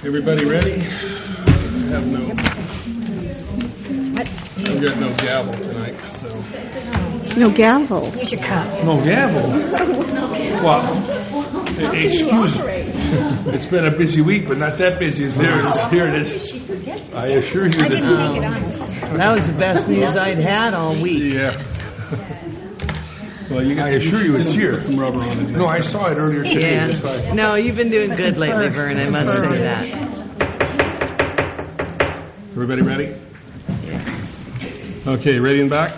Everybody ready? I've got no gavel tonight, so. No gavel. Use your cup. No gavel? Well, excuse me. It's been a busy week, but not that busy as there it is. Here it is. I assure you that. That was the best news I'd had all week. Yeah. Well, I assure you it's here. Some rubber on it. No, I saw it earlier today. Yeah. No, you've been doing good lately, Vern, I must say that. Everybody ready? Okay, ready and back?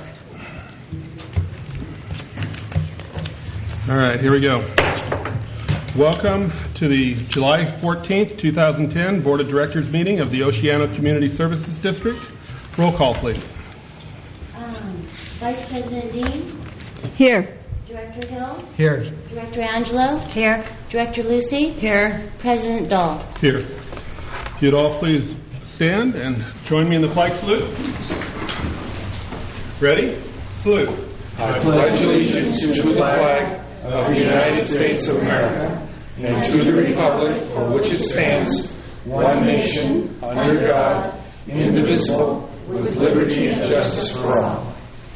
All right, here we go. Welcome to the July 14th, 2010 Board of Directors meeting of the Oceano Community Services District. Roll call, please. Vice President Dean? Here. Director Hill? Here. Director Angelo? Here. Director Lucy? Here. President Dahl? Here. If you'd all please stand and join me in the flag salute. Ready? Salute. I pledge allegiance to the flag of the United States of America and to the republic for which it stands, one nation, under God, indivisible, with liberty and justice for all.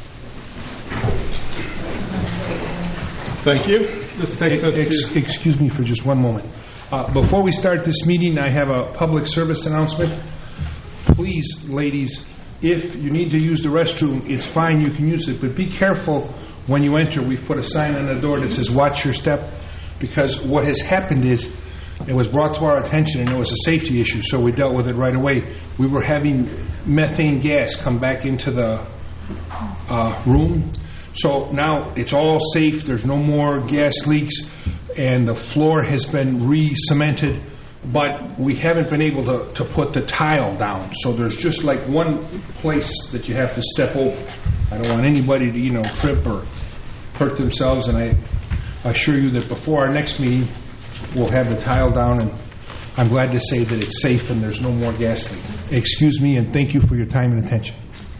Thank you. This takes us to... Excuse me for just one moment. Before we start this meeting, I have a public service announcement. Please, ladies, if you need to use the restroom, it's fine, you can use it, but be careful when you enter. We've put a sign on the door that says watch your step, because what has happened is it was brought to our attention and it was a safety issue, so we dealt with it right away. We were having methane gas come back into the room. So now it's all safe. There's no more gas leaks, and the floor has been re-cemented, but we haven't been able to put the tile down. So there's just like one place that you have to step over. I don't want anybody to, trip or hurt themselves, and I assure you that before our next meeting, we'll have the tile down, and I'm glad to say that it's safe and there's no more gas leak. Excuse me, and thank you for your time and attention.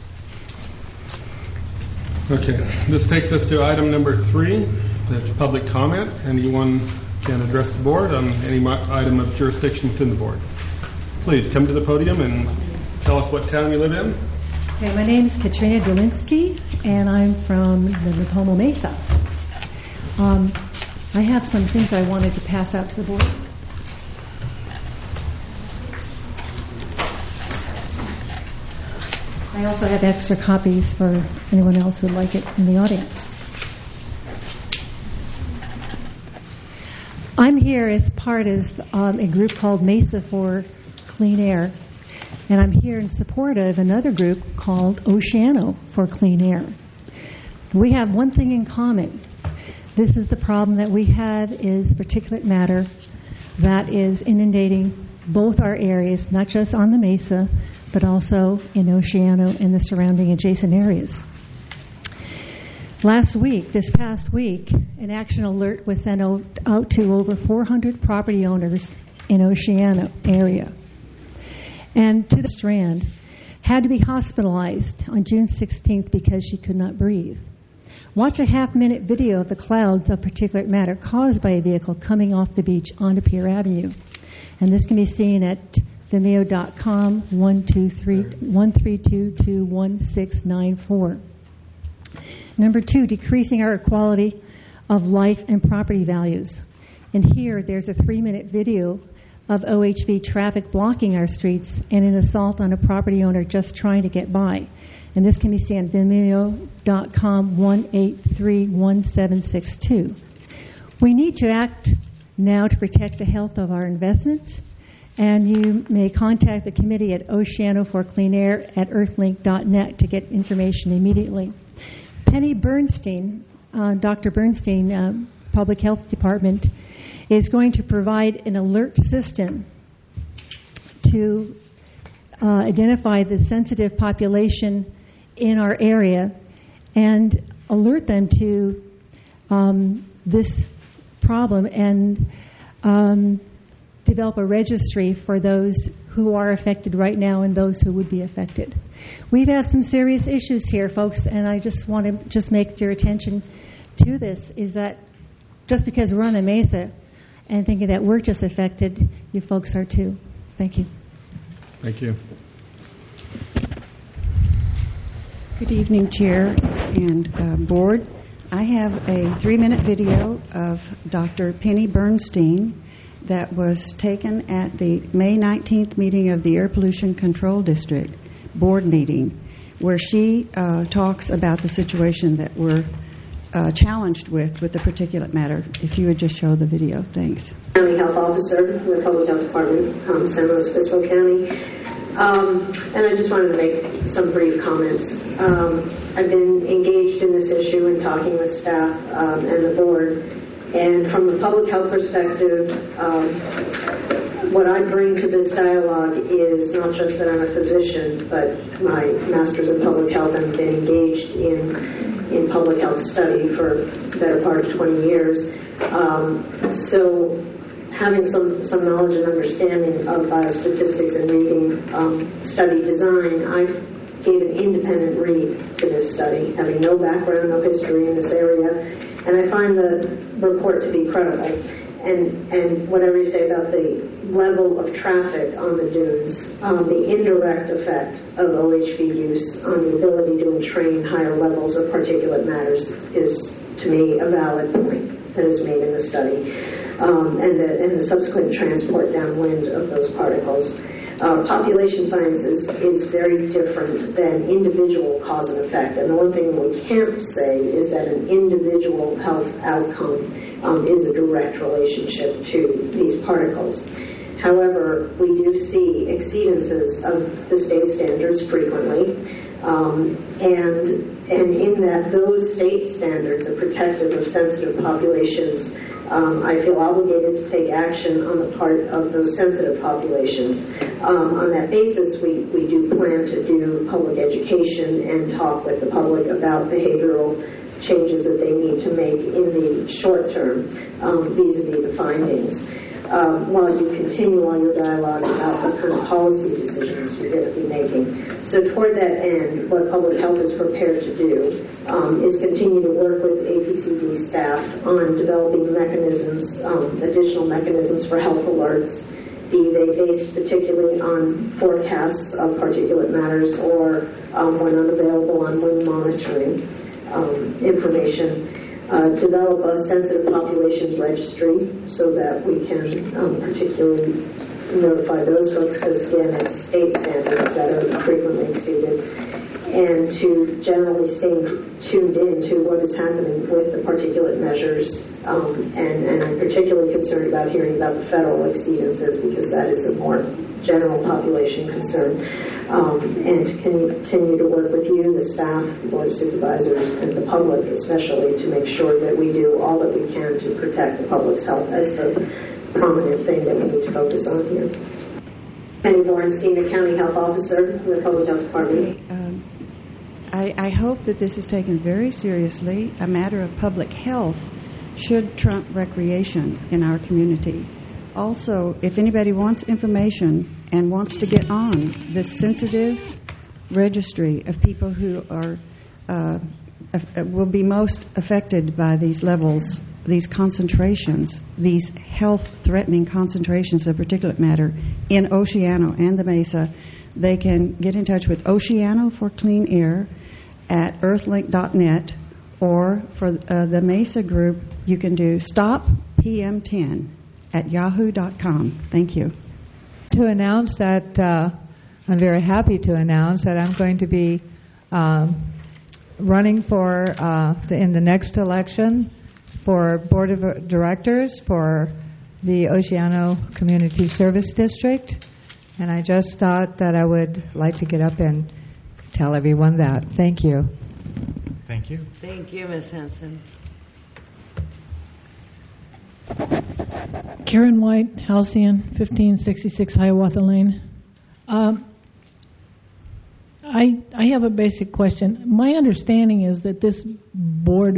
Okay, this takes us to item number 3, that's public comment. Anyone can address the board on any item of jurisdiction within the board. Please come to the podium and tell us what town you live in. Okay, my name is Katrina Dolinsky, and I'm from the Napomo Mesa. I have some things I wanted to pass out to the board. I also have extra copies for anyone else who would like it in the audience. I'm here as part of a group called Mesa for Clean Air, and I'm here in support of another group called Oceano for Clean Air. We have one thing in common. This is the problem that we have is particulate matter that is inundating both our areas, not just on the Mesa, but also in Oceano and the surrounding adjacent areas. This past week, an action alert was sent out to over 400 property owners in Oceano area. And to the Strand had to be hospitalized on June 16th because she could not breathe. Watch a half-minute video of the clouds of particulate matter caused by a vehicle coming off the beach onto Pier Avenue. And this can be seen at Vimeo.com 1321694. Number 2, decreasing our quality of life and property values. And here, there's a 3-minute video of OHV traffic blocking our streets and an assault on a property owner just trying to get by. And this can be seen at Vimeo.com 1831762. We need to act now to protect the health of our investments, and you may contact the committee at Oceano for Clean Air at earthlink.net to get information immediately. Penny Bernstein, Dr. Bernstein, Public Health Department, is going to provide an alert system to identify the sensitive population in our area and alert them to this problem and develop a registry for those who are affected right now and those who would be affected. We've had some serious issues here, folks, and I just want to make your attention to this, is that just because we're on the Mesa and thinking that we're just affected, you folks are too. Thank you. Thank you. Good evening, Chair and Board. I have a 3-minute video of Dr. Penny Bernstein that was taken at the May 19th meeting of the Air Pollution Control District board meeting, where she talks about the situation that we're challenged with the particulate matter. If you would just show the video. Thanks. County Health Officer with Public Health Department, San Luis Obispo County. And I just wanted to make some brief comments. I've been engaged in this issue and talking with staff and the board. And from a public health perspective, what I bring to this dialogue is not just that I'm a physician, but my master's in public health and been engaged in public health study for the better part of 20 years. So having some knowledge and understanding of biostatistics and reading study design, I gave an independent read to this study, having no background, no history in this area, and I find the report to be credible. And whatever you say about the level of traffic on the dunes, the indirect effect of OHV use on the ability to entrain higher levels of particulate matters is, to me, a valid point that is made in the study. And the subsequent transport downwind of those particles. Population science is very different than individual cause and effect. And the one thing we can't say is that an individual health outcome is a direct relationship to these particles. However, we do see exceedances of the state standards frequently. And in that those state standards are protective of sensitive populations, I feel obligated to take action on the part of those sensitive populations. On that basis, we do plan to do public education and talk with the public about behavioral changes that they need to make in the short term vis-a-vis the findings. While you continue on your dialogue about what kind of policy decisions you're going to be making. So toward that end, what public health is prepared to do is continue to work with APCD staff on developing mechanisms, additional mechanisms for health alerts, be they based particularly on forecasts of particulate matters or when unavailable on wind monitoring information. Develop a sensitive populations registry so that we can particularly notify those folks, because again, it's state standards that are frequently exceeded, and to generally stay tuned in to what is happening with the particulate measures. And I'm particularly concerned about hearing about the federal exceedances, because that is a more general population concern. And to continue to work with you, the staff, the board of supervisors, and the public especially, to make sure that we do all that we can to protect the public's health as the prominent thing that we need to focus on here. Penny Borenstein, the County Health Officer with the Public Health Department. I hope that this is taken very seriously. A matter of public health should trump recreation in our community. Also, if anybody wants information and wants to get on this sensitive registry of people who are will be most affected by these levels, these concentrations, these health-threatening concentrations of particulate matter in Oceano and the Mesa, they can get in touch with Oceano for Clean Air at earthlink.net, or for the Mesa group, you can do Stop PM10 at yahoo.com. Thank you. To announce that, I'm very happy to announce that I'm going to be running for in the next election for Board of Directors for the Oceano Community Service District, and I just thought that I would like to get up and tell everyone that. Thank you. Thank you. Thank you, Ms. Henson. Karen White, Halcyon, 1566 Hiawatha Lane. I have a basic question. My understanding is that this board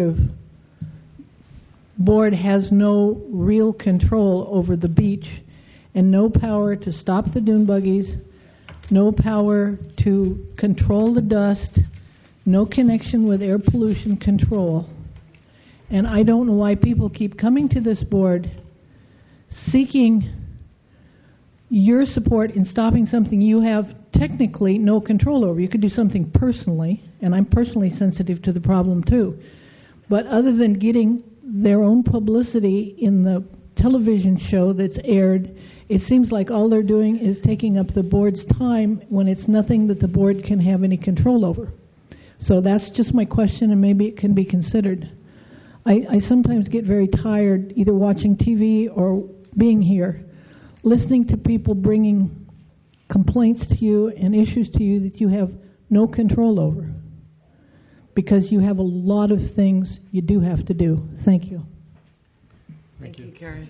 has no real control over the beach and no power to stop the dune buggies, no power to control the dust, no connection with air pollution control. And I don't know why people keep coming to this board seeking your support in stopping something you have technically no control over. You could do something personally, and I'm personally sensitive to the problem too. But other than getting their own publicity in the television show that's aired, it seems like all they're doing is taking up the board's time when it's nothing that the board can have any control over. So that's just my question, and maybe it can be considered. I sometimes get very tired either watching TV or being here, listening to people bringing complaints to you and issues to you that you have no control over, because you have a lot of things you do have to do. Thank you. Thank you, Karen.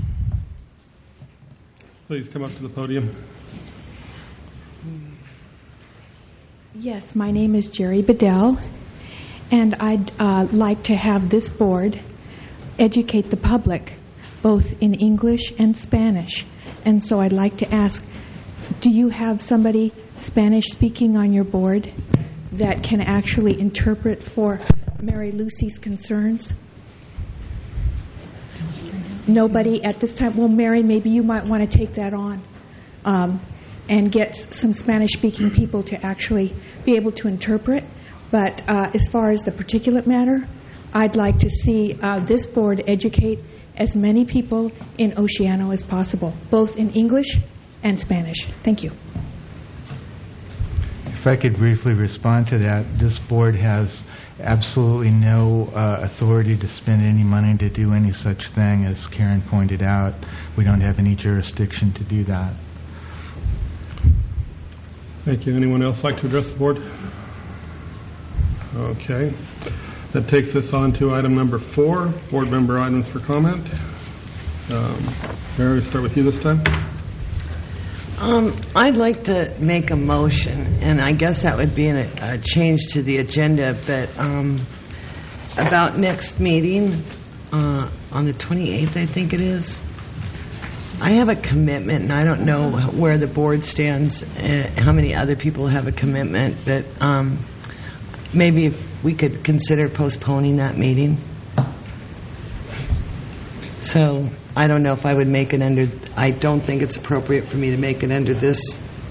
Please come up to the podium. Yes, my name is Jerry Bedell, and I'd like to have this board educate the public both in English and Spanish. And so I'd like to ask, do you have somebody Spanish speaking on your board that can actually interpret for Mary Lucy's concerns? Nobody at this time? Well, Mary, maybe you might want to take that on and get some Spanish-speaking people to actually be able to interpret. But as far as the particulate matter, I'd like to see this board educate as many people in Oceano as possible, both in English and Spanish. Thank you. If I could briefly respond to that, this board has absolutely no authority to spend any money to do any such thing. As Karen pointed out, we don't have any jurisdiction to do that. Thank you. Anyone else like to address the board? Okay. That takes us on to item number 4, board member items for comment. Mary, we'll start with you this time. I'd like to make a motion, and I guess that would be a change to the agenda, but about next meeting on the 28th, I think it is. I have a commitment, and I don't know where the board stands, how many other people have a commitment, but maybe if we could consider postponing that meeting. So I don't know if I would make it under, I don't think it's appropriate for me to make it under this,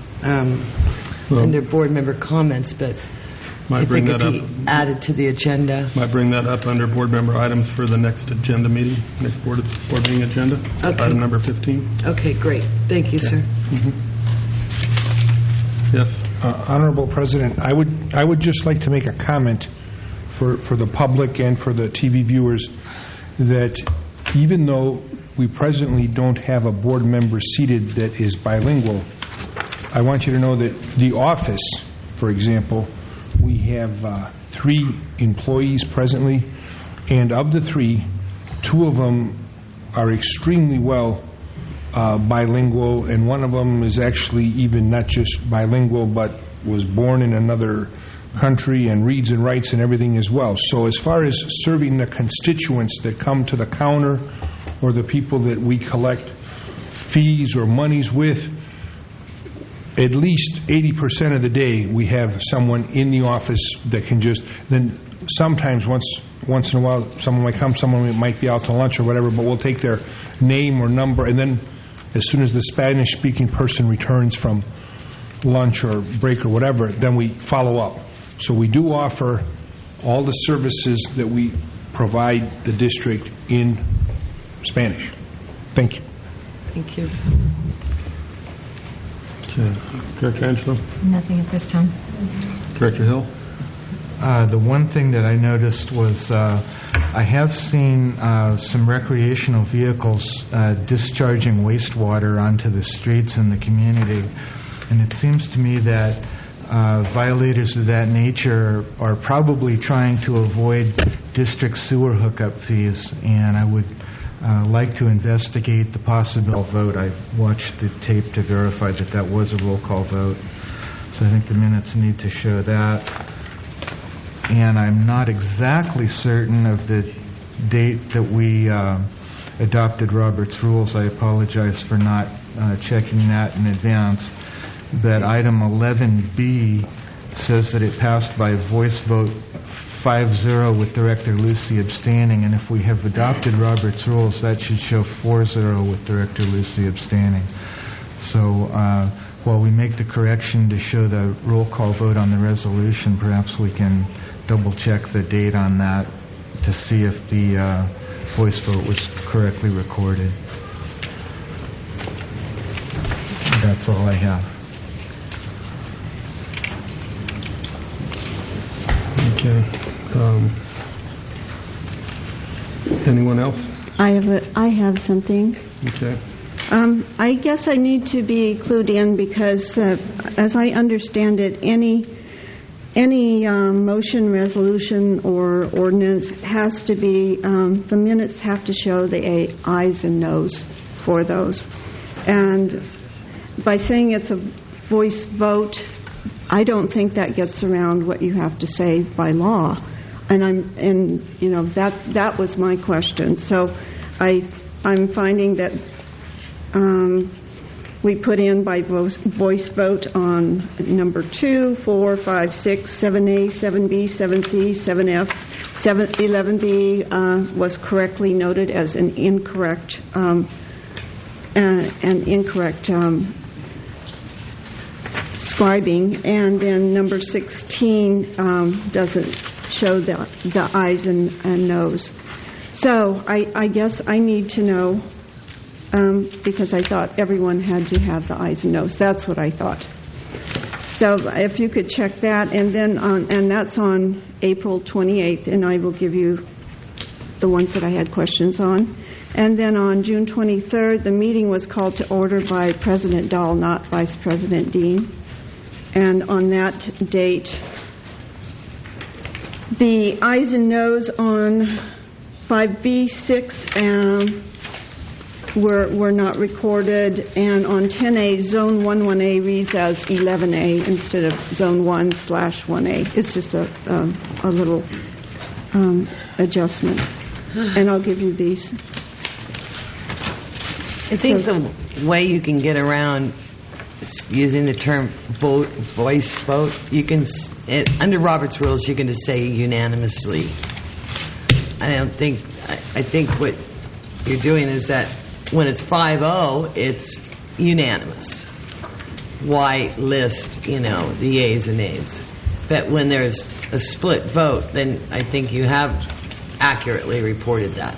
under board member comments, but if it could be added to the agenda. Might bring that up under board member items for the next agenda meeting, next board meeting agenda. Okay. Item number 15. Okay, great. Thank you, sir. Mm-hmm. Yes. Honorable President, I would just like to make a comment for the public and for the TV viewers that even though we presently don't have a board member seated that is bilingual, I want you to know that the office, for example, we have 3 employees presently, and of the 3, 2 of them are extremely well bilingual, and one of them is actually even not just bilingual, but was born in another country and reads and writes and everything as well. So as far as serving the constituents that come to the counter or the people that we collect fees or monies with, at least 80% of the day we have someone in the office that can just, then sometimes once in a while someone might come, someone might be out to lunch or whatever, but we'll take their name or number, and then as soon as the Spanish-speaking person returns from lunch or break or whatever, then we follow up. So we do offer all the services that we provide the district in Spanish. Thank you. Thank you. Director Angelo? Nothing at this time. Director Hill? The one thing that I noticed was I have seen some recreational vehicles discharging wastewater onto the streets in the community, and it seems to me that violators of that nature are probably trying to avoid district sewer hookup fees, and I would like to investigate the possible vote. I watched the tape to verify that that was a roll call vote, so I think the minutes need to show that. And I'm not exactly certain of the date that we adopted Robert's rules. I apologize for not checking that in advance. But item 11B says that it passed by a voice vote 5-0 with Director Lucy abstaining, and if we have adopted Robert's rules, that should show 4-0 with Director Lucy abstaining. So while we make the correction to show the roll call vote on the resolution, perhaps we can double check the date on that to see if the voice vote was correctly recorded. That's all I have. Okay. Anyone else? I have something. Okay. I guess I need to be clued in because, as I understand it, any motion, resolution, or ordinance has to be, the minutes have to show the ayes and noes for those. And by saying it's a voice vote, I don't think that gets around what you have to say by law. And that was my question. So I'm finding that we put in by voice vote on number 2, 4, 5, 6, 7A, 7B, 7C, 7F, 11B was correctly noted as an incorrect scribing, and then number 16 doesn't show the ayes and noes. So I guess I need to know, because I thought everyone had to have the ayes and noes. That's what I thought. So if you could check that, and then and that's on April 28th, and I will give you the ones that I had questions on. And then on June 23rd, the meeting was called to order by President Dahl, not Vice President Dean. And on that date, the ayes and noes on 5B, 6 were not recorded, and on 10A, Zone 11A reads as 11A instead of Zone 1/1A. It's just a little adjustment. And I'll give you these. I think the way you can get around using the term voice vote, you can, under Robert's rules, you can just say unanimously. I think what you're doing is that when it's 5-0, it's unanimous. Why list, the yeas and nays? But when there's a split vote, then I think you have accurately reported that.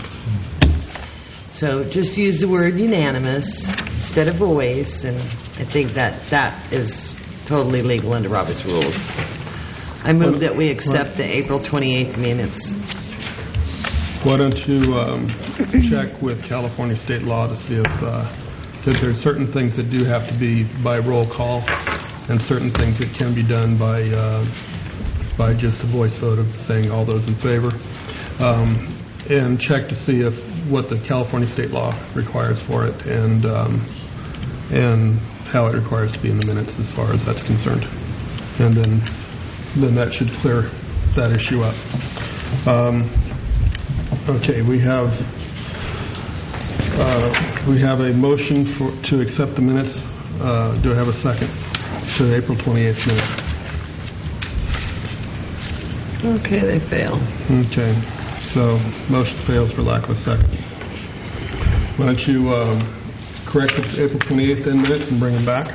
So just use the word unanimous instead of voice, and I think that is totally legal under Robert's rules. I move that we accept the April 28th minutes. Why don't you check with California state law to see if because there's certain things that do have to be by roll call, and certain things that can be done by just a voice vote of saying all those in favor, and check to see if what the California state law requires for it, and how it requires to be in the minutes as far as that's concerned, and then that should clear that issue up. Okay, we have a motion to accept the minutes. Do I have a second to the April 28th minutes? Okay, they fail. Okay, so motion fails for lack of a second. Why don't you correct the April 28th minutes and bring them back?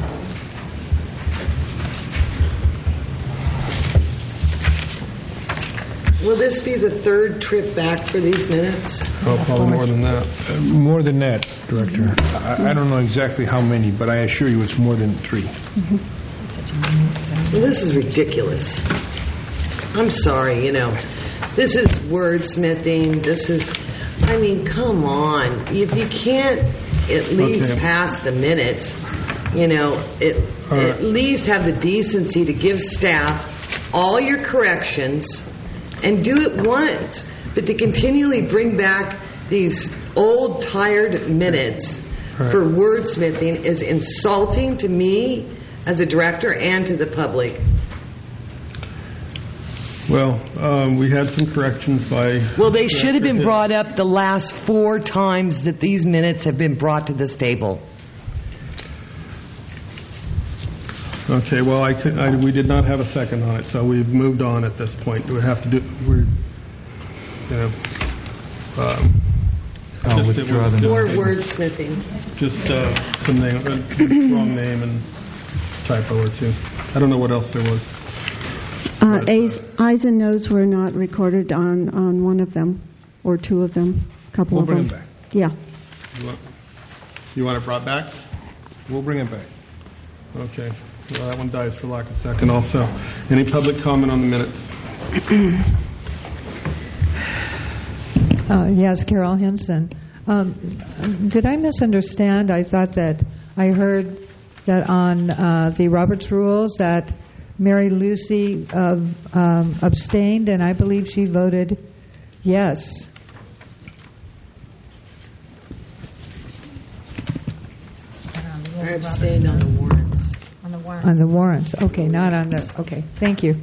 Will this be the third trip back for these minutes? Oh, probably more than that. More than that, Director. I don't know exactly how many, but I assure you it's more than 3. Well, this is ridiculous. I'm sorry, This is wordsmithing. Come on. If you can't at least pass the minutes, at least have the decency to give staff all your corrections and do it once. But to continually bring back these old, tired minutes for wordsmithing is insulting to me as a director and to the public. Well, we had some corrections by... Well, they should have been brought up the last 4 times that these minutes have been brought to this table. Okay, well, we did not have a second on it, so we've moved on at this point. Do we have to do... I'll Just withdraw it was- the More nomination. wordsmithing. Just some name, wrong name and typo or two. I don't know what else there was. Ayes and noes were not recorded on one of them, or two of them, a couple We'll of bring them. them back. Yeah. You want it brought back? We'll bring them back. Okay. Well, that one dies for lack of second also. Any public comment on the minutes? Yes, Carol Henson. Did I misunderstand? I thought that I heard that on the Roberts Rules that Mary Lucy abstained, and I believe she voted yes. I abstained on the warrants. On the warrants. Okay, not on the. Okay, thank you.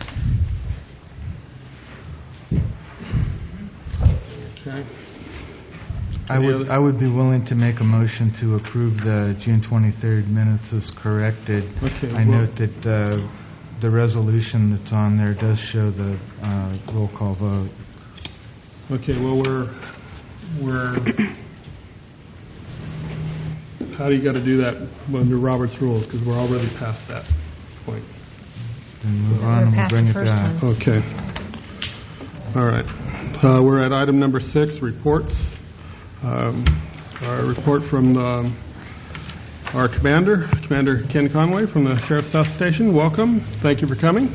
Okay. I would be willing to make a motion to approve the June 23rd minutes as corrected. Okay, I well- note that the resolution that's on there does show the roll call vote. Okay, well, we're how do you got to do that under Robert's rules? Because we're already past that point. Then move on and we'll bring it back. Okay. All right. We're at item number 6, reports. Our report from our commander, Commander Ken Conway from the Sheriff's South Station. Welcome. Thank you for coming.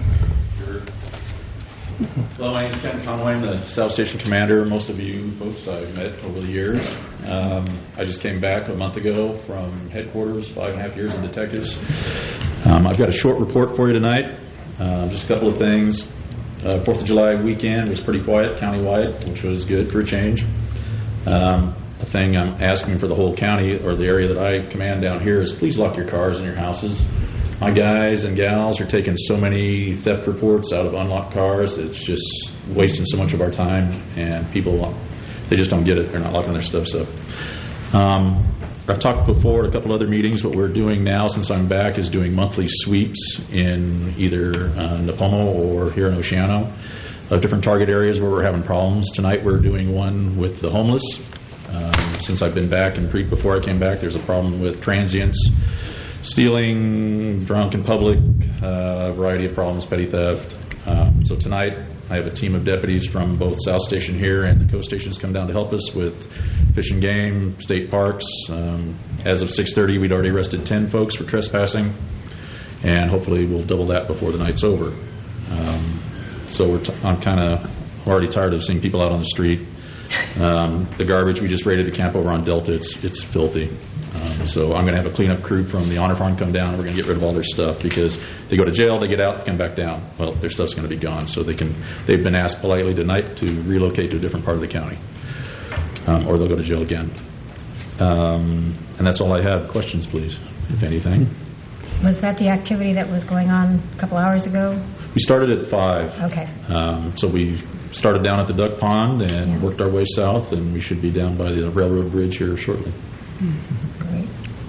Hello, my name is Ken Conway. I'm the South Station Commander. Most of you folks I've met over the years. I just came back a month ago from headquarters, 5.5 years in detectives. I've got a short report for you tonight. Just a couple of things. 4th of July weekend was pretty quiet countywide, which was good for a change. A thing I'm asking for the whole county or the area that I command down here is please lock your cars in your houses. My guys and gals are taking so many theft reports out of unlocked cars. It's just wasting so much of our time, and people, they just don't get it. They're not locking their stuff up. I've talked before at a couple other meetings. What we're doing now since I'm back is doing monthly sweeps in either Napomo or here in Oceano of different target areas where we're having problems. Tonight we're doing one with the homeless. Since I've been back and before I came back, there's a problem with transients, stealing, drunk in public, a variety of problems, petty theft. So tonight I have a team of deputies from both South Station here and the coast stations come down to help us with fish and game, state parks. As of 6:30, we'd already arrested 10 folks for trespassing, and hopefully we'll double that before the night's over. So I'm kind of already tired of seeing people out on the street. The garbage, we just raided the camp over on Delta. It's filthy. So I'm going to have a cleanup crew from the Honor Farm come down. We're going to get rid of all their stuff because they go to jail, they get out, they come back down. Well, their stuff's going to be gone. So they've been asked politely tonight to relocate to a different part of the county, or they'll go to jail again. And that's all I have. Questions, please, if anything. Was that the activity that was going on a couple hours ago? We started at 5. Okay. So we started down at the Duck Pond and worked our way south, and we should be down by the railroad bridge here shortly. Great.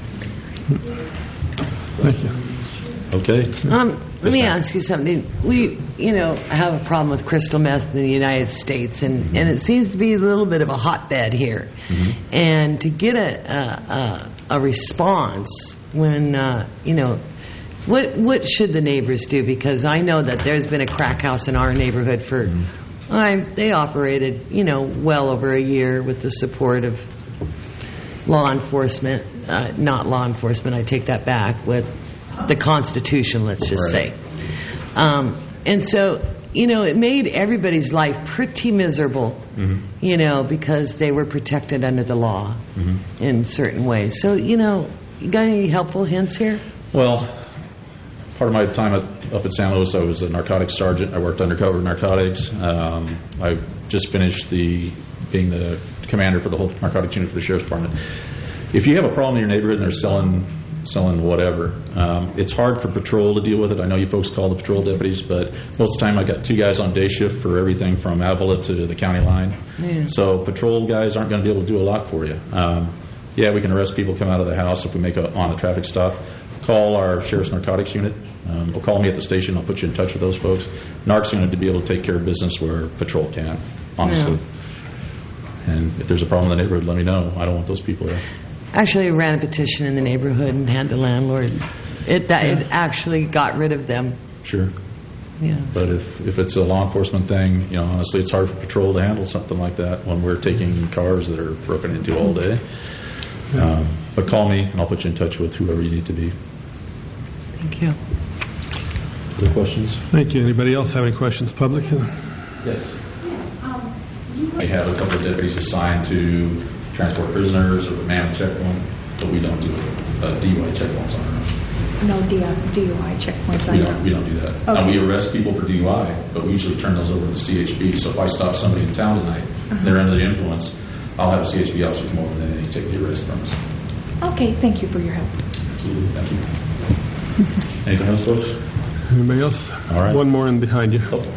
Thank you. Okay. Let me ask you something. We, have a problem with crystal meth in the United States, and it seems to be a little bit of a hotbed here. Mm-hmm. And to get a response when, what should the neighbors do? Because I know that there's been a crack house in our neighborhood for, they operated, well over a year with the support of law enforcement, not law enforcement, I take that back, with the Constitution, let's just say. And so, it made everybody's life pretty miserable, because they were protected under the law in certain ways. So, you got any helpful hints here? Well, part of my time up at San Luis, I was a narcotics sergeant. I worked undercover narcotics. I just finished being the commander for the whole narcotics unit for the Sheriff's Department. If you have a problem in your neighborhood and they're selling whatever, it's hard for patrol to deal with it. I know you folks call the patrol deputies, but most of the time I got 2 guys on day shift for everything from Avila to the county line. Yeah. So patrol guys aren't going to be able to do a lot for you. We can arrest people, come out of the house if we make on a traffic stop. Call our Sheriff's Narcotics Unit. Or call me at the station. I'll put you in touch with those folks. Narcs Unit to be able to take care of business where patrol can, honestly. And if there's a problem in the neighborhood, let me know. I don't want those people there. Actually, I ran a petition in the neighborhood and had the landlord. It actually got rid of them. Sure. Yeah. But if it's a law enforcement thing, honestly, it's hard for patrol to handle something like that when we're taking cars that are broken into all day. But call me, and I'll put you in touch with whoever you need to be. Thank you. Other questions? Thank you. Anybody else have any questions? Public? Yes. I have a couple of deputies assigned to transport prisoners or man checkpoint, but we don't do DUI checkpoints on our own. No DUI checkpoints. We don't do that. Okay. Now, we arrest people for DUI, but we usually turn those over to CHP. So if I stop somebody in town tonight, they're under the influence, I'll have a CHP officer come over and then they take the arrest from us. Okay, thank you for your help. Absolutely, thank you. Anything else, folks? Anybody else? All right. One more in behind you. Oh.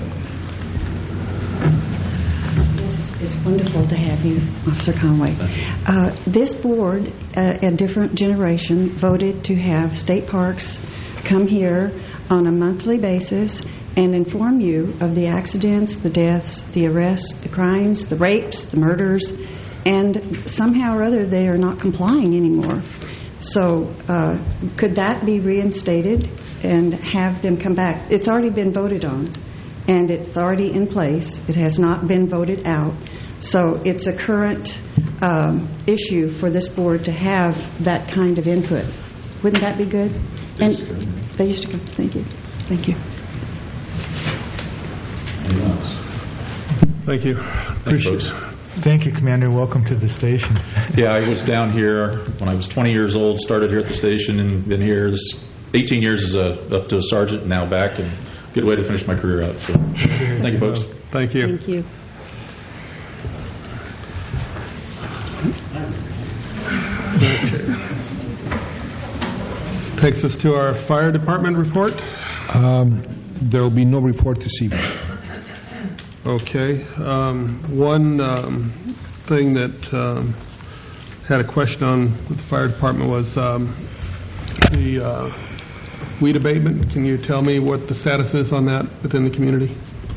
It's wonderful to have you, Officer Conway. This board, a different generation, voted to have state parks come here on a monthly basis and inform you of the accidents, the deaths, the arrests, the crimes, the rapes, the murders, and somehow or other they are not complying anymore. So could that be reinstated and have them come back? It's already been voted on, and it's already in place. It has not been voted out. So it's a current issue for this board to have that kind of input. Wouldn't that be good? They used to come. Thank you. Thank you. Anyone else? Thank you. Appreciate it. Thank you, Commander. Welcome to the station. Yeah, I was down here when I was 20 years old, started here at the station, and been here 18 years as up to a sergeant, now back, and good way to finish my career out. So, thank you, folks. Thank you. Thank you. Okay. Takes us to our fire department report. There will be no report this evening. Okay. One thing that had a question on with the fire department was the weed abatement. Can you tell me what the status is on that within the community?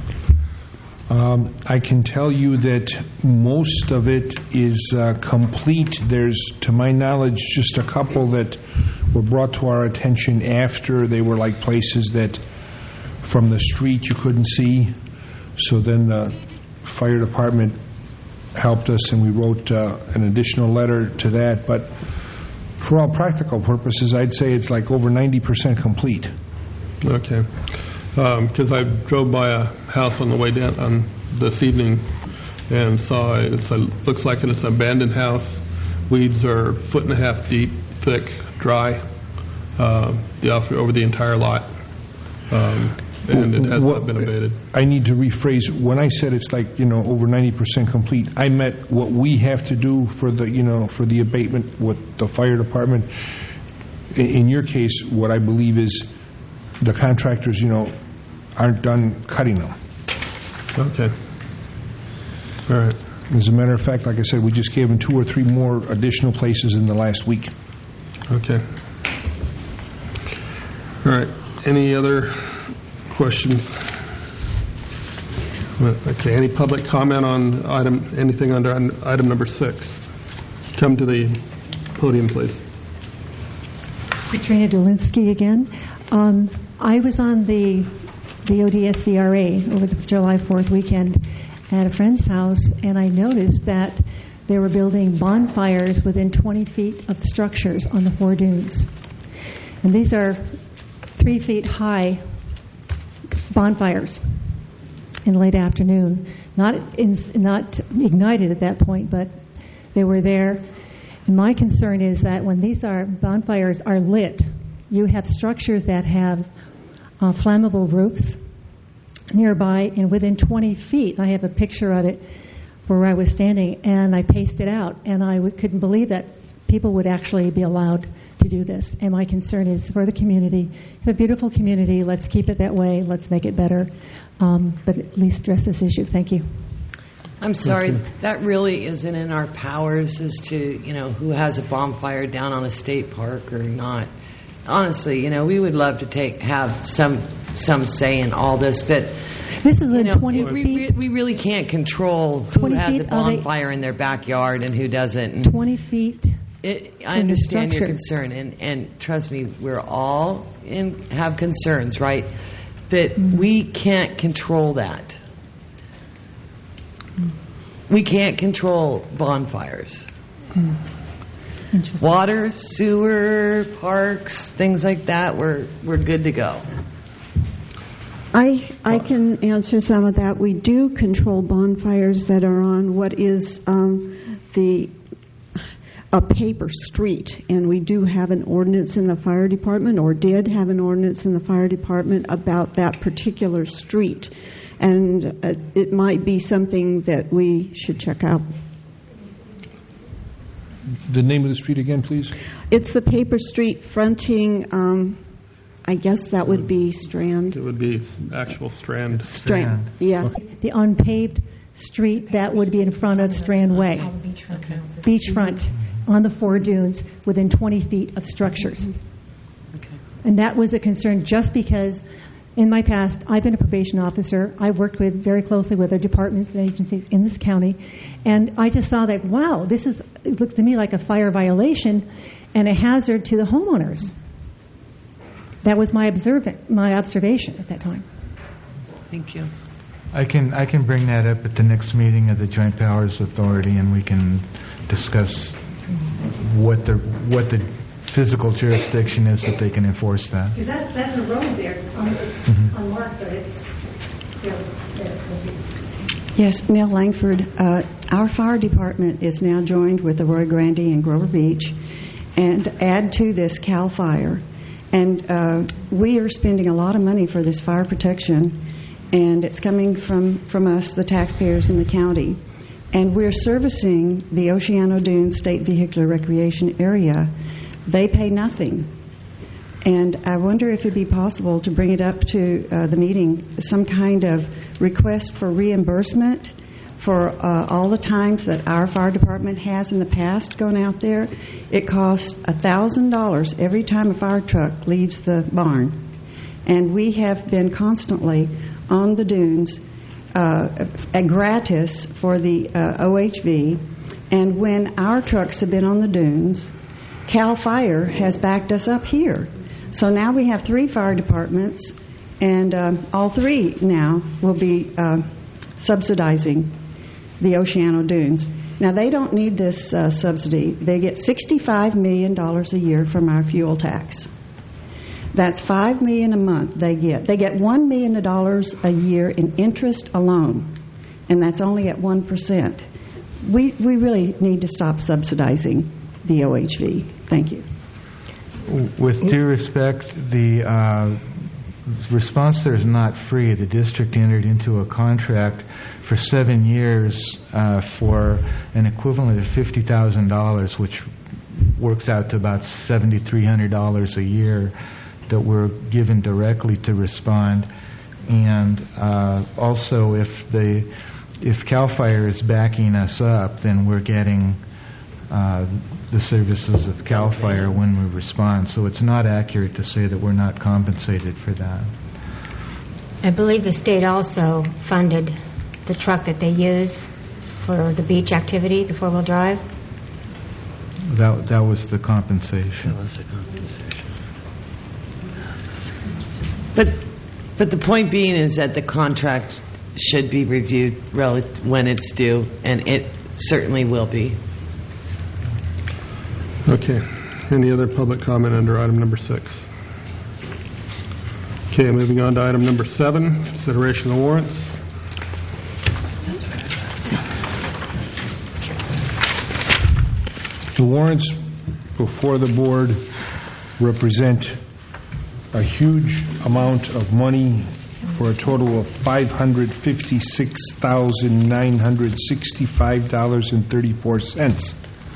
I can tell you that most of it is complete. There's, to my knowledge, just a couple that were brought to our attention after. They were like places that from the street you couldn't see. So then the fire department helped us, and we wrote an additional letter to that. But for all practical purposes, I'd say it's like over 90% complete. Okay. Because I drove by a house on the way down this evening and saw it looks like it's an abandoned house. Weeds are 1.5 feet deep, thick, dry, over the entire lot. And it has not been abated. I need to rephrase. When I said it's like, over 90% complete, I meant what we have to do for the, for the abatement with the fire department. In your case, what I believe is the contractors, aren't done cutting them. Okay. All right. As a matter of fact, like I said, we just gave them 2 or 3 more additional places in the last week. Okay. All right. Any other questions? Okay. Any public comment on anything under item number 6? Come to the podium, please. Katrina Dolinsky again. I was on the ODSVRA over the July 4th weekend at a friend's house, and I noticed that they were building bonfires within 20 feet of structures on the 4 dunes. And these are 3 feet high bonfires in the late afternoon. Not ignited at that point, but they were there. And my concern is that when these bonfires are lit, you have structures that have flammable roofs nearby, and within 20 feet, I have a picture of it where I was standing, and I paced it out, and I couldn't believe that people would actually be allowed to do this. And my concern is for the community. We have a beautiful community. Let's keep it that way. Let's make it better. But at least address this issue. Thank you. I'm sorry, that really isn't in our powers as to, who has a bonfire down on a state park or not. honestly, we would love to have some say in all this, but this is 20 feet. We really can't control who has a bonfire in their backyard and who doesn't. 20 feet. I understand your concern, and trust me, we're all have concerns, right? But we can't control that. We can't control bonfires. Water, sewer, parks, things like that, we're good to go. I can answer some of that. We do control bonfires that are on what is a paper street, and we do have an ordinance in the fire department, or did have an ordinance in the fire department about that particular street, and it might be something that we should check out. The name of the street again, please? It's the paper street fronting, I guess that would be Strand. It would be actual Strand. Strand, yeah. The unpaved street that would be in front of Strand Way. Beachfront on the 4 dunes within 20 feet of structures. Okay. And that was a concern just because in my past, I've been a probation officer. I've worked very closely with the departments and agencies in this county. And I just saw that, wow, it looks to me like a fire violation and a hazard to the homeowners. That was my observation at that time. Thank you. I can bring that up at the next meeting of the Joint Powers Authority, and we can discuss what the physical jurisdiction is that they can enforce that. Because that's a road there. It's unmarked, but it's Yes, Neil Langford. Our fire department is now joined with the Roy Grande and Grover Beach, and add to this CAL FIRE. And we are spending a lot of money for this fire protection, and it's coming from us, the taxpayers in the county. And we're servicing the Oceano Dunes State Vehicular Recreation Area. They pay nothing. And I wonder if it'd be possible to bring it up to the meeting, some kind of request for reimbursement for all the times that our fire department has in the past gone out there. It costs $1,000 every time a fire truck leaves the barn. And we have been constantly on the dunes gratis for the OHV. And when our trucks have been on the dunes, CAL FIRE has backed us up here. So now we have 3 fire departments, and all 3 now will be subsidizing the Oceano Dunes. Now, they don't need this subsidy. They get $65 million a year from our fuel tax. That's $5 million a month they get. They get $1 million a year in interest alone, and that's only at 1%. We really need to stop subsidizing the OHV. Thank you. With due respect, the response there is not free. The district entered into a contract for 7 years for an equivalent of $50,000, which works out to about $7,300 a year that we're given directly to respond. And also, if CAL FIRE is backing us up, then we're getting the services of CAL FIRE when we respond. So it's not accurate to say that we're not compensated for that. I believe the state also funded the truck that they use for the beach activity, the 4-wheel drive. That was the compensation. That was the compensation. But the point being is that the contract should be reviewed when it's due, and it certainly will be. Okay. Any other public comment under item number 6? Okay, moving on to item number 7, consideration of warrants. The warrants before the board represent a huge amount of money for a total of $556,965.34.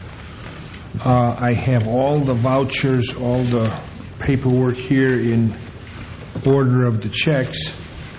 I have all the vouchers, all the paperwork here in order of the checks.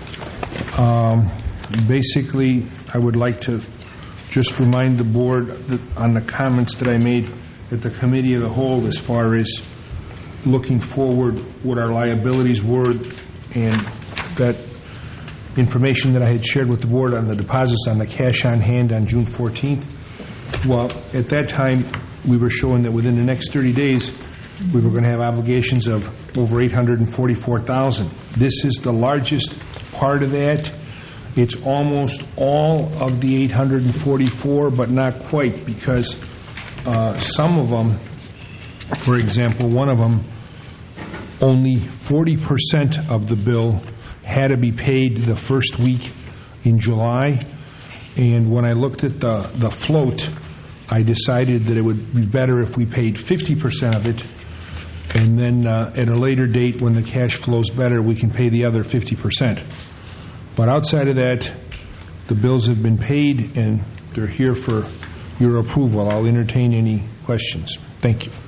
Basically, I would like to just remind the board that on the comments that I made at the committee of the whole as far as looking forward what our liabilities were, and that information that I had shared with the board on the deposits on the cash on hand on June 14th. Well, at that time, we were showing that within the next 30 days, we were going to have obligations of over $844,000. This is the largest part of that. It's almost all of the 844, but not quite, because some of them, for example, one of them, only 40% of the bill had to be paid the first week in July. And when I looked at the float, I decided that it would be better if we paid 50% of it, and then at a later date when the cash flows better, we can pay the other 50%. But outside of that, the bills have been paid and they're here for your approval. I'll entertain any questions. Thank you.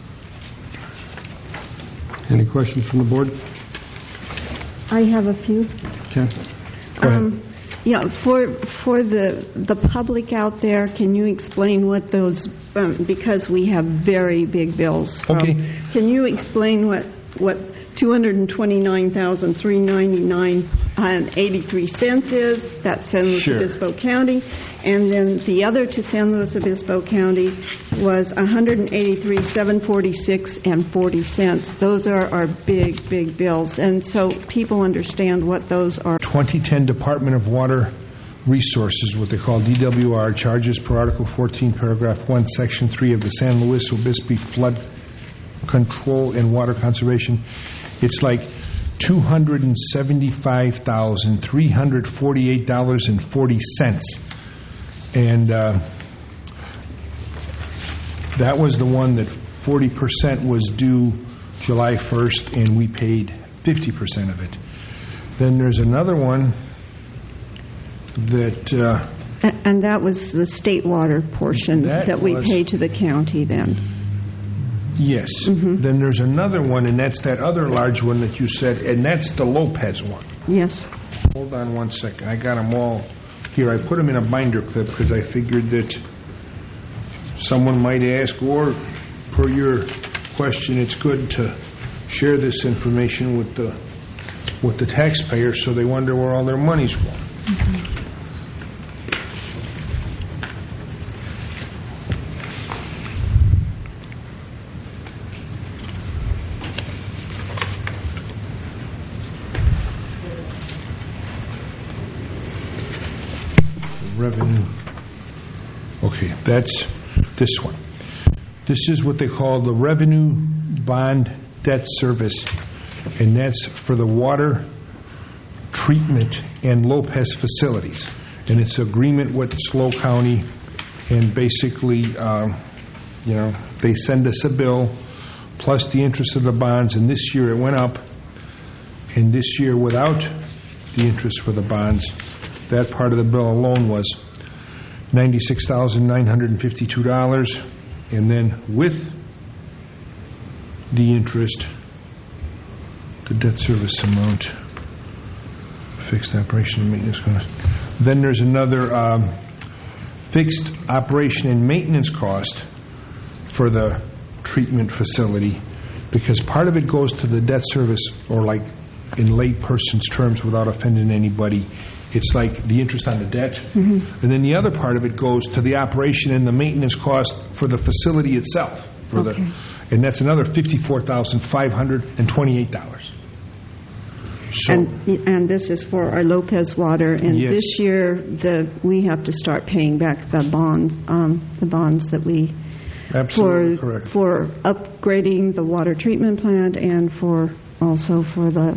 Any questions from the board? I have a few. Okay. Go ahead. Yeah, for the public out there, can you explain what those, because we have very big bills. Okay. Can you explain what $229,399.83 is? That's San Luis Obispo County. And then the other to San Luis Obispo County was $183,746.40. Those are our big, big bills. And so people understand what those are. 2010 Department of Water Resources, what they call DWR, charges per Article 14, Paragraph 1, Section 3 of the San Luis Obispo Flood Control and Water Conservation. It's like $275,348.40. And that was the one that 40% was due July 1st, and we paid 50% of it. Then there's another one that... and that was the state water portion that we paid to the county then. Yes. Mm-hmm. Then there's another one, and that's that other large one that you said, and that's the Lopez one. Yes. Hold on one second. I got them all here. I put them in a binder clip because I figured that someone might ask, or per your question, it's good to share this information with the taxpayers so they wonder where all their money's going. Mm-hmm. Revenue. Okay, that's this one. This is what they call the Revenue Bond Debt Service, and that's for the water treatment and Lopez facilities. And it's an agreement with SLO County, and basically, they send us a bill plus the interest of the bonds, and this year it went up, and this year without the interest for the bonds, that part of the bill alone was $96,952, and then with the interest, the debt service amount, fixed operation and maintenance cost. Then there's another fixed operation and maintenance cost for the treatment facility, because part of it goes to the debt service, or like in lay person's terms without offending anybody, it's like the interest on the debt. Mm-hmm. And then the other part of it goes to the operation and the maintenance cost for the facility itself. And that's another $54,528. So, and this is for our Lopez Water. And yes. This year, we have to start paying back the bonds that we... Absolutely correct. For upgrading the water treatment plant, and also for the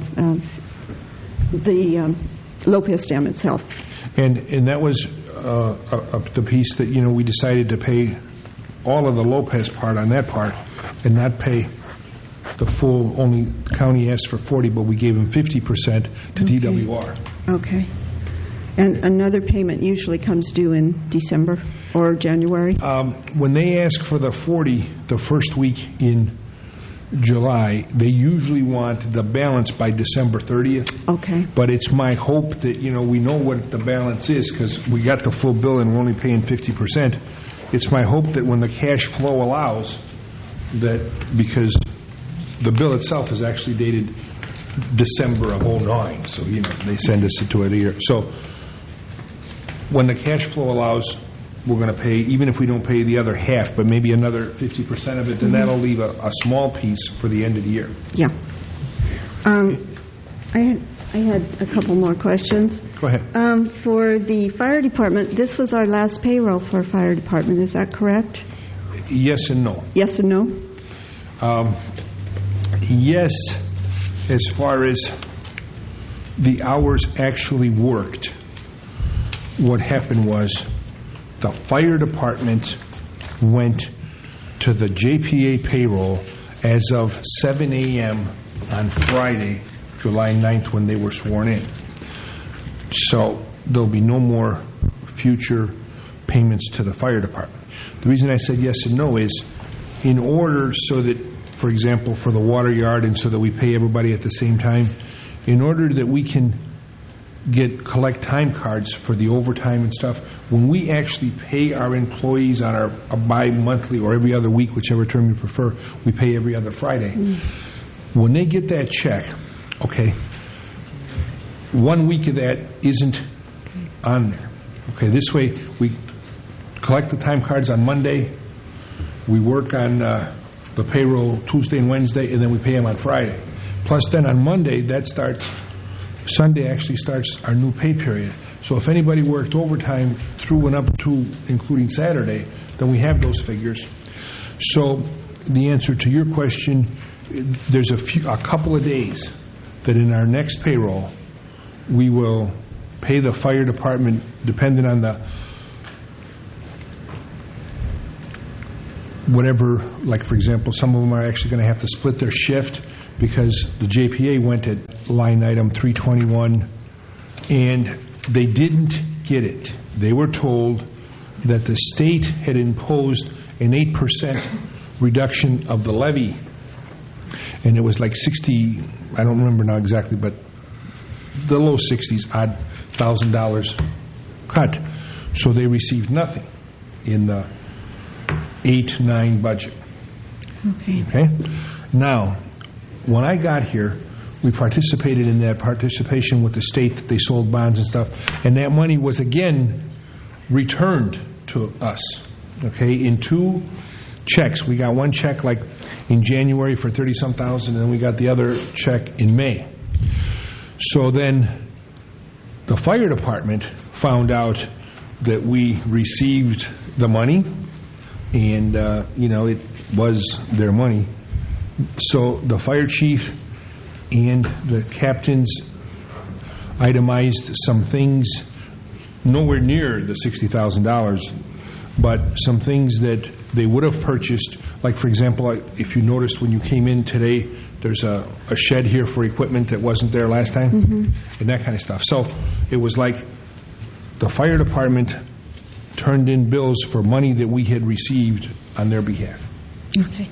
Lopez Dam itself. And that was the piece that, we decided to pay all of the Lopez part on that part and not pay the full. Only the county asked for 40, but we gave them 50% to DWR. Okay. And another payment usually comes due in December or January? When they ask for the 40 the first week in July, they usually want the balance by December 30th. Okay. But it's my hope that, we know what the balance is because we got the full bill and we're only paying 50%. It's my hope that when the cash flow allows, that because the bill itself is actually dated December of '09, so they send us to it a year. So when the cash flow allows, we're going to pay, even if we don't pay the other half, but maybe another 50% of it, then that'll leave a small piece for the end of the year. Yeah. I had a couple more questions. Go ahead. For the fire department, this was our last payroll for fire department. Is that correct? Yes and no. Yes and no? Yes, as far as the hours actually worked. What happened was the fire department went to the JPA payroll as of 7 a.m. on Friday, July 9th, when they were sworn in. So there'll be no more future payments to the fire department. The reason I said yes and no is in order so that, for example, for the water yard, and so that we pay everybody at the same time, in order that we can collect time cards for the overtime and stuff, when we actually pay our employees on a bi-monthly or every other week, whichever term you prefer, we pay every other Friday. When they get that check, okay, 1 week of that isn't on there. Okay, this way we collect the time cards on Monday, we work on the payroll Tuesday and Wednesday, and then we pay them on Friday. Plus then on Monday, Sunday actually starts our new pay period. So if anybody worked overtime through and up to including Saturday, then we have those figures. So the answer to your question, there's a couple of days that in our next payroll we will pay the fire department depending on the whatever, like for example, some of them are actually going to have to split their shift because the JPA went at line item 321 and they didn't get it. They were told that the state had imposed an 8% reduction of the levy, and it was like 60, I don't remember now exactly, but the low 60s, odd $1,000 cut. So they received nothing in the 8-9 budget. Okay. Now, when I got here, we participated in that participation with the state that they sold bonds and stuff, and that money was again returned to us. Okay, in 2 checks. We got one check like in January for 30-some thousand, and then we got the other check in May. So then the fire department found out that we received the money, and it was their money. So the fire chief and the captains itemized some things, nowhere near the $60,000, but some things that they would have purchased. Like, for example, if you noticed when you came in today, there's a shed here for equipment that wasn't there last time, and that kind of stuff. So it was like the fire department turned in bills for money that we had received on their behalf. Okay.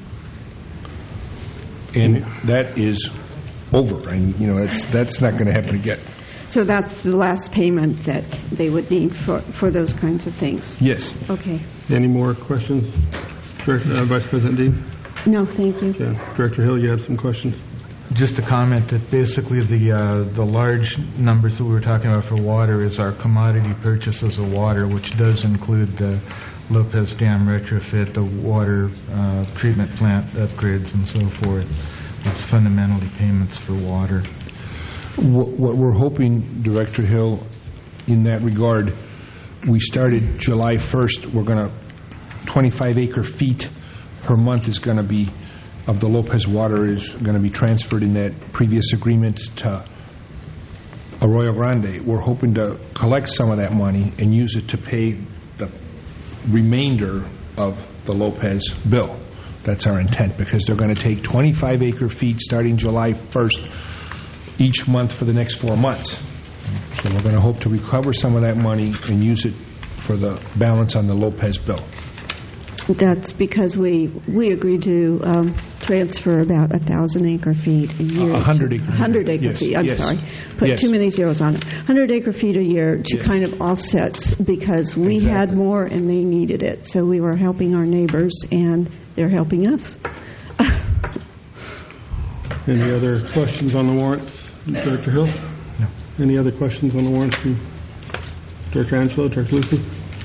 And that is over, and that's not going to happen again. So that's the last payment that they would need for those kinds of things? Yes. Okay. Any more questions? Vice President Dean? No, thank you. Okay. Director Hill, you have some questions? Just a comment that basically the large numbers that we were talking about for water is our commodity purchases of water, which does include the Lopez Dam retrofit, the water treatment plant upgrades, and so forth. It's fundamentally payments for water. What we're hoping, Director Hill, in that regard, we started July 1st. We're going to 25 acre feet per month is going to be of the Lopez water is going to be transferred in that previous agreement to Arroyo Grande. We're hoping to collect some of that money and use it to pay the remainder of the Lopez bill. That's our intent, because they're going to take 25 acre feet starting July 1st each month for the next 4 months. So we're going to hope to recover some of that money and use it for the balance on the Lopez bill. That's because we agreed to transfer about 1,000 acre feet a year. 100 acre feet. 100 acre feet, I'm sorry. Put too many zeros on it. 100 acre feet a year to kind of offsets, because we had more and they needed it. So we were helping our neighbors and they're helping us. Any other questions on the warrants, Director Hill? No. Any other questions on the warrants from Director Angelo, Director Lucy?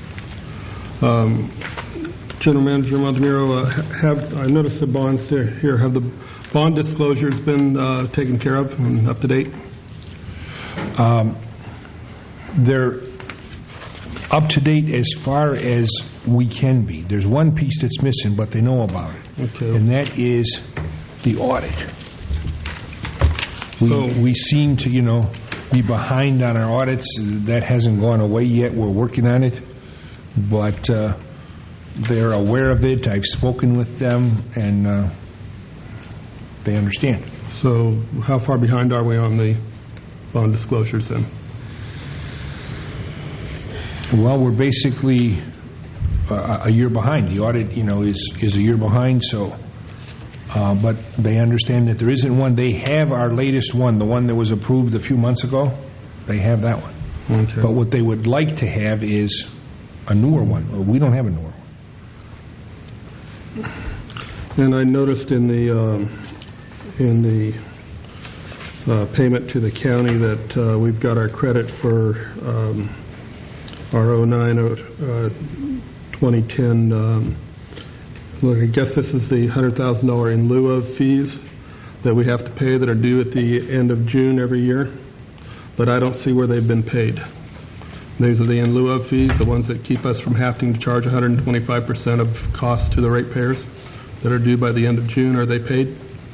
General Manager Montemiro, I noticed the bonds here. Have the bond disclosures been taken care of and up to date? They're up to date as far as we can be. There's one piece that's missing, but they know about it. Okay. And that is the audit. We seem to, be behind on our audits. That hasn't gone away yet. We're working on it. But they're aware of it. I've spoken with them, and they understand. So how far behind are we on the bond disclosures then? Well, we're basically a year behind. The audit, is a year behind, so... but they understand that there isn't one. They have our latest one, the one that was approved a few months ago. They have that one. Okay. But what they would like to have is a newer one. Well, we don't have a newer one. And I noticed in the payment to the county that we've got our credit for our 2010. Look, I guess this is the $100,000 in lieu of fees that we have to pay that are due at the end of June every year, but I don't see where they've been paid. These are the in lieu of fees, the ones that keep us from having to charge 125% of costs to the ratepayers that are due by the end of June. Are they paid?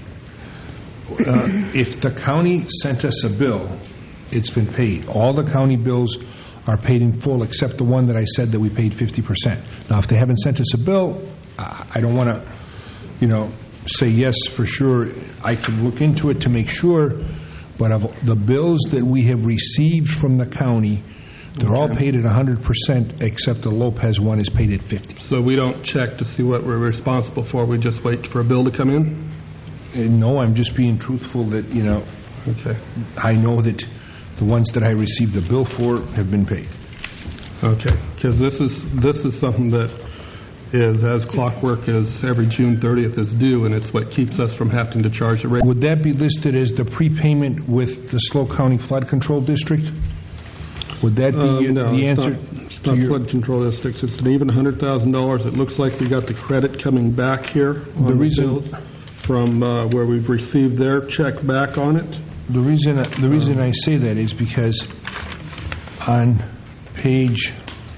If the county sent us a bill, it's been paid. All the county bills are paid in full except the one that I said that we paid 50%. Now, if they haven't sent us a bill, I don't want to, say yes for sure. I can look into it to make sure, but of the bills that we have received from the county, they're all paid at 100% except the Lopez one is paid at 50%. So we don't check to see what we're responsible for. We just wait for a bill to come in? No, I'm just being truthful that, Okay. I know that the ones that I received the bill for have been paid. Okay, because this is something that is as clockwork as every June 30th is due, and it's what keeps us from having to charge the rate. Would that be listed as the prepayment with the SLO County Flood Control District? Would that be the answer? It's not flood control districts. It's an even $100,000. It looks like we got the credit coming back here. The reason from where we've received their check back on it. The reason I say that is because on page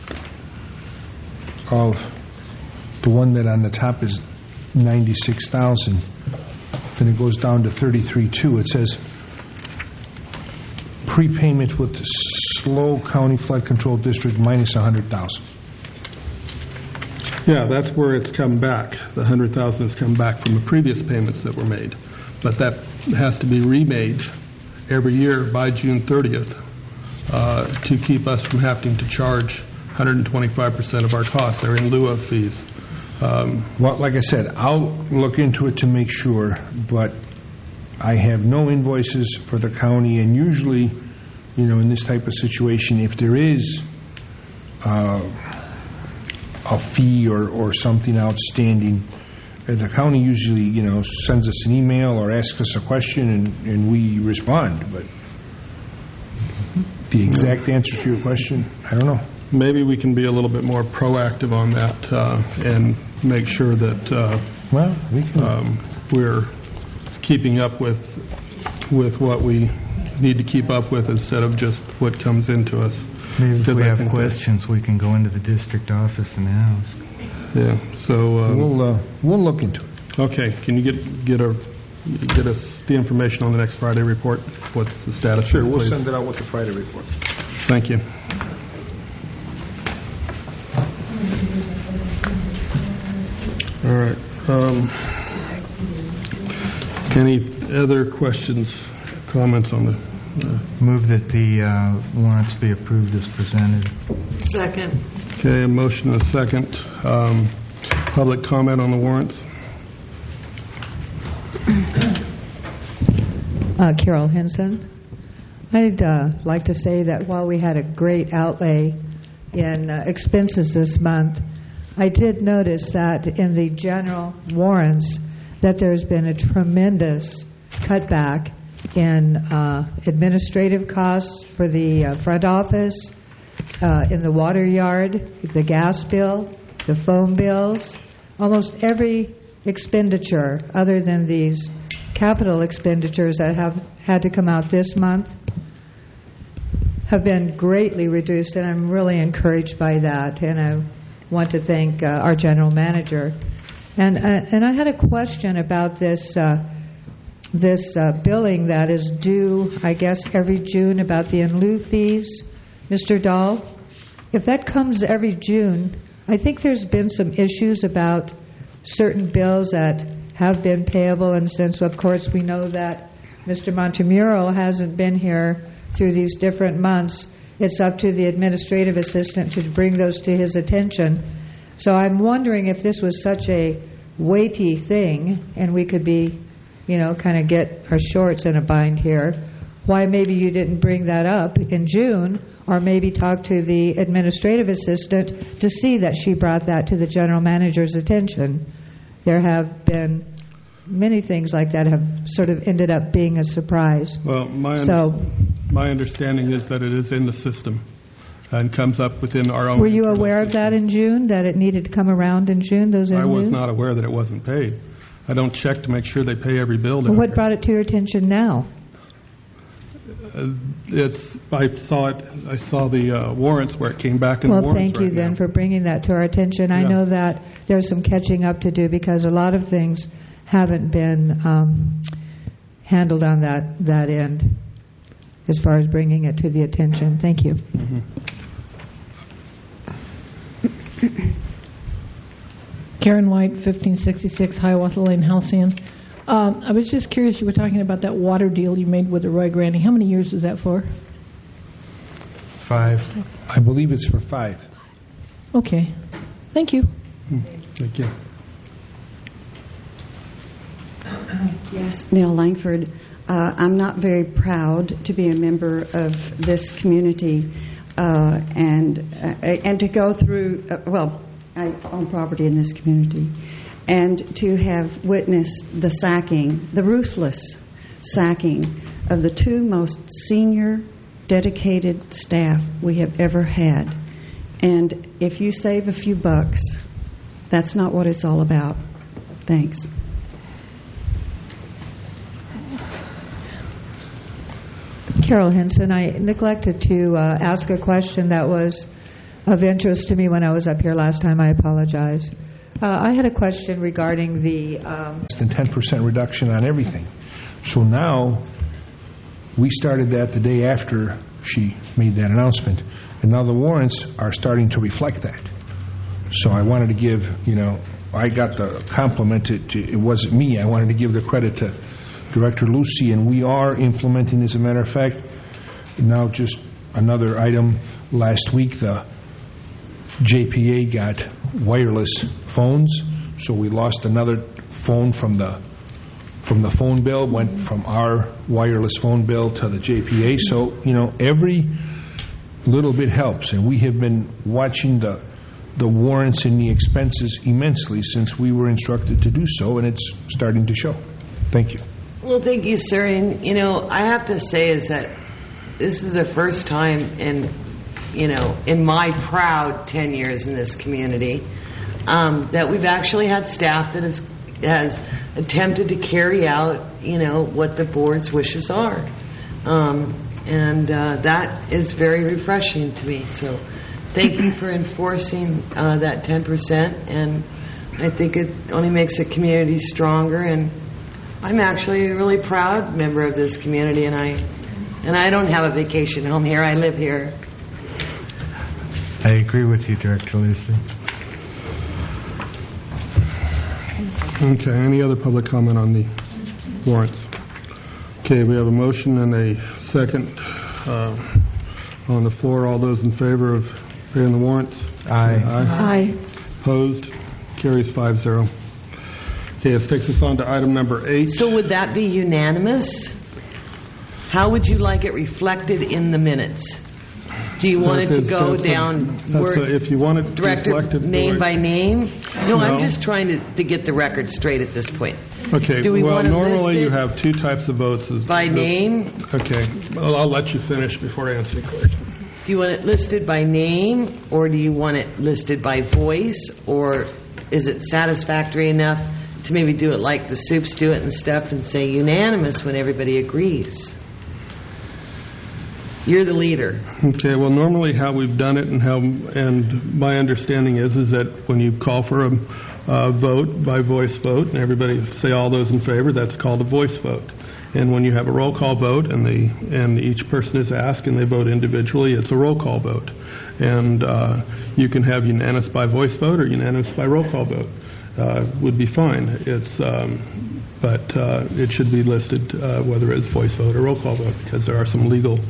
of the one that on the top is 96,000, then it goes down to 33.2. It says prepayment with the SLO County Flood Control District minus 100,000. Yeah, that's where it's come back. The 100,000 has come back from the previous payments that were made, but that has to be remade every year by June 30th to keep us from having to charge 125% of our costs. They're in lieu of fees. Well, like I said, I'll look into it to make sure, but I have no invoices for the county, and usually, in this type of situation, if there is a fee or something outstanding, the county usually, sends us an email or asks us a question, and we respond. But the exact answer to your question, I don't know. Maybe we can be a little bit more proactive on that and make sure that we're keeping up with what we need to keep up with instead of just what comes into us. Maybe if we have questions, we can go into the district office and ask. Yeah, so we'll look into it. Okay, can you get us the information on the next Friday report? What's the status? Sure, we'll please? send it out with the Friday report. Thank you. All right. Any other questions, comments on the... Move that the warrants be approved as presented. Second. Okay, a motion and a second. Public comment on the warrants? Carol Henson. I'd like to say that while we had a great outlay in expenses this month, I did notice that in the general warrants that there's been a tremendous cutback in administrative costs for the front office, in the water yard, the gas bill, the phone bills, almost every expenditure other than these capital expenditures that have had to come out this month have been greatly reduced, and I'm really encouraged by that. And I want to thank our general manager. And I had a question about this billing that is due, I guess, every June about the in lieu fees. Mr. Dahl, if that comes every June, I think there's been some issues about certain bills that have been payable, and since, of course, we know that Mr. Montemuro hasn't been here through these different months, it's up to the administrative assistant to bring those to his attention. So I'm wondering if this was such a weighty thing, and we could be, kind of get our shorts in a bind here, why maybe you didn't bring that up in June, or maybe talk to the administrative assistant to see that she brought that to the general manager's attention. There have been many things like that have sort of ended up being a surprise. Well, my understanding is that it is in the system and comes up within our own. Were you aware of that in June, that it needed to come around in June? I was not aware that it wasn't paid. I don't check to make sure they pay every bill. What brought it to your attention now? I saw the warrants where it came back in the warrants. Well, thank you then for bringing that to our attention. I know that there's some catching up to do because a lot of things haven't been handled on that end as far as bringing it to the attention. Thank you. Mm-hmm. Karen White, 1566 Hiawatha Lane, Halcyon. I was just curious, you were talking about that water deal you made with the Roy Granny. How many years was that for? 5. I believe it's for 5. Okay. Thank you. Thank you. Yes, Neil Langford. I'm not very proud to be a member of this community and to go through, I own property in this community, and to have witnessed the sacking, the ruthless sacking of the 2 most senior, dedicated staff we have ever had. And if you save a few bucks, that's not what it's all about. Thanks. Carol Henson, I neglected to ask a question that was of interest to me when I was up here last time. I apologize. I had a question regarding the... Less than 10% reduction on everything. So now, we started that the day after she made that announcement, and now the warrants are starting to reflect that. So I wanted to give, I got the compliment, it wasn't me, I wanted to give the credit to Director Lucy, and we are implementing, as a matter of fact, now just another item. Last week, the JPA got wireless phones, so we lost another phone from the phone bill, went from our wireless phone bill to the JPA. So, every little bit helps, and we have been watching the warrants and the expenses immensely since we were instructed to do so, and it's starting to show. Thank you. Well, thank you, sir. And, I have to say is that this is the first time in my proud 10 years in this community that we've actually had staff that has attempted to carry out, what the board's wishes are. And that is very refreshing to me. So thank you for enforcing that 10%. And I think it only makes the community stronger. And I'm actually a really proud member of this community, and I don't have a vacation home here. I live here. I agree with you, Director Lucy. Okay, any other public comment on the warrants? Okay, we have a motion and a second on the floor. All those in favor of paying the warrants? Aye. Aye. Opposed? Carries 5-0. Okay, this takes us on to item number 8. So would that be unanimous? How would you like it reflected in the minutes? Do you want it to go That's down if you want it director reflected name by name? No, I'm No. just trying to get the record straight at this point. Okay. Do we well, want to normally list you it have two types of votes. by name? Okay. Well, I'll let you finish before I answer your question. Do you want it listed by name, or do you want it listed by voice, or is it satisfactory enough to maybe do it like the soups do it and stuff and say unanimous when everybody agrees? You're the leader. Okay. Well, normally how we've done it and my understanding is that when you call for a vote by voice vote and everybody say all those in favor, that's called a voice vote. And when you have a roll call vote and each person is asked and they vote individually, it's a roll call vote. And you can have unanimous by voice vote or unanimous by roll call vote. Would be fine. But it should be listed whether it's voice vote or roll call vote, because there are some legal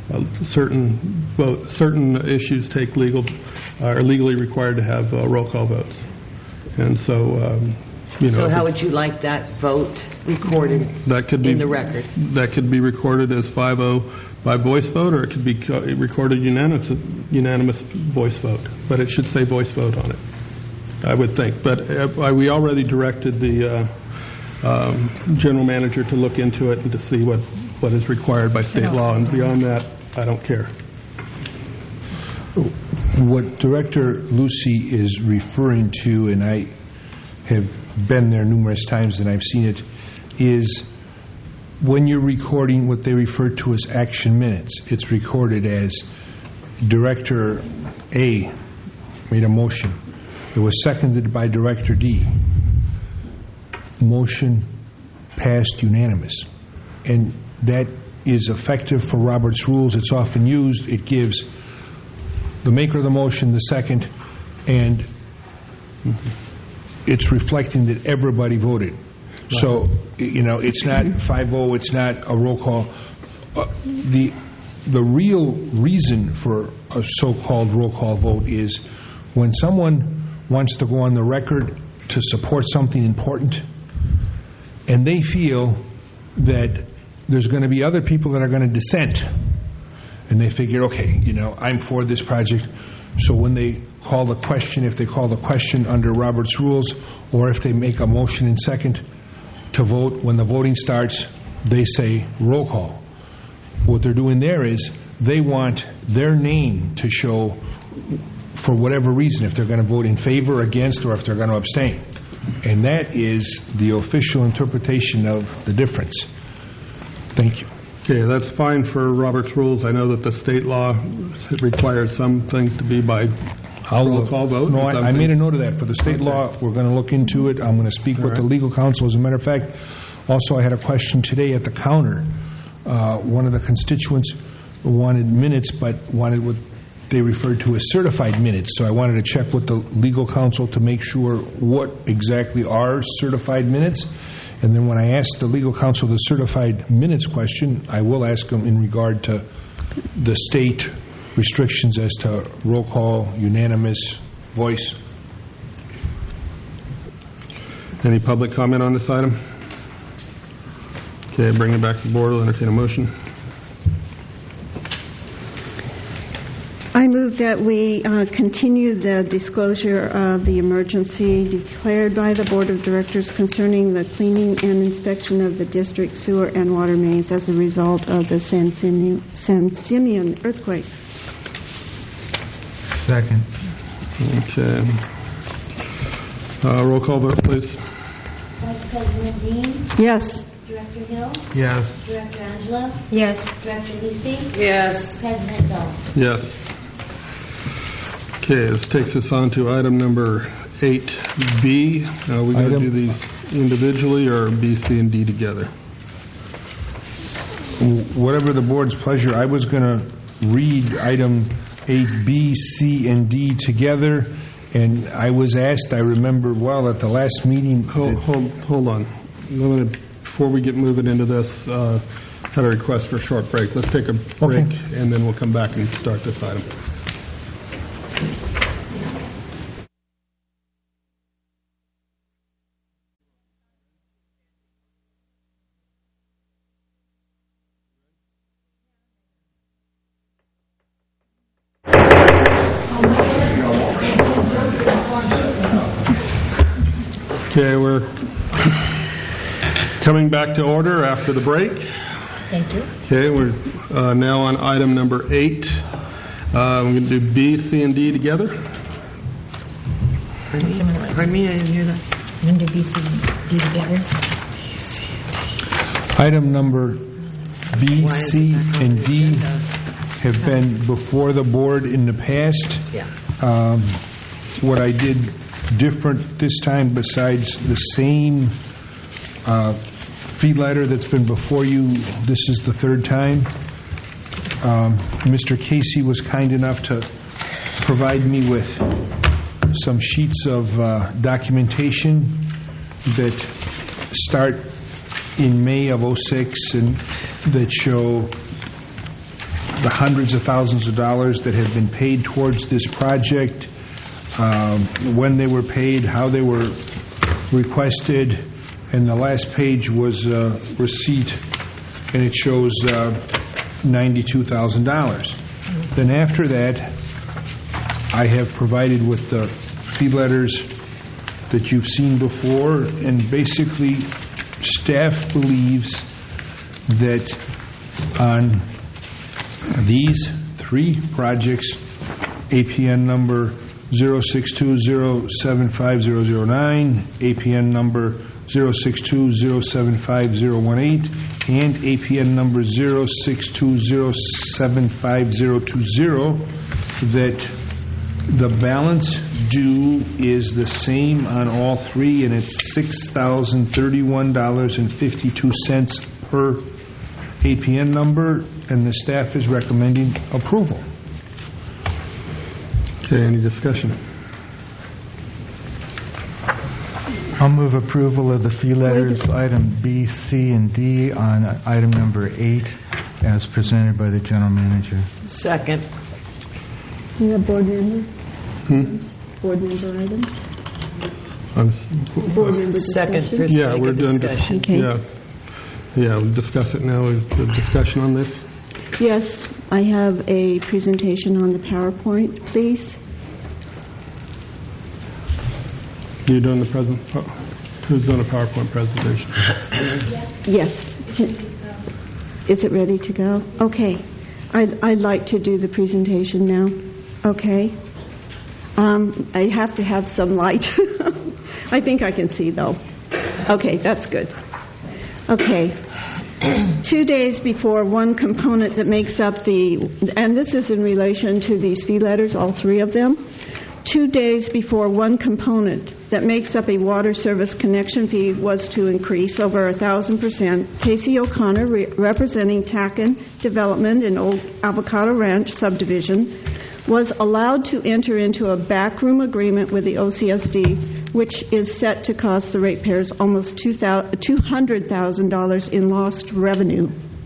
certain issues are legally required to have roll call votes. And so So how would you like that vote recorded in the record? That could be recorded as 5-0 by voice vote, or it could be recorded unanimous voice vote. But it should say voice vote on it, I would think. But we already directed the general manager to look into it and to see what is required by state law. And beyond that, I don't care. What Director Lucy is referring to, and I have been there numerous times and I've seen it, is when you're recording what they refer to as action minutes, it's recorded as Director A made a motion. It was seconded by Director D. Motion passed unanimous. And that is effective for Robert's Rules. It's often used. It gives the maker of the motion the second, and it's reflecting that everybody voted. Right. So, it's not 5-0, it's not a roll call. The real reason for a so-called roll call vote is when someone wants to go on the record to support something important, and they feel that there's going to be other people that are going to dissent, and they figure, okay, I'm for this project. So when they call the question, if they call the question under Robert's Rules, or if they make a motion in second to vote, when the voting starts, they say roll call. What they're doing there is they want their name to show for whatever reason, if they're going to vote in favor, against, or if they're going to abstain. And that is the official interpretation of the difference. Thank you. Okay, that's fine for Robert's Rules. I know that the state law requires some things to be by roll call vote. No, I made a note of that. For the state law, we're going to look into it. I'm going to speak with the legal counsel. As a matter of fact, also I had a question today at the counter. One of the constituents wanted minutes, but wanted what they referred to as certified minutes. So I wanted to check with the legal counsel to make sure what exactly are certified minutes. And then when I asked the legal counsel the certified minutes question, I will ask them in regard to the state restrictions as to roll call, unanimous, voice. Any public comment on this item? Okay, bring it back to the board. We'll entertain a motion. I move that we continue the disclosure of the emergency declared by the Board of Directors concerning the cleaning and inspection of the district sewer and water mains as a result of the San Simeon earthquake. Second. Okay. Roll call vote, please. Vice President Dean? Yes. Director Hill? Yes. Director Angela? Yes. Director Lucy? Yes. President Dahl? Yes. Okay, this takes us on to item number 8B. Are we going to do these individually or B, C, and D together? Whatever the board's pleasure. I was going to read item 8B, C, and D together, and I was asked, I remember well at the last meeting. Hold on. Before we get moving into this, I had a request for a short break. Let's take a break, and then we'll come back and start this item. Okay, we're coming back to order after the break. Thank you. Okay, we're now on item number 8. We're going to do B, C, and D together. Pardon me, I didn't hear that. I'm going to do B, C, and D together. Item number B, C, and D have been before the board in the past. Yeah. What I did different this time, besides the same fee letter that's been before you, this is the third time. Mr. Casey was kind enough to provide me with some sheets of documentation that start in May of '06 and that show the hundreds of thousands of dollars that have been paid towards this project, when they were paid, how they were requested, and the last page was receipt, and it shows $92,000. Then after that, I have provided with the fee letters that you've seen before, and basically staff believes that on these 3 projects, APN number 062075009, APN number 062075018, and APN number 062075020, that the balance due is the same on all 3, and it's $6,031.52 per APN number, and the staff is recommending approval. Okay, any discussion? I'll move approval of the fee letters, item B, C, and D on item number 8 as presented by the general manager. Second. Do you have board member? Board member items? Board member Second. discussion? Yeah, we're doing discussion. Okay. Yeah, we'll discuss it now. Is there discussion on this? Yes, I have a presentation on the PowerPoint, please. You doing the present? Who's doing a PowerPoint presentation? Yes. Is it ready to go? Okay. I'd like to do the presentation now. Okay. I have to have some light. I think I can see, though. Okay, that's good. Okay. 2 days before one component that makes up and this is in relation to these fee letters, all 3 of them. 2 days before one component that makes up a water service connection fee was to increase over 1,000%, Casey O'Connor, representing Tacken Development in Old Avocado Ranch subdivision, was allowed to enter into a backroom agreement with the OCSD, which is set to cost the ratepayers almost $200,000 in lost revenue.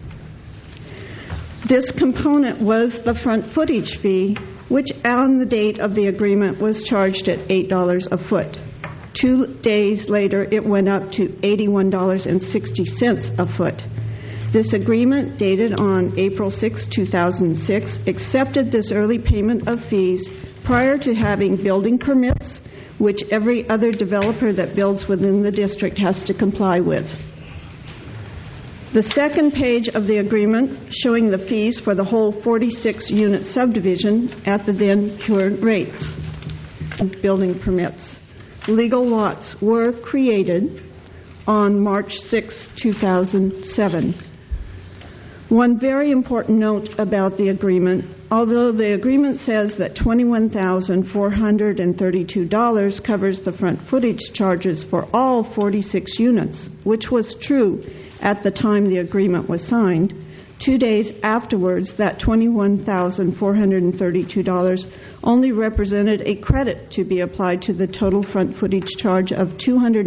This component was the front footage fee, which on the date of the agreement was charged at $8 a foot. 2 days later, it went up to $81.60 a foot. This agreement, dated on April 6, 2006, accepted this early payment of fees prior to having building permits, which every other developer that builds within the district has to comply with. The second page of the agreement, showing the fees for the whole 46-unit subdivision at the then current rates. Building permits. Legal lots were created on March 6, 2007. One very important note about the agreement, although the agreement says that $21,432 covers the front footage charges for all 46 units, which was true at the time the agreement was signed, 2 days afterwards, that $21,432 only represented a credit to be applied to the total front footage charge of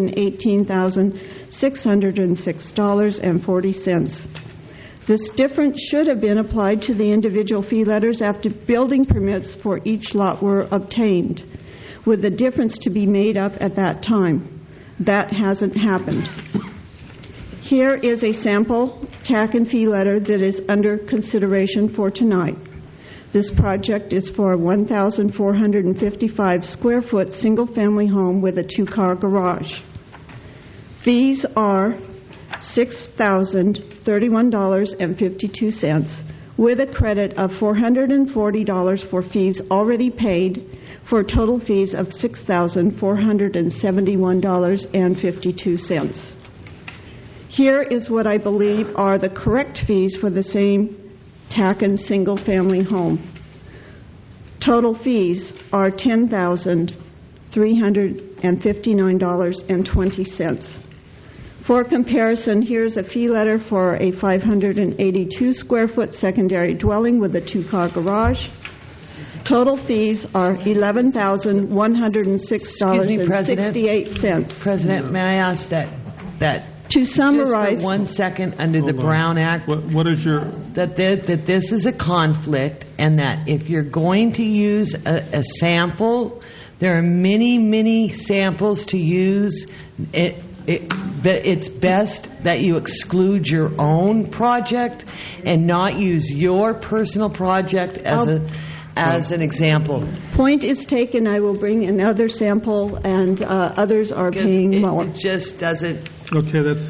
$218,606.40. This difference should have been applied to the individual fee letters after building permits for each lot were obtained, with the difference to be made up at that time. That hasn't happened. Here is a sample TAC and fee letter that is under consideration for tonight. This project is for a 1,455 square foot single family home with a 2-car garage. Fees are $6,031.52, with a credit of $440 for fees already paid, for total fees of $6,471.52. Here is what I believe are the correct fees for the same Tacken single-family home. Total fees are $10,359.20. For comparison, here's a fee letter for a 582-square-foot secondary dwelling with a two-car garage. Total fees are $11,106.68. President, may I ask that to summarize, just for 1 second, under the Brown Act, what is your that this is a conflict, and that if you're going to use a sample, there are many samples to use. But it's best that you exclude your own project and not use your personal project as an example. Point is taken. I will bring another sample, and others are paying more. It just doesn't. Okay, that's.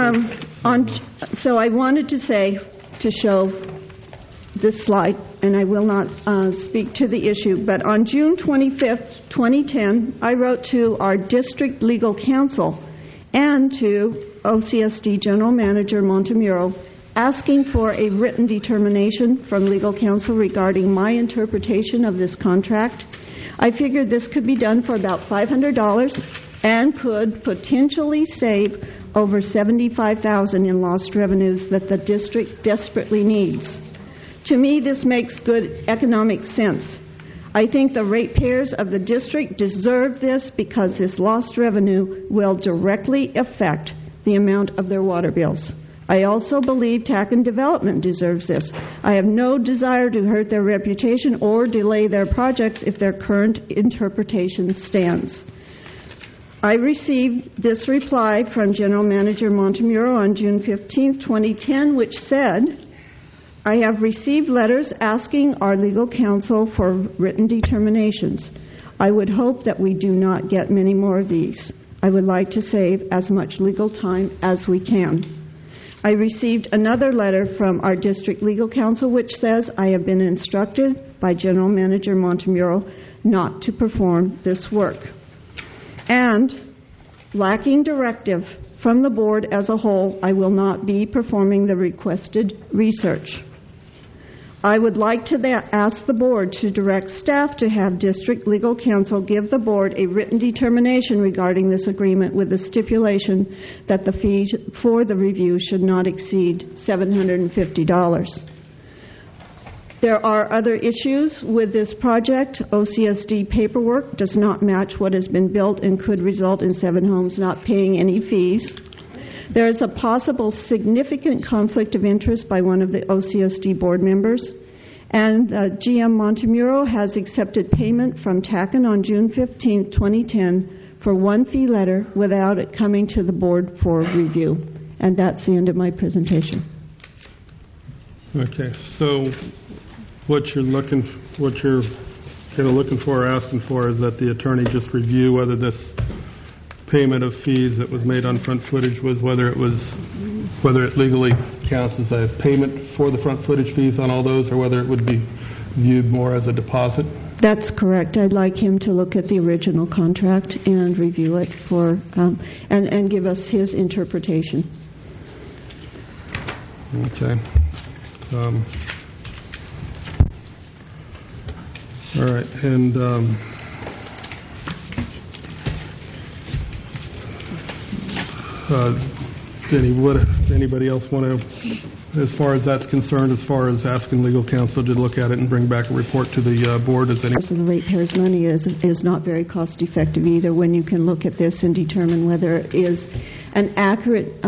So I wanted to say, to show this slide, and I will not speak to the issue, but on June 25th, 2010, I wrote to our district legal counsel and to OCSD General Manager Montemuro, asking for a written determination from legal counsel regarding my interpretation of this contract. I figured this could be done for about $500 and could potentially save over $75,000 in lost revenues that the district desperately needs. To me, this makes good economic sense. I think the ratepayers of the district deserve this because this lost revenue will directly affect the amount of their water bills. I also believe Tacken Development deserves this. I have no desire to hurt their reputation or delay their projects if their current interpretation stands. I received this reply from General Manager Montemuro on June 15, 2010, which said, I have received letters asking our legal counsel for written determinations. I would hope that we do not get many more of these. I would like to save as much legal time as we can. I received another letter from our district legal counsel which says I have been instructed by General Manager Montemuro not to perform this work. And lacking directive from the board as a whole, I will not be performing the requested research. I would like to ask the board to direct staff to have district legal counsel give the board a written determination regarding this agreement with the stipulation that the fees for the review should not exceed $750. There are other issues with this project. OCSD paperwork does not match what has been built and could result in 7 homes not paying any fees. There is a possible significant conflict of interest by one of the OCSD board members. And GM Montemuro has accepted payment from Tacken on June 15, 2010 for 1 fee letter without it coming to the board for review. And that's the end of my presentation. Okay, so what you're kind of looking for or asking for is that the attorney just review whether this payment of fees that was made on front footage was whether it legally counts as a payment for the front footage fees on all those, or whether it would be viewed more as a deposit. That's correct. I'd like him to look at the original contract and review it for and give us his interpretation. Okay. All right, and anybody else want to, as far as that's concerned, as far as asking legal counsel to look at it and bring back a report to the board? Is any? So the ratepayers' money is not very cost effective either when you can look at this and determine whether it is an accurate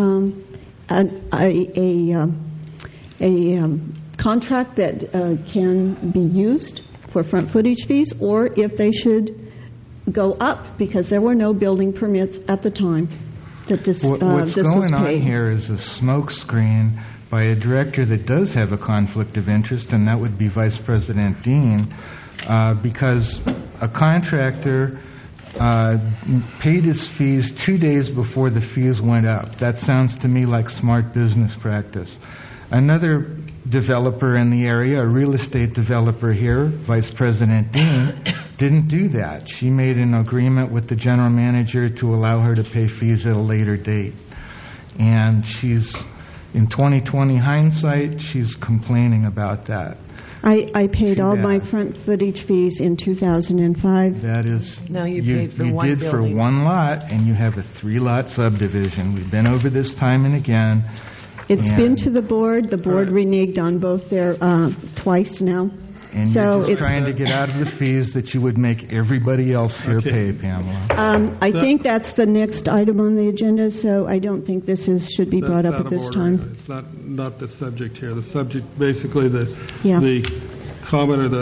contract that can be used for front footage fees, or if they should go up because there were no building permits at the time that this What's this was going on paid. here is a smokescreen by a director that does have a conflict of interest, and that would be Vice President Dean, because a contractor paid his fees 2 days before the fees went up. That sounds to me like smart business practice. Another developer in the area, a real estate developer here, Vice President Dean, didn't do that. She made an agreement with the general manager to allow her to pay fees at a later date. And she's, in 2020 hindsight, she's complaining about that. I paid all my front footage fees in 2005. That is, no, you paid for one did building. for one lot, and you have a 3-lot subdivision. We've been over this time and again. It's been to the board. The board reneged on both their twice now. And so you're just trying to get out of the fees that you would make everybody else here pay, Pamela. I think that's the next item on the agenda, so I don't think this should be brought up at this time. It's not the subject here. The subject, basically, the comment or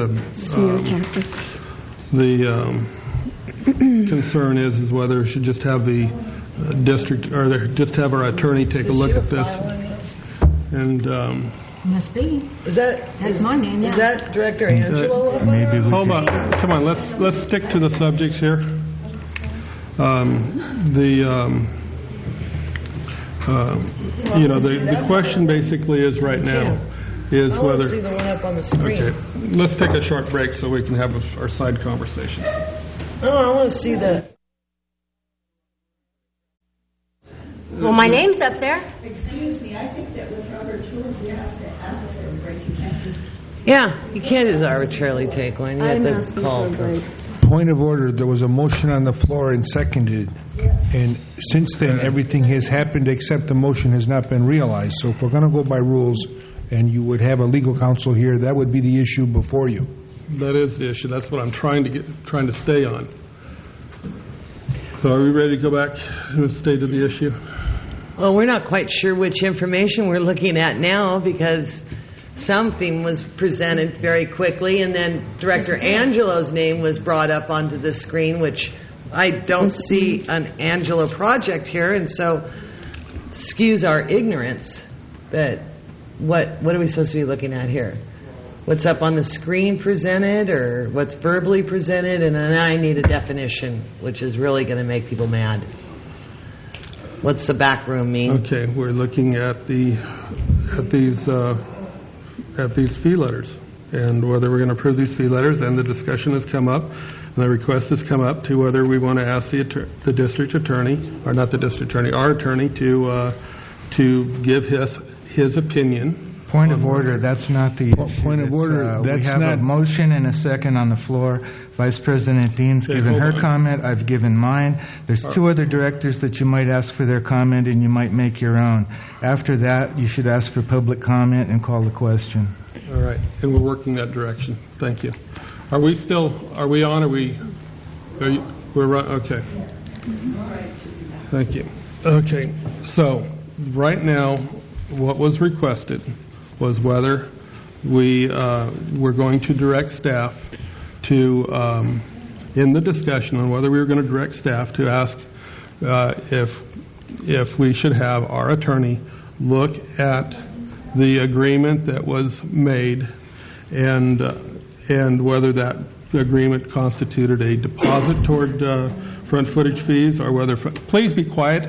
the concern is whether we should just have the district or just have our attorney take a look at this. And must be. That's my name. Is that Director Angelo? Hold on. Come on. Let's stick to the subjects here. The question basically is right now is whether. I want to see the one up on the screen. Okay. Let's take a short break so we can have our side conversations. Oh, I want to see the. Well, my name's up there. Excuse me, I think that with Robert's rules, you have to ask for a break. You can't just... Yeah, you can't just arbitrarily take one. You have to call for it. Point of order, there was a motion on the floor and seconded. And since then, everything has happened except the motion has not been realized. So if we're going to go by rules and you would have a legal counsel here, that would be the issue before you. That is the issue. That's what I'm trying to stay on. So are we ready to go back to the state of the issue? Well, we're not quite sure which information we're looking at now because something was presented very quickly and then Director Angelo's name was brought up onto the screen, which I don't see an Angelo project here, and so excuse our ignorance. But what are we supposed to be looking at here? What's up on the screen presented or what's verbally presented? And then I need a definition, which is really going to make people mad. What's the back room mean? Okay, we're looking at these fee letters and whether we're going to approve these fee letters. And the discussion has come up, and the request has come up to whether we want to ask the district attorney, or not the district attorney, our attorney, to give his opinion. Point of order, that's not the issue. Point of order, we have a motion and a second on the floor. Vice President Dean's given her comment. I've given mine. There's 2 other directors that you might ask for their comment, and you might make your own. After that, you should ask for public comment and call the question. All right, and we're working that direction. Thank you. Are we on? We're right? Okay. Thank you. Okay, so right now, what was requested was whether we were going to direct staff to, in the discussion on whether we were going to direct staff to ask if we should have our attorney look at the agreement that was made and whether that agreement constituted a deposit toward front footage fees or whether... Please be quiet.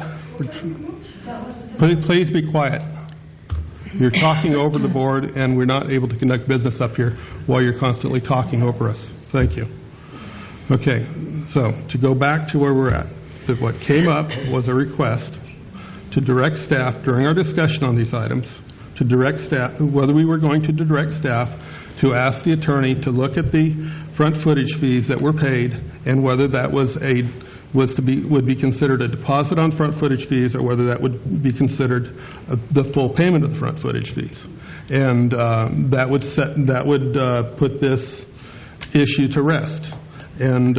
Please be quiet. You're talking over the board, and we're not able to conduct business up here while you're constantly talking over us. Thank you. Okay, so to go back to where we're at, what came up was a request to direct staff during our discussion on these items, to direct staff, whether we were going to direct staff to ask the attorney to look at the front footage fees that were paid and whether that would be considered a deposit on front footage fees or whether that would be considered the full payment of the front footage fees. And that would put this issue to rest. And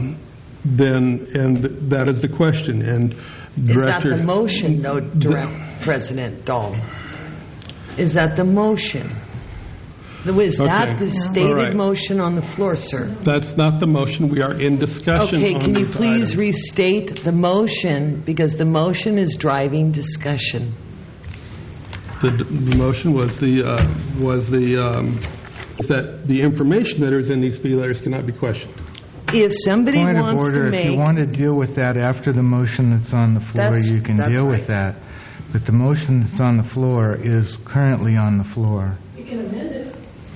that is the question. And Director, is that the motion, though, President Dahl? Is that the motion? Was that the stated motion on the floor, sir? That's not the motion. We are in discussion. Okay, can you please restate the motion, because the motion is driving discussion. The motion was that the information that is in these fee letters cannot be questioned. if somebody Point of wants order, to make... if you want to deal with that after the motion that's on the floor, you can deal with that. But the motion that's on the floor is currently on the floor. You can amend it.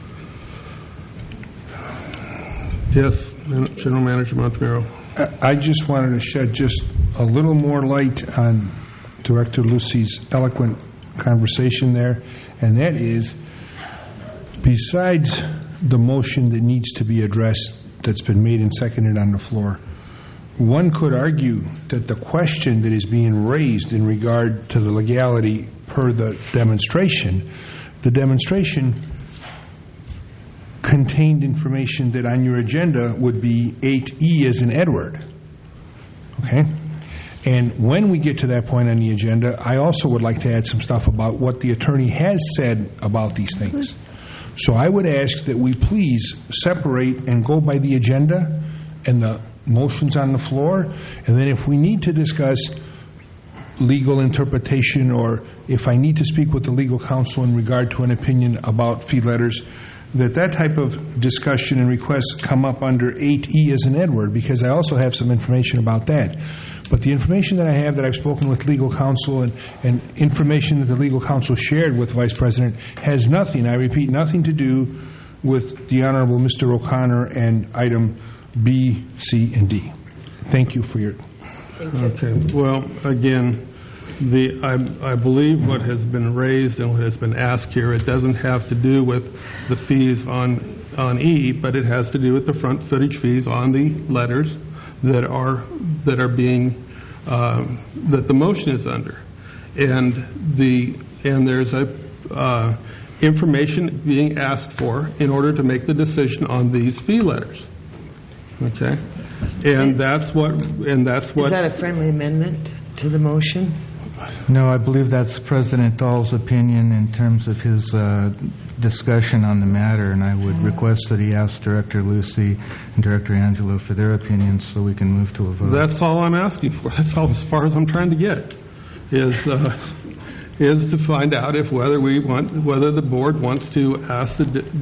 Yes, General Manager Montemurro. I just wanted to shed just a little more light on Director Lucy's eloquent conversation there, and that is, besides the motion that needs to be addressed that's been made and seconded on the floor, one could argue that the question that is being raised in regard to the legality per the demonstration contained information that on your agenda would be 8E as in Edward. Okay? And when we get to that point on the agenda, I also would like to add some stuff about what the attorney has said about these things. So I would ask that we please separate and go by the agenda and the motions on the floor, and then if we need to discuss legal interpretation, or if I need to speak with the legal counsel in regard to an opinion about fee letters, that type of discussion and requests come up under 8E as in Edward, because I also have some information about that. But the information that I have, that I've spoken with legal counsel and information that the legal counsel shared with Vice President, has nothing, I repeat, nothing to do with the Honorable Mr. O'Connor and item B, C, and D. Thank you for your... Okay. Well, again, I believe what has been raised and what has been asked here, it doesn't have to do with the fees on E, but it has to do with the front footage fees on the letters that are being that the motion is under, and there's information being asked for in order to make the decision on these fee letters. Okay, and that's what. Is that a friendly amendment to the motion? No, I believe that's President Dahl's opinion in terms of his discussion on the matter, and I would request that he ask Director Lucy and Director Angelo for their opinions so we can move to a vote. That's all I'm asking for. That's all as far as I'm trying to get, is to find out if whether the board wants to ask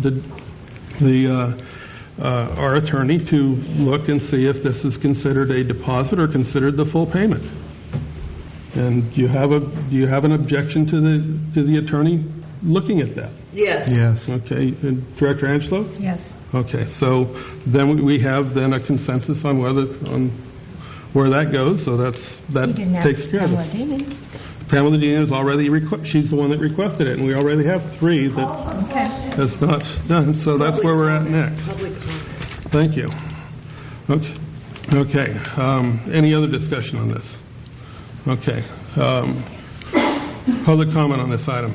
our attorney to look and see if this is considered a deposit or considered the full payment. And do you have an objection to the attorney looking at that? Yes. Yes. Okay. And Director Angelo? Yes. Okay. So then we have then a consensus on where that goes. So that takes care of it. Pamela Dean is already she's the one that requested it, and we already have 3 that has not done. So that's where we're at next. Thank you. Okay. Any other discussion on this? Okay. Public comment on this item.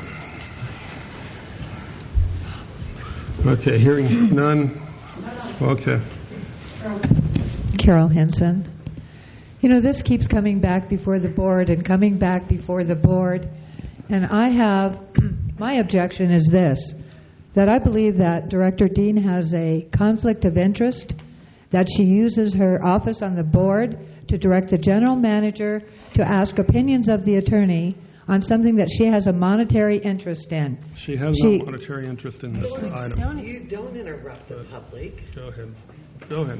Okay. Hearing none. Okay. Carol Henson. You know, this keeps coming back before the board and coming back before the board. And my objection is this, that I believe that Director Dean has a conflict of interest, that she uses her office on the board to direct the general manager to ask opinions of the attorney on something that she has a monetary interest in. She has no monetary interest in this item. You don't interrupt the public. Go ahead.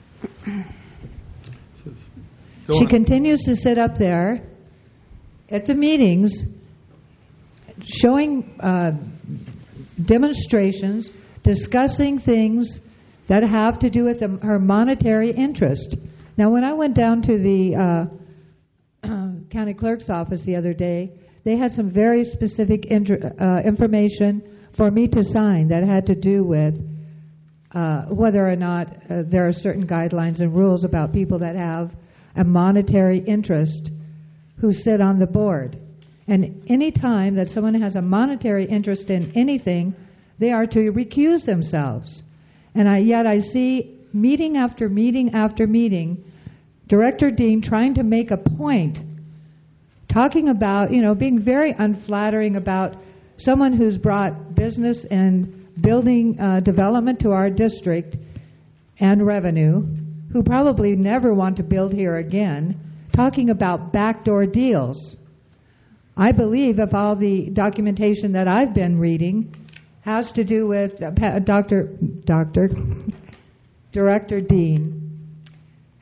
She continues to sit up there at the meetings showing demonstrations, discussing things that have to do with her monetary interest. Now, when I went down to the county clerk's office the other day, they had some very specific information for me to sign that had to do with whether or not there are certain guidelines and rules about people that have a monetary interest who sit on the board. And any time that someone has a monetary interest in anything, they are to recuse themselves. And yet I see meeting after meeting after meeting, Director Dean trying to make a point, talking about, being very unflattering about someone who's brought business and building development to our district and revenue, who probably never want to build here again, talking about backdoor deals. I believe if all the documentation that I've been reading has to do with Director Dean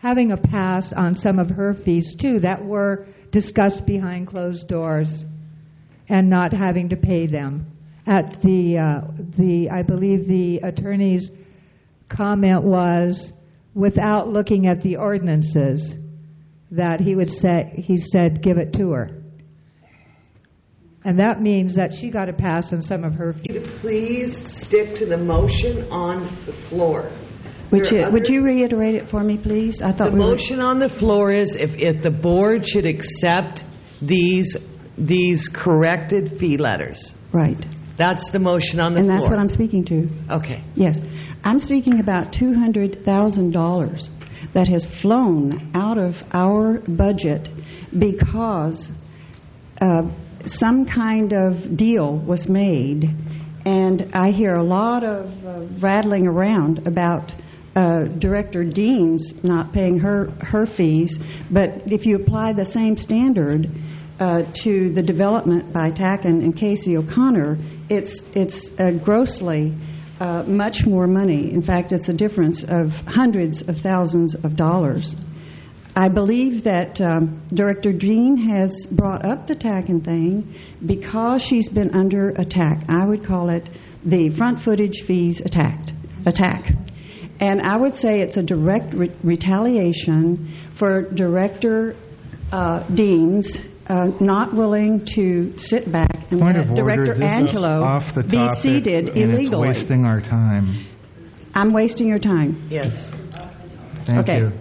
having a pass on some of her fees too that were discussed behind closed doors and not having to pay them. At I believe the attorney's comment was, without looking at the ordinances, that he said give it to her. And that means that she got a pass on some of her fees. Please stick to the motion on the floor. Would you reiterate it for me, please? I thought the motion on the floor is if the board should accept these corrected fee letters. Right. That's the motion on the floor. And that's what I'm speaking to. Okay. Yes. I'm speaking about $200,000 that has flown out of our budget because some kind of deal was made. And I hear a lot of rattling around about Director Dean's not paying her fees. But if you apply the same standard to the development by Tacken and Casey O'Connor, it's grossly much more money. In fact, it's a difference of hundreds of thousands of dollars. I believe that Director Dean has brought up the Tacken thing because she's been under attack. I would call it the front footage fees attack. And I would say it's a direct retaliation for Director Dean's not willing to sit back and let Director Angelo be seated illegally. It's wasting our time. I'm wasting your time. Yes. Thank you.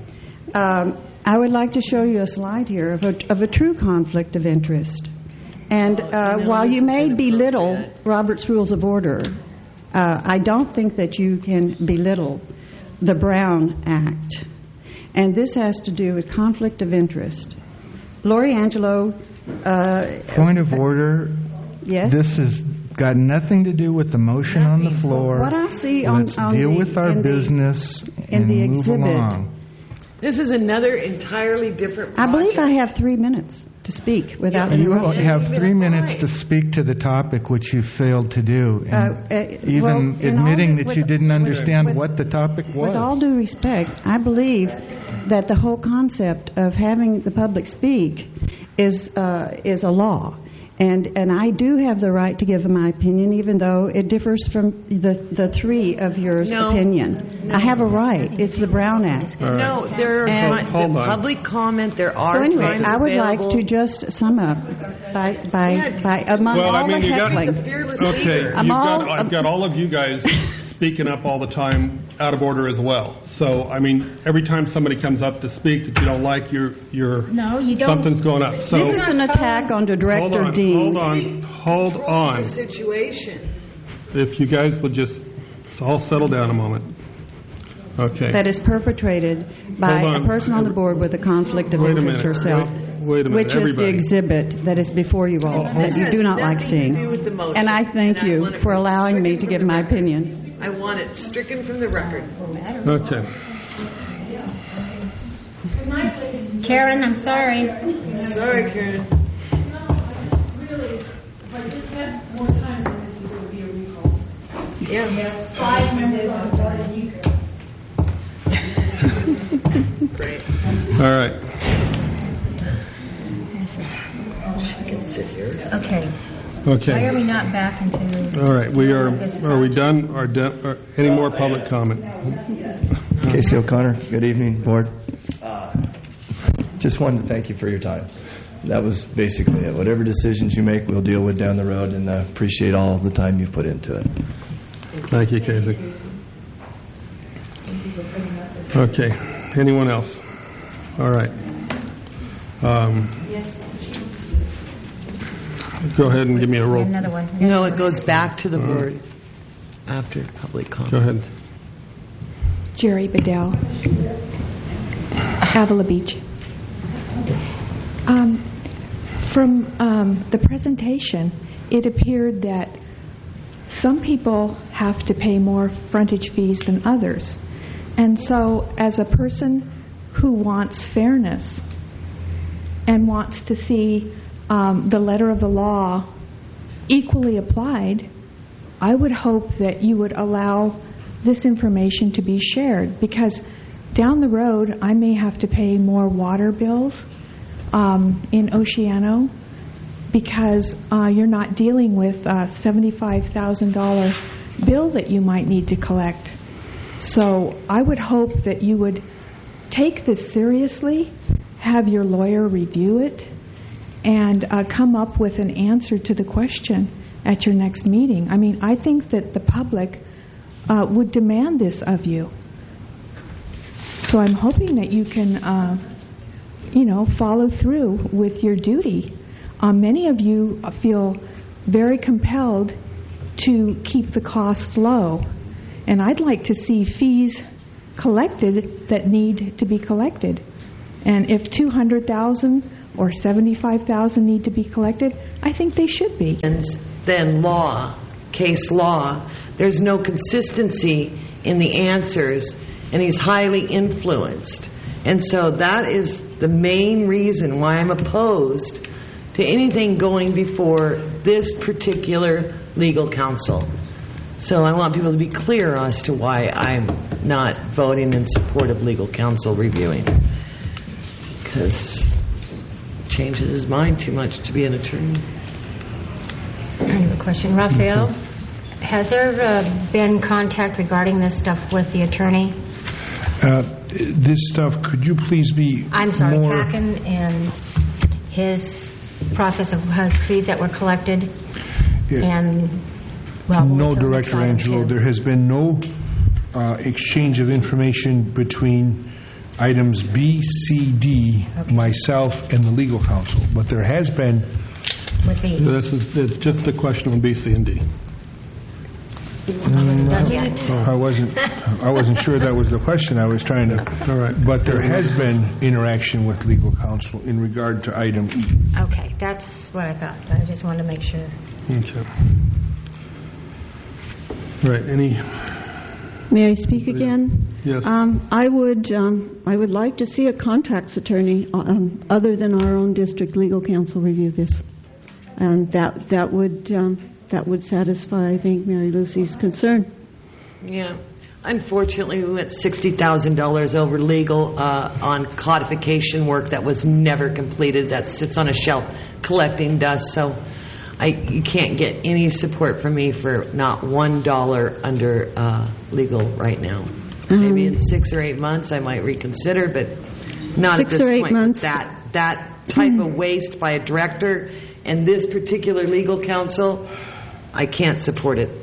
I would like to show you a slide here of a true conflict of interest. And while you may belittle Robert's Rules of Order, I don't think that you can belittle the Brown Act. And this has to do with conflict of interest. Lori Angelo... Point of order. Yes? This has got nothing to do with the motion on the floor. What I see Let's deal with our business and the move exhibit. along. This is another entirely different project. I believe I have 3 minutes to speak without You interruption. have 3 minutes to speak to the topic, which you failed to do. And even admitting that you didn't understand what the topic was. With all due respect, I believe that the whole concept of having the public speak is a law. And I do have the right to give my opinion, even though it differs from the three of yours opinion. No. I have a right. It's the Brown Act. Right. No, there are public comment. There are. So anyway, I would like to just sum up by among all the heckling. I've got all of you guys speaking up all the time out of order as well. So, I mean, every time somebody comes up to speak that you don't like, no, you don't. Something's going up. So, this is an attack on Director Dean. Hold on. Situation. If you guys would just all settle down a moment. Okay. That is perpetrated by a person on the board with a conflict of interest herself. Wait a minute, which is the exhibit that is before you all that you do not like seeing. And I thank you for allowing me to give my opinion. I want it stricken from the record. Okay. Karen, I'm sorry. Sorry, Karen. Really, if I just had more time, I think there would be a recall. Yeah. Yes, 5 members on the board, and you could. Great. All right. She can sit here. Okay. Okay. Why are we not back into... All right. Are we done? Any more public comment? Casey O'Connor, good evening, board. Just wanted to thank you for your time. That was basically it. Whatever decisions you make, we'll deal with down the road, and appreciate all the time you've put into it. Thank you, Casey. Okay. Anyone else? All right. Go ahead and give me a roll. Another one. No, it goes back to the board after public comment. Go ahead. Jerry Bedell, Avila Beach. From the presentation, it appeared that some people have to pay more frontage fees than others. And so as a person who wants fairness and wants to see the letter of the law equally applied, I would hope that you would allow this information to be shared, because down the road, I may have to pay more water bills in Oceano because you're not dealing with a $75,000 bill that you might need to collect. So I would hope that you would take this seriously, have your lawyer review it, and come up with an answer to the question at your next meeting. I mean, I think that the public would demand this of you. So I'm hoping that you can, follow through with your duty. Many of you feel very compelled to keep the cost low. And I'd like to see fees collected that need to be collected. And if $200,000 or $75,000 need to be collected, I think they should be. And then case law, there's no consistency in the answers, and he's highly influenced. And so that is the main reason why I'm opposed to anything going before this particular legal counsel. So I want people to be clear as to why I'm not voting in support of legal counsel reviewing. Because it changes his mind too much to be an attorney. I have a question. Raphael, has there been contact regarding this stuff with the attorney? This stuff, could you please be I'm sorry, more... Tacken and his process of fees that were collected? Yeah. And, no, Director Angelo, there has been no exchange of information between items B, C, D, myself, and the legal counsel. But there has been... It's just a question on B, C, and D. I wasn't sure that was the question. I was trying to. All right. But there has been interaction with legal counsel in regard to item E. Okay, that's what I thought. I just wanted to make sure. Okay. Right. May I speak again? Yes. I would like to see a contracts attorney other than our own district legal counsel review this, and that would satisfy, I think, Mary Lucy's concern. Yeah. Unfortunately, we went $60,000 over legal on codification work that was never completed, that sits on a shelf collecting dust. So you can't get any support from me for not $1 under legal right now. Maybe in 6 or 8 months I might reconsider, but not 6 at this or 8 point. months. That type of waste by a director and this particular legal counsel, I can't support it.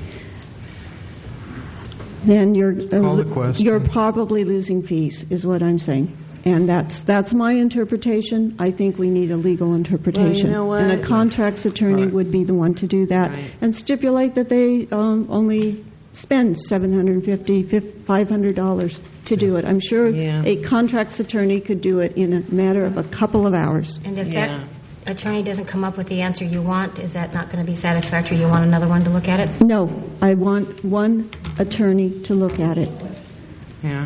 Then you're probably losing fees, is what I'm saying. And that's my interpretation. I think we need a legal interpretation. Well, you know what? And a contracts attorney would be the one to do that. And stipulate that they only spend $750, $500 to do it. I'm sure a contracts attorney could do it in a matter of a couple of hours. And if that attorney doesn't come up with the answer you want, is that not going to be satisfactory? You want another one to look at it? No, I want one attorney to look at it. Yeah.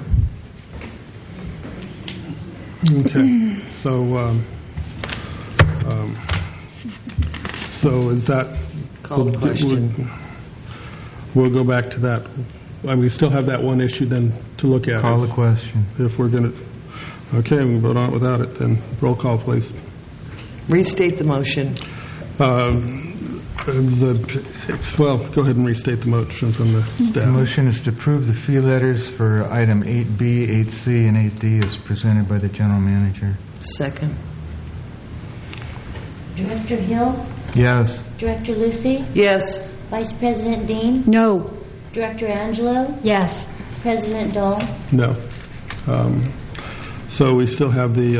Okay. So is that... Call the question. We'll go back to that. We still have that one issue then to look at. Call the question. If we're going to... Okay, we can vote on it without it then. Roll call, please. Restate the motion. Well, go ahead and restate the motion from the staff. The motion is to approve the fee letters for item 8B, 8C, and 8D as presented by the general manager. Second. Director Hill? Yes. Director Lucy? Yes. Vice President Dean? No. Director Angelo? Yes. President Dahl? No. So we still have the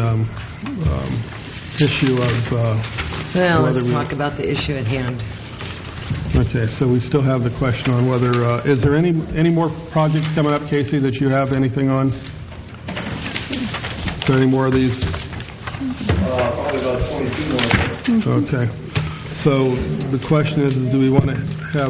issue of... let's talk about the issue at hand. Okay, so we still have the question on whether... is there any more projects coming up, Casey, that you have anything on? Is there any more of these? Probably about 22 more. Okay. So the question is do we want to have...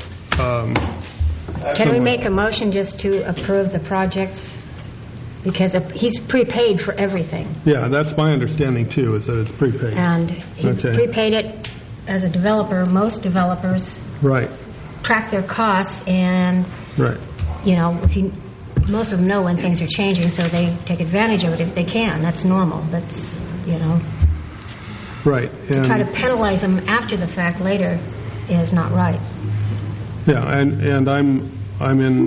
Can we make a motion just to approve the projects? Because he's prepaid for everything. Yeah, that's my understanding, too, is that it's prepaid. And he prepaid it as a developer. Most developers track their costs, and, if you most of them know when things are changing, so they take advantage of it if they can. That's normal. That's, Right. To try to penalize them after the fact later is not right. Yeah, and I'm in,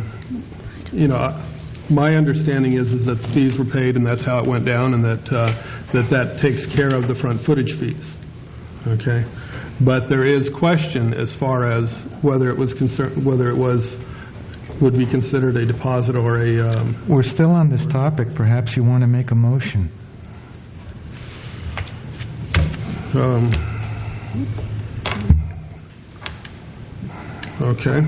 my understanding is that the fees were paid and that's how it went down, and that takes care of the front footage fees. Okay, but there is question as far as whether it would be considered a deposit or a. We're still on this topic. Perhaps you want to make a motion. Okay.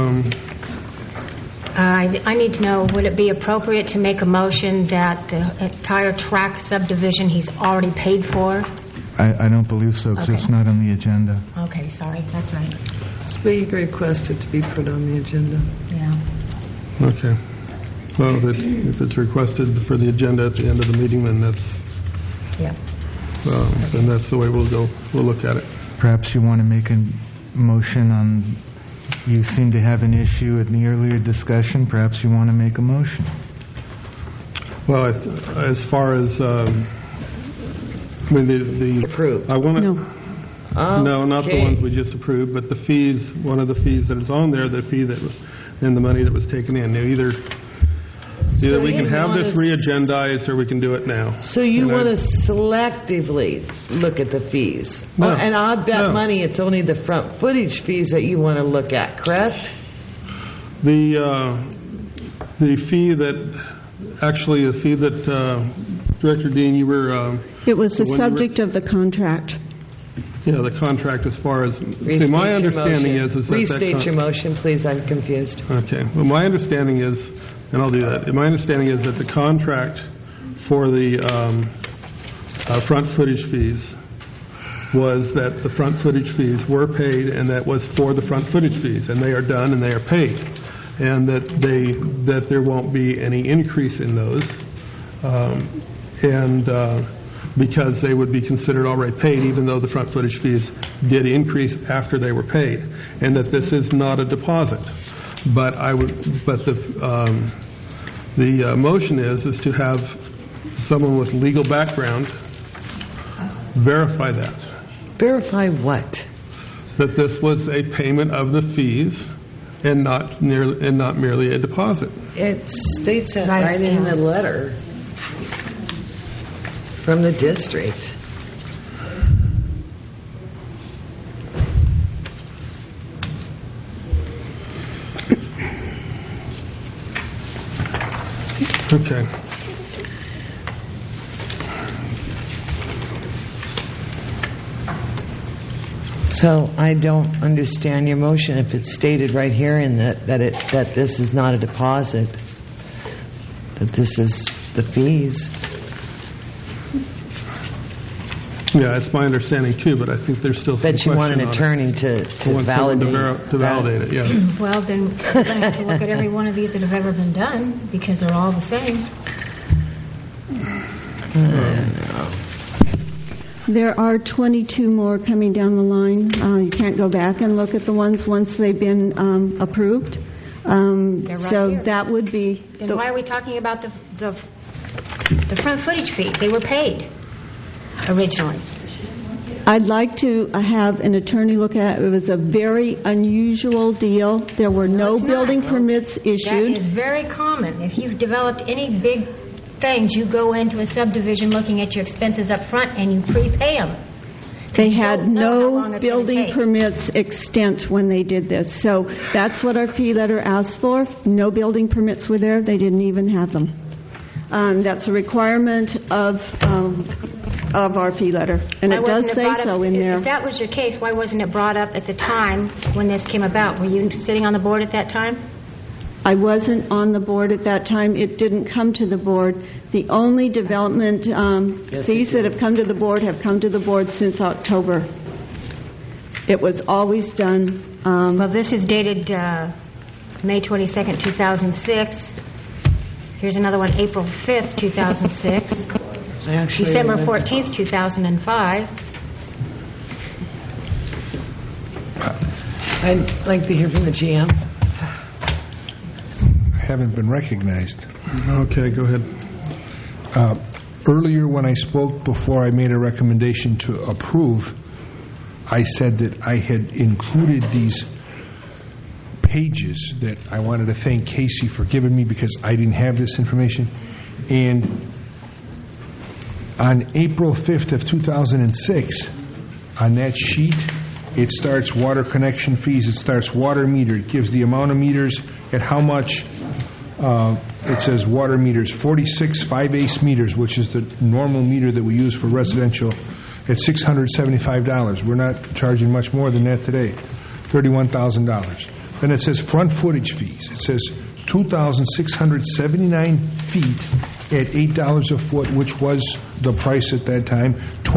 I need to know, would it be appropriate to make a motion that the entire track subdivision he's already paid for? I don't believe so, because it's not on the agenda. Okay, sorry, that's right. It's being requested to be put on the agenda. Yeah. Okay. Well, if it's requested for the agenda at the end of the meeting, then that's... Yeah. Then that's the way we'll go. We'll look at it. Perhaps you want to make a motion on... You seem to have an issue in the earlier discussion. Perhaps you want to make a motion. Well, as far as... the approved. I want to... No, not the ones we just approved, but the fees, one of the fees that is on there, the fee that was, and the money that was taken in. Either we can have this re-agendized or we can do it now. So you want to selectively look at the fees? No. And I'll bet money it's only the front footage fees that you want to look at, correct? The fee the fee that Director Dean, you were... it was the subject of the contract. Yeah, the contract as far as... my understanding is that... Restate your motion, please. I'm confused. Okay. Well, my understanding is, and I'll do that, my understanding is that the contract for the front footage fees was that the front footage fees were paid, and that was for the front footage fees, and they are done and they are paid, and that there won't be any increase in those, because they would be considered already paid, even though the front footage fees did increase after they were paid, and that this is not a deposit. But the motion is to have someone with legal background verify that. Verify what? That this was a payment of the fees and not merely a deposit. It states that right in the letter from the district. Okay. So I don't understand your motion if it's stated right here in that this is not a deposit, that this is the fees. Yeah, it's my understanding too, but I think there's still some question on it. That you want an attorney to validate it, yeah. Well, then we're going to have to look at every one of these that have ever been done, because they're all the same. There are 22 more coming down the line. You can't go back and look at the ones once they've been approved. They're right so here. that would be... Then why are we talking about the front footage fees? They were paid originally. I'd like to have an attorney look at it. It was a very unusual deal. There were no building permits issued. That is very common. If you've developed any big things, you go into a subdivision looking at your expenses up front and you prepay them. They had no building permits extant when they did this. So that's what our fee letter asked for. No building permits were there. They didn't even have them. That's a requirement of our fee letter, and it does say so in there. If that was your case, why wasn't it brought up at the time when this came about? Were you sitting on the board at that time? I wasn't on the board at that time. It didn't come to the board. The only development fees that have come to the board since October. It was always done. Well, this is dated May 22nd, 2006. Here's another one, April 5th, 2006. December 14th, 2005. I'd like to hear from the GM. haven't been recognized. Okay, go ahead. Earlier when I spoke before I made a recommendation to approve, I said that I had included these pages that I wanted to thank Casey for giving me because I didn't have this information. And on April 5th of 2006, on that sheet, it starts water connection fees, it starts water meter, it gives the amount of meters at how much. It says water meters, 46 5/8 meters, which is the normal meter that we use for residential, at $675. We're not charging much more than that today, $31,000. Then it says front footage fees. It says 2,679 feet at $8 a foot, which was the price at that time,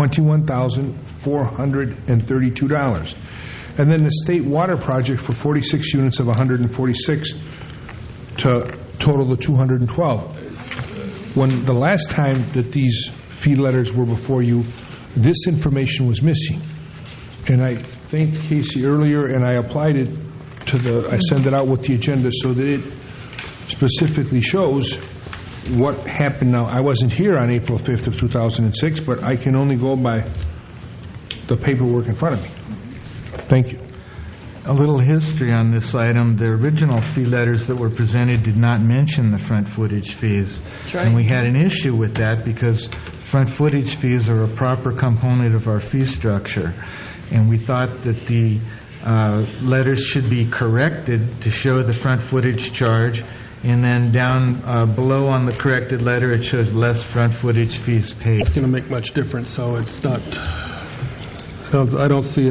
$21,432. And then the state water project for 46 units of 146 to total the 212. When the last time that these fee letters were before you, this information was missing. And I thanked Casey earlier, and I applied it to I sent it out with the agenda so that it specifically shows what happened. Now, I wasn't here on April 5th of 2006, but I can only go by the paperwork in front of me. Thank you. A little history on this item. The original fee letters that were presented did not mention the front footage fees. That's right. And we had an issue with that because front footage fees are a proper component of our fee structure. And we thought that the letters should be corrected to show the front footage charge. And then down below on the corrected letter, it shows less front footage fees paid. It's going to make much difference, so it's not... I don't see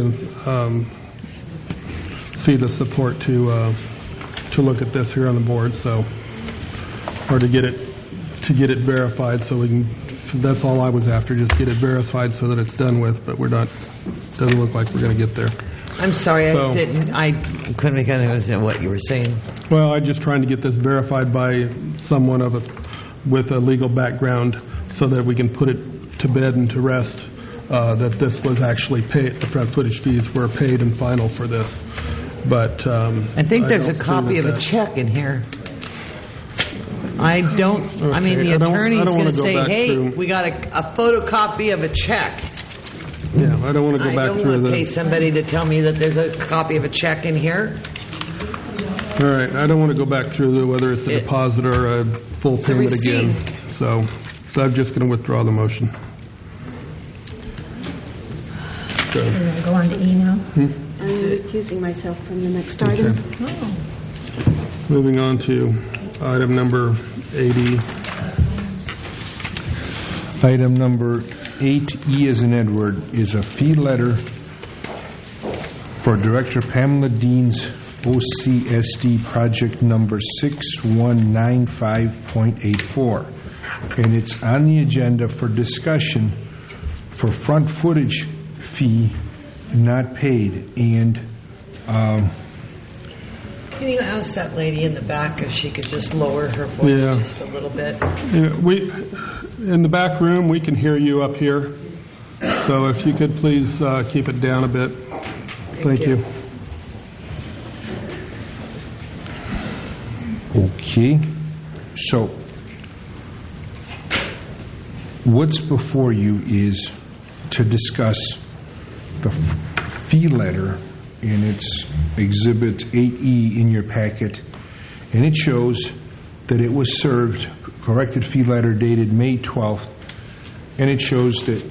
the support to look at this here on the board, so, or to get it verified, so we can. That's all I was after, just get it verified so that it's done with. But we're not. Doesn't look like we're going to get there. I'm sorry, I couldn't make understand what you were saying. Well, I'm just trying to get this verified by someone with a legal background, so that we can put it to bed and to rest. That this was actually paid. The front footage fees were paid and final for this. But I think there's a copy of a check in here. I don't. Okay. I mean, the attorney's going to say, "Hey, we got a photocopy of a check." Yeah, I don't want to go back through. I don't want to pay somebody to tell me that there's a copy of a check in here. All right, I don't want to go back through whether it's a deposit or a full payment again. So I'm just going to withdraw the motion. So go on to E now. I'm recusing myself from the next item. Okay. Oh. Moving on to item number 80. Item number 8E as in Edward is a fee letter for Director Pamela Dean's OCSD project number 6195.84. And it's on the agenda for discussion for front footage fee not paid. And can you ask that lady in the back if she could just lower her voice just a little bit? Yeah, in the back room, we can hear you up here. So if you could please keep it down a bit. Thank you. Okay. So what's before you is to discuss the fee letter, and it's Exhibit 8E in your packet, and it shows that it was served, corrected fee letter dated May 12th, and it shows that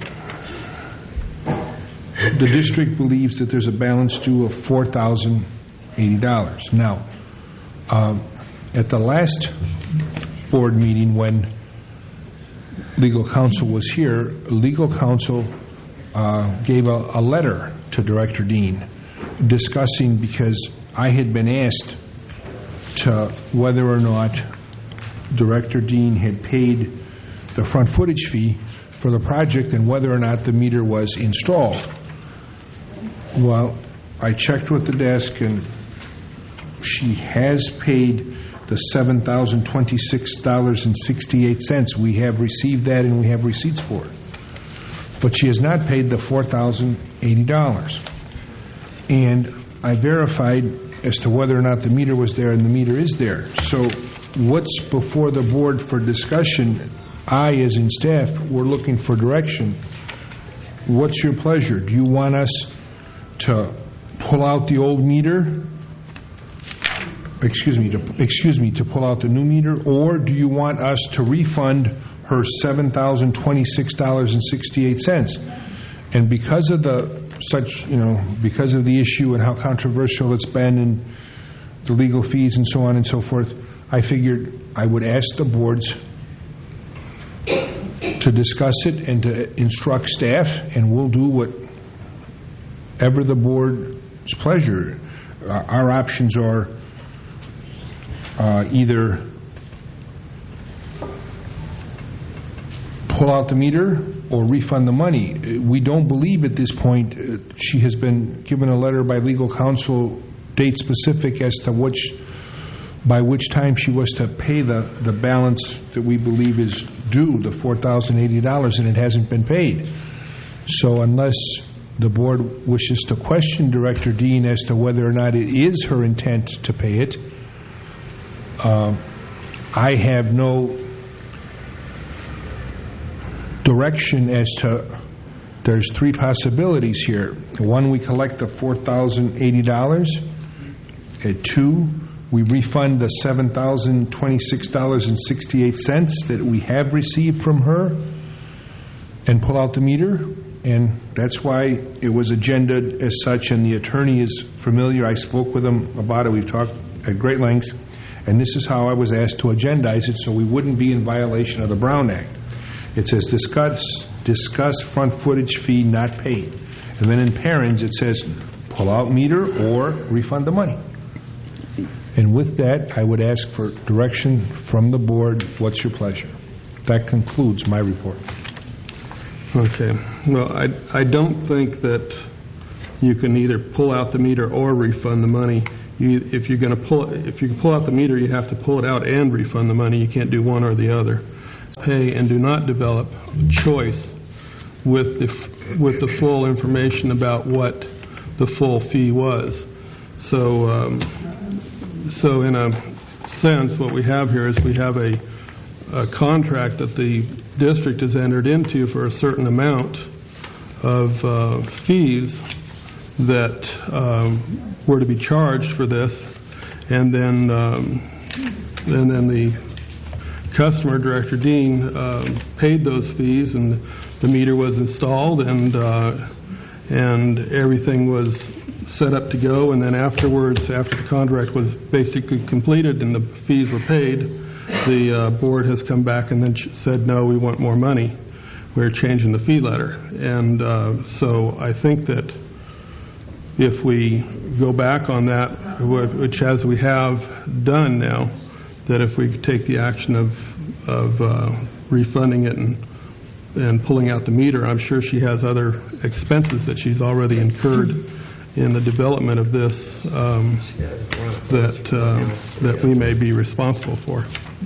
the district believes that there's a balance due of $4,080. Now, at the last board meeting when legal counsel was here, legal counsel gave a letter to Director Dean discussing, because I had been asked to whether or not Director Dean had paid the front footage fee for the project and whether or not the meter was installed. Well, I checked with the desk, and she has paid the $7,026.68. We have received that, and we have receipts for it. But she has not paid the $4,080. And I verified as to whether or not the meter was there, and the meter is there. So what's before the board for discussion, I, as in staff, we're looking for direction. What's your pleasure? Do you want us to pull out the old meter? To pull out the new meter, or do you want us to refund her $7,026.68? And because of because of the issue and how controversial it's been and the legal fees and so on and so forth, I figured I would ask the boards to discuss it and to instruct staff, and we'll do whatever the board's pleasure. Our options are either pull out the meter or refund the money. We don't believe at this point she has been given a letter by legal counsel, date specific as to by which time she was to pay the balance that we believe is due, the $4,080, and it hasn't been paid. So unless the board wishes to question Director Dean as to whether or not it is her intent to pay it, I have no direction as to, there's three possibilities here. One, we collect the $4,080. Two, we refund the $7,026.68 that we have received from her and pull out the meter. And that's why it was agended as such, and the attorney is familiar. I spoke with him about it. We talked at great lengths. And this is how I was asked to agendize it so we wouldn't be in violation of the Brown Act. It says discuss front footage fee not paid. And then in parens it says pull out meter or refund the money. And with that, I would ask for direction from the board. What's your pleasure? That concludes my report. Okay. Well, I don't think that you can either pull out the meter or refund the money. If you can pull out the meter, you have to pull it out and refund the money. You can't do one or the other. Pay and do not develop choice with the full information about what the full fee was. So in a sense, what we have here is we have a contract that the district has entered into for a certain amount of fees that were to be charged for this, and then the customer, Director Dean, paid those fees, and the meter was installed, and everything was set up to go. And then afterwards, after the contract was basically completed and the fees were paid, the board has come back and then said, no, we want more money. We're changing the fee letter. And so I think that if we go back on that, which as we have done now, that if we take the action of refunding it and pulling out the meter, I'm sure she has other expenses that she's already incurred in the development of this that we may be responsible for.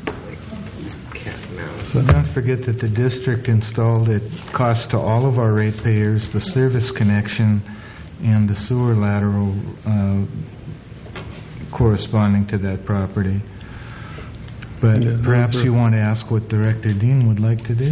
So don't forget that the district installed at cost to all of our ratepayers the service connection and the sewer lateral corresponding to that property. But perhaps you want to ask what Director Dean would like to do.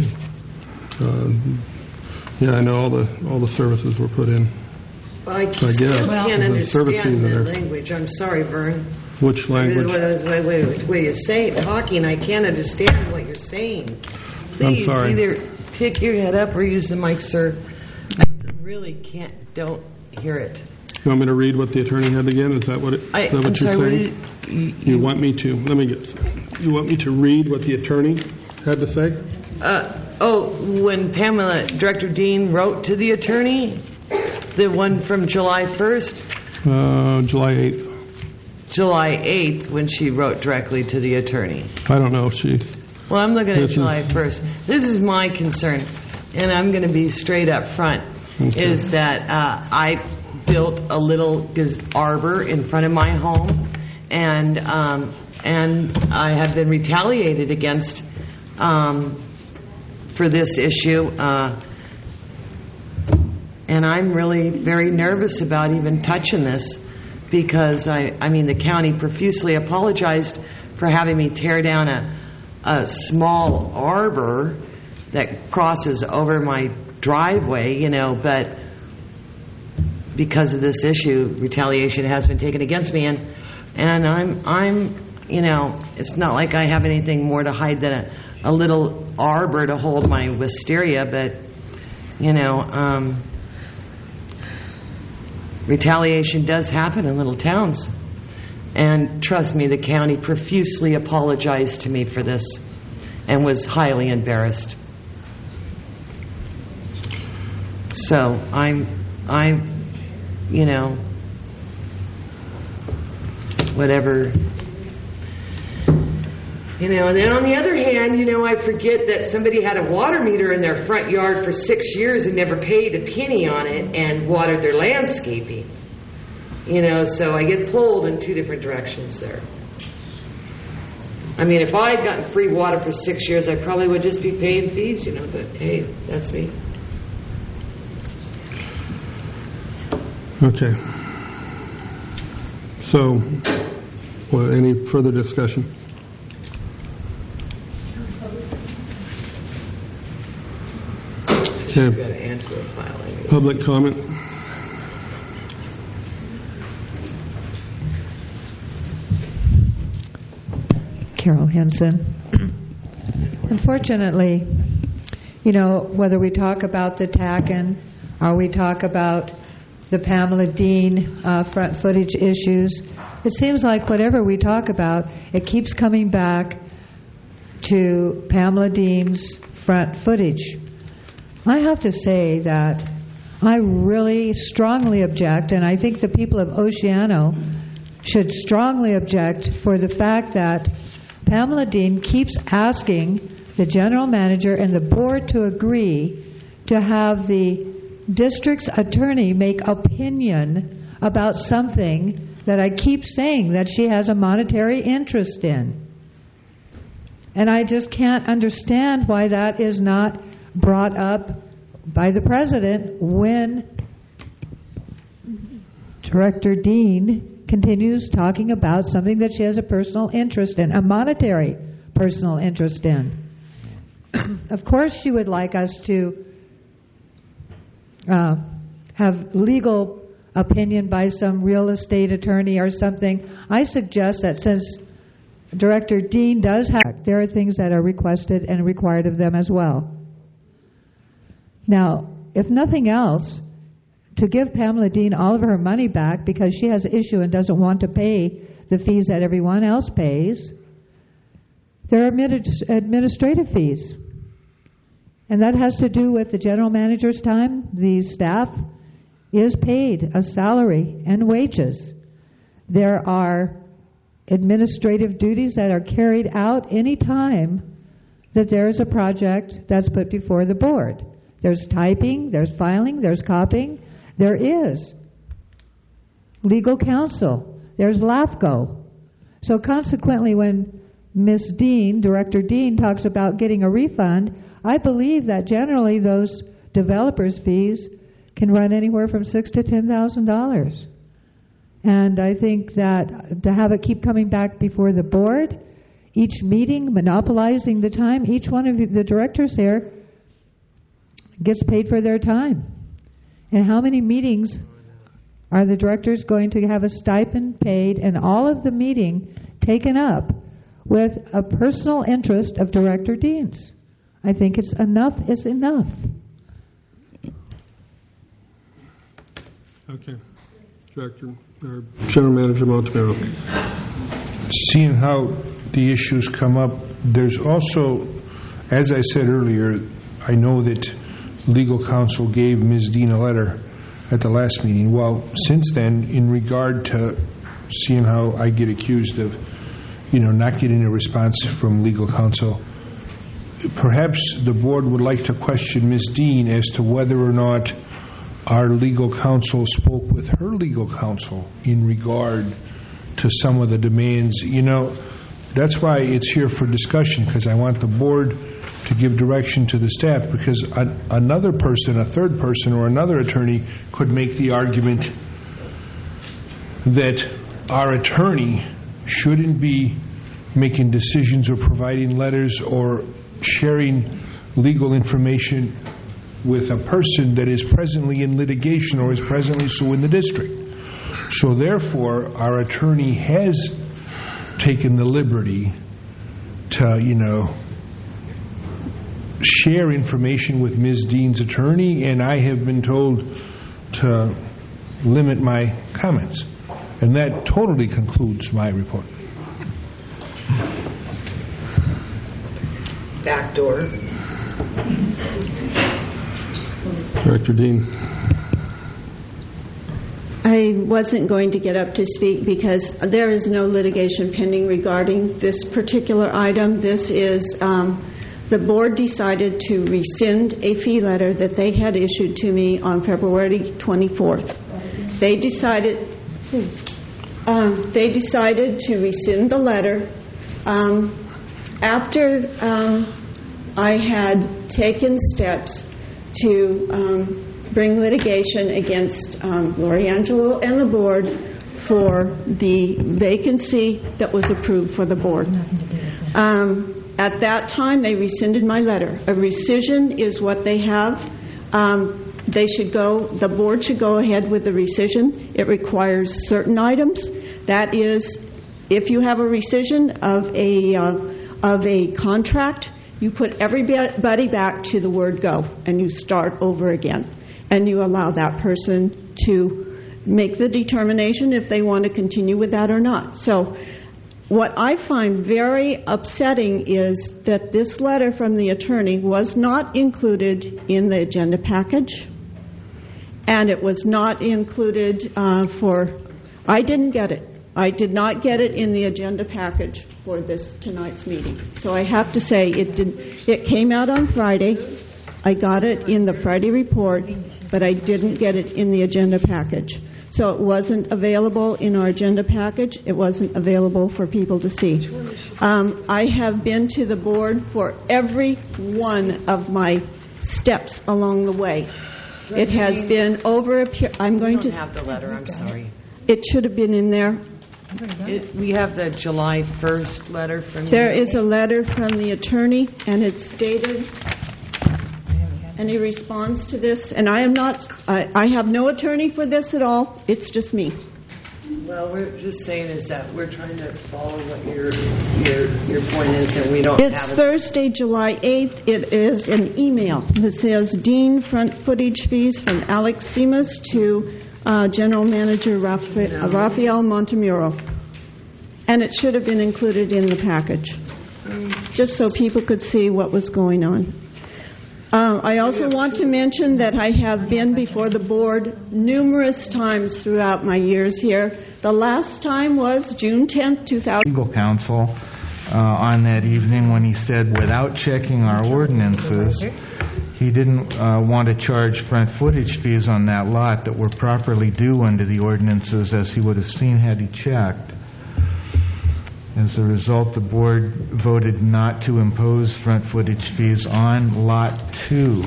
Yeah, I know all the services were put in. I still can't understand that language. I'm sorry, Vern. Which language? What you're saying, talking, I can't understand what you're saying. Please, I'm sorry. Either pick your head up or use the mic, sir. I really don't hear it. You want me to read what the attorney had again? Is that what you're saying? You want me to? Let me get. You want me to read what the attorney had to say? When Director Dean wrote to the attorney, the one from July 1st? July 8th. July 8th, when she wrote directly to the attorney. I don't know. Well, I'm looking at July 1st. This is my concern, and I'm going to be straight up front, is that I built a little arbor in front of my home, and I have been retaliated against for this issue, and I'm really very nervous about even touching this, because the county profusely apologized for having me tear down a small arbor that crosses over my driveway, you know, but because of this issue, retaliation has been taken against me, and I'm, you know, it's not like I have anything more to hide than a little arbor to hold my wisteria, but, you know, retaliation does happen in little towns. And trust me, the county profusely apologized to me for this and was highly embarrassed. So I'm, you know, whatever. You know, and then on the other hand, you know, I forget that somebody had a water meter in their front yard for 6 years and never paid a penny on it and watered their landscaping. You know, so I get pulled in two different directions there. I mean, if I had gotten free water for 6 years, I probably would just be paying fees, you know, but hey, that's me. Okay. So, well, any further discussion? Okay. Public comment? Carol Henson. Unfortunately, you know, whether we talk about the TACN or we talk about the Pamela Dean front footage issues, it seems like whatever we talk about, it keeps coming back to Pamela Dean's front footage. I have to say that I really strongly object, and I think the people of Oceano should strongly object for the fact that Pamela Dean keeps asking the general manager and the board to agree to have the district's attorney make opinion about something that I keep saying that she has a monetary interest in. And I just can't understand why that is not brought up by the president when Director Dean continues talking about something that she has a personal interest in, a monetary personal interest in. Of course she would like us to have legal opinion by some real estate attorney or something. I suggest that since Director Dean does have, there are things that are requested and required of them as well. Now, if nothing else, to give Pamela Dean all of her money back because she has an issue and doesn't want to pay the fees that everyone else pays, there are administrative fees. And that has to do with the general manager's time. The staff is paid a salary and wages. There are administrative duties that are carried out any time that there is a project that's put before the board. There's typing, there's filing, there's copying. There is legal counsel. There's LAFCO. So consequently, when Ms. Dean, Director Dean, talks about getting a refund, I believe that generally those developers' fees can run anywhere from $6,000 to $10,000. And I think that to have it keep coming back before the board, each meeting, monopolizing the time, each one of the directors here gets paid for their time. And how many meetings are the directors going to have a stipend paid and all of the meeting taken up with a personal interest of Director Dean's? I think it's enough is enough. Okay. Director, or General Manager Montemero. Seeing how the issues come up, there's also, as I said earlier, I know that legal counsel gave Ms. Dean a letter at the last meeting. Well, since then, in regard to seeing how I get accused of, not getting a response from legal counsel, perhaps the board would like to question Ms. Dean as to whether or not our legal counsel spoke with her legal counsel in regard to some of the demands. That's why it's here for discussion, because I want the board to give direction to the staff, because another person, a third person, or another attorney could make the argument that our attorney shouldn't be making decisions or providing letters or sharing legal information with a person that is presently in litigation or is presently suing the district. So therefore, our attorney has taken the liberty to, share information with Ms. Dean's attorney, and I have been told to limit my comments. And that totally concludes my report. Back door. Director Dean. I wasn't going to get up to speak because there is no litigation pending regarding this particular item. This is, the board decided to rescind a fee letter that they had issued to me on February 24th. They decided to rescind the letter after I had taken steps to bring litigation against Lori Angelo and the board for the vacancy that was approved for the board. At that time, they rescinded my letter. A rescission is what they have. The board should go ahead with the rescission. It requires certain items. That is, if you have a rescission of a contract, you put everybody back to the word go, and you start over again. And you allow that person to make the determination if they want to continue with that or not. So what I find very upsetting is that this letter from the attorney was not included in the agenda package, and it was not included I didn't get it. I did not get it in the agenda package for tonight's meeting. So I have to say it came out on Friday. I got it in the Friday report, but I didn't get it in the agenda package. So it wasn't available in our agenda package. It wasn't available for people to see. I have been to the board for every one of my steps along the way. It has been over a period. I'm going to have the letter. I'm sorry. It should have been in there. We have the July 1st letter from There is a letter from the attorney, and it's stated, and he responds to this, and I have no attorney for this at all. It's just me. Well, we're just saying is that we're trying to follow what your point is, and we don't have It's Thursday, July 8th. It is an email that says, Dean, front footage fees from Alex Simas to General Manager Rafael Montemuro. And it should have been included in the package, just so people could see what was going on. I also want to mention that I have been before the board numerous times throughout my years here. The last time was June 10th, 2000. Legal counsel on that evening when he said without checking our ordinances, he didn't want to charge front footage fees on that lot that were properly due under the ordinances, as he would have seen had he checked. As a result, the board voted not to impose front footage fees on Lot 2.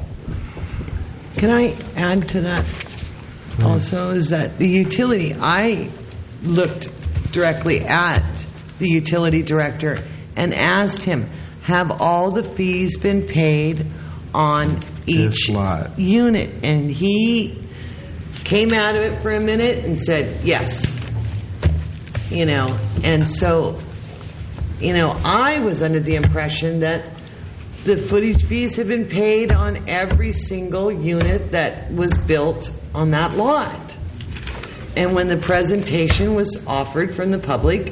Can I add to that also? Is that the utility, I looked directly at the utility director and asked him, have all the fees been paid on each unit? And he came out of it for a minute and said, yes. And so, I was under the impression that the footage fees have been paid on every single unit that was built on that lot. And when the presentation was offered from the public,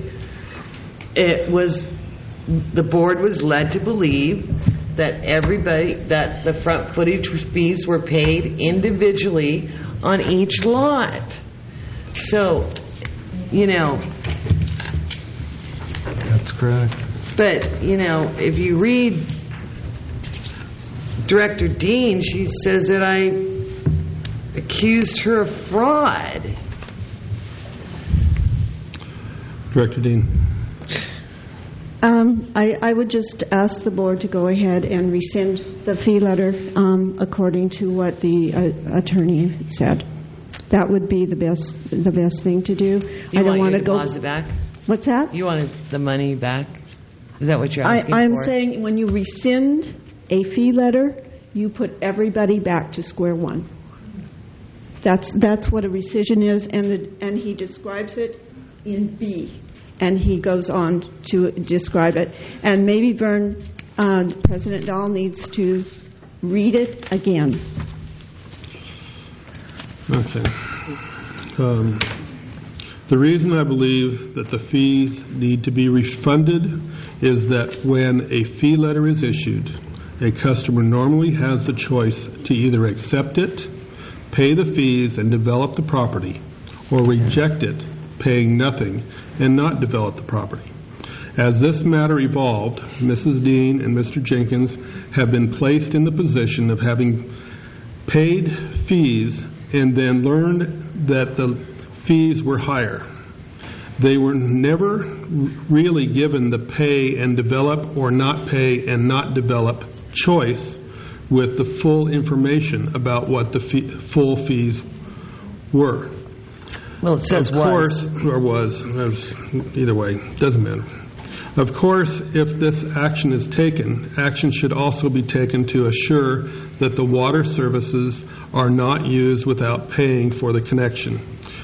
the board was led to believe that the front footage fees were paid individually on each lot. So, That's correct. But, if you read Director Dean, she says that I accused her of fraud. Director Dean. I would just ask the board to go ahead and rescind the fee letter according to what the attorney said. That would be the best thing to do. I don't want to go. Pause it back. What's that? You wanted the money back? Is that what you're asking for? I'm saying when you rescind a fee letter, you put everybody back to square one. That's what a rescission is, and he describes it in B, and he goes on to describe it. And maybe President Dahl needs to read it again. Okay. The reason I believe that the fees need to be refunded is that when a fee letter is issued, a customer normally has the choice to either accept it, pay the fees and develop the property, or reject it, paying nothing and not develop the property. As this matter evolved, Mrs. Dean and Mr. Jenkins have been placed in the position of having paid fees and then learned that the fees were higher. They were never really given the pay and develop or not pay and not develop choice with the full information about what the full fees were. Well, it says of course, or was. Either way, doesn't matter. Of course, if this action is taken, action should also be taken to assure that the water services are not used without paying for the connection.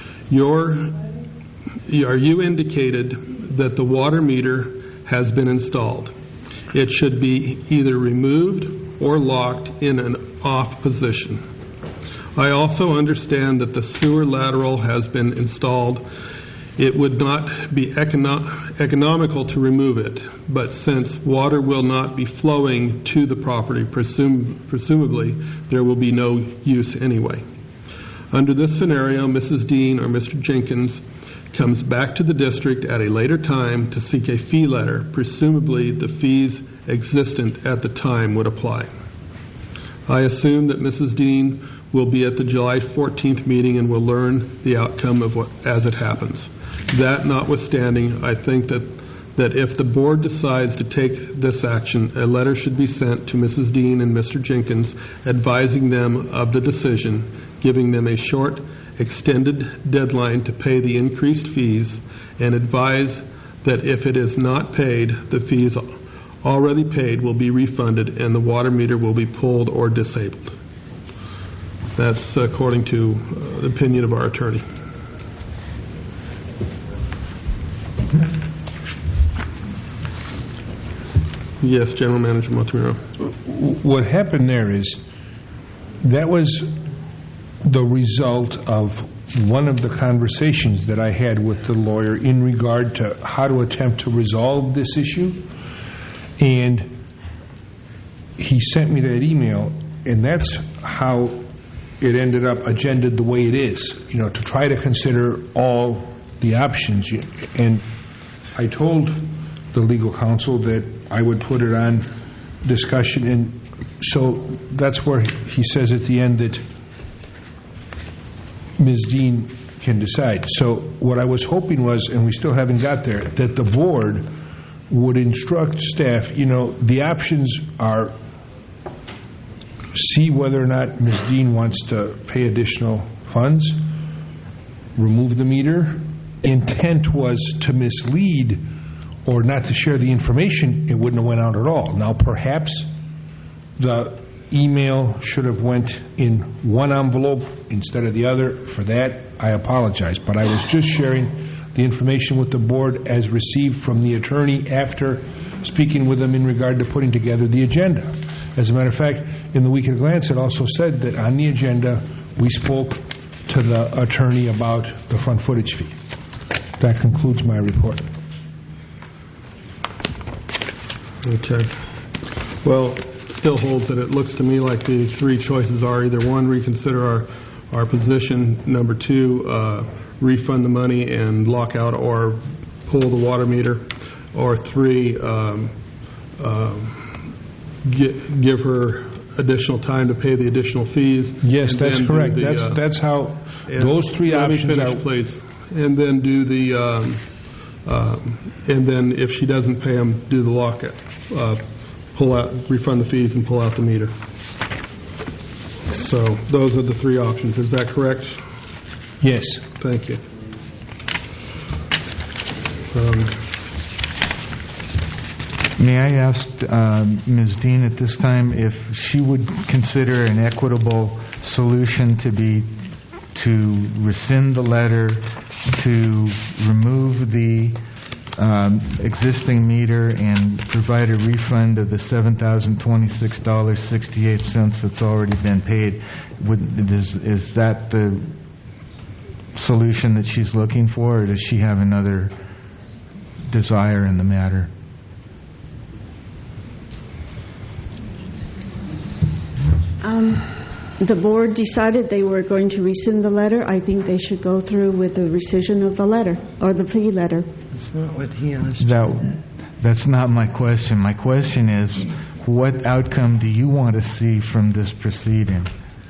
You indicated that the water meter has been installed. It should be either removed or locked in an off position. I also understand that the sewer lateral has been installed. It would not be economical to remove it, but since water will not be flowing to the property, presumably there will be no use anyway. Under this scenario, Mrs. Dean or Mr. Jenkins comes back to the district at a later time to seek a fee letter. Presumably the fees existent at the time would apply. I assume that Mrs. Dean will be at the July 14th meeting and will learn the outcome of what as it happens. That notwithstanding, I think that if the board decides to take this action, a letter should be sent to Mrs. Dean and Mr. Jenkins advising them of the decision, giving them a short, extended deadline to pay the increased fees, and advise that if it is not paid, the fees already paid will be refunded and the water meter will be pulled or disabled. That's according to the opinion of our attorney. Yes, General Manager Montemuro. What happened there is that was the result of one of the conversations that I had with the lawyer in regard to how to attempt to resolve this issue. And he sent me that email, and that's how it ended up agendaed the way it is, to try to consider all the options. And I told the legal counsel that I would put it on discussion, and so that's where he says at the end that Ms. Dean can decide. So what I was hoping was, and we still haven't got there, that the board would instruct staff, the options are see whether or not Ms. Dean wants to pay additional funds, remove the meter. Intent was to mislead or not to share the information. It wouldn't have went out at all. Now, perhaps the email should have went in one envelope instead of the other. For that, I apologize. But I was just sharing the information with the board as received from the attorney after speaking with them in regard to putting together the agenda. As a matter of fact, in the Weekend Glance, it also said that on the agenda, we spoke to the attorney about the front footage fee. That concludes my report. Okay. Well, still holds that it looks to me like the three choices are either one, reconsider our position, number two, refund the money and lock out or pull the water meter, or three, give her additional time to pay the additional fees. Yes, that's correct. That's how those three options are. Please. And then do the and then if she doesn't pay them, do the lockout, pull out, refund the fees, and pull out the meter. So those are the three options. Is that correct? Yes. Thank you. May I ask Ms. Dean at this time if she would consider an equitable solution to rescind the letter, to remove the existing meter and provide a refund of the $7,026.68 that's already been paid. Is that the solution that she's looking for, or does she have another desire in the matter? The board decided they were going to rescind the letter. I think they should go through with the rescission of the letter, or the fee letter. That's not what he asked. That's not my question. My question is, what outcome do you want to see from this proceeding?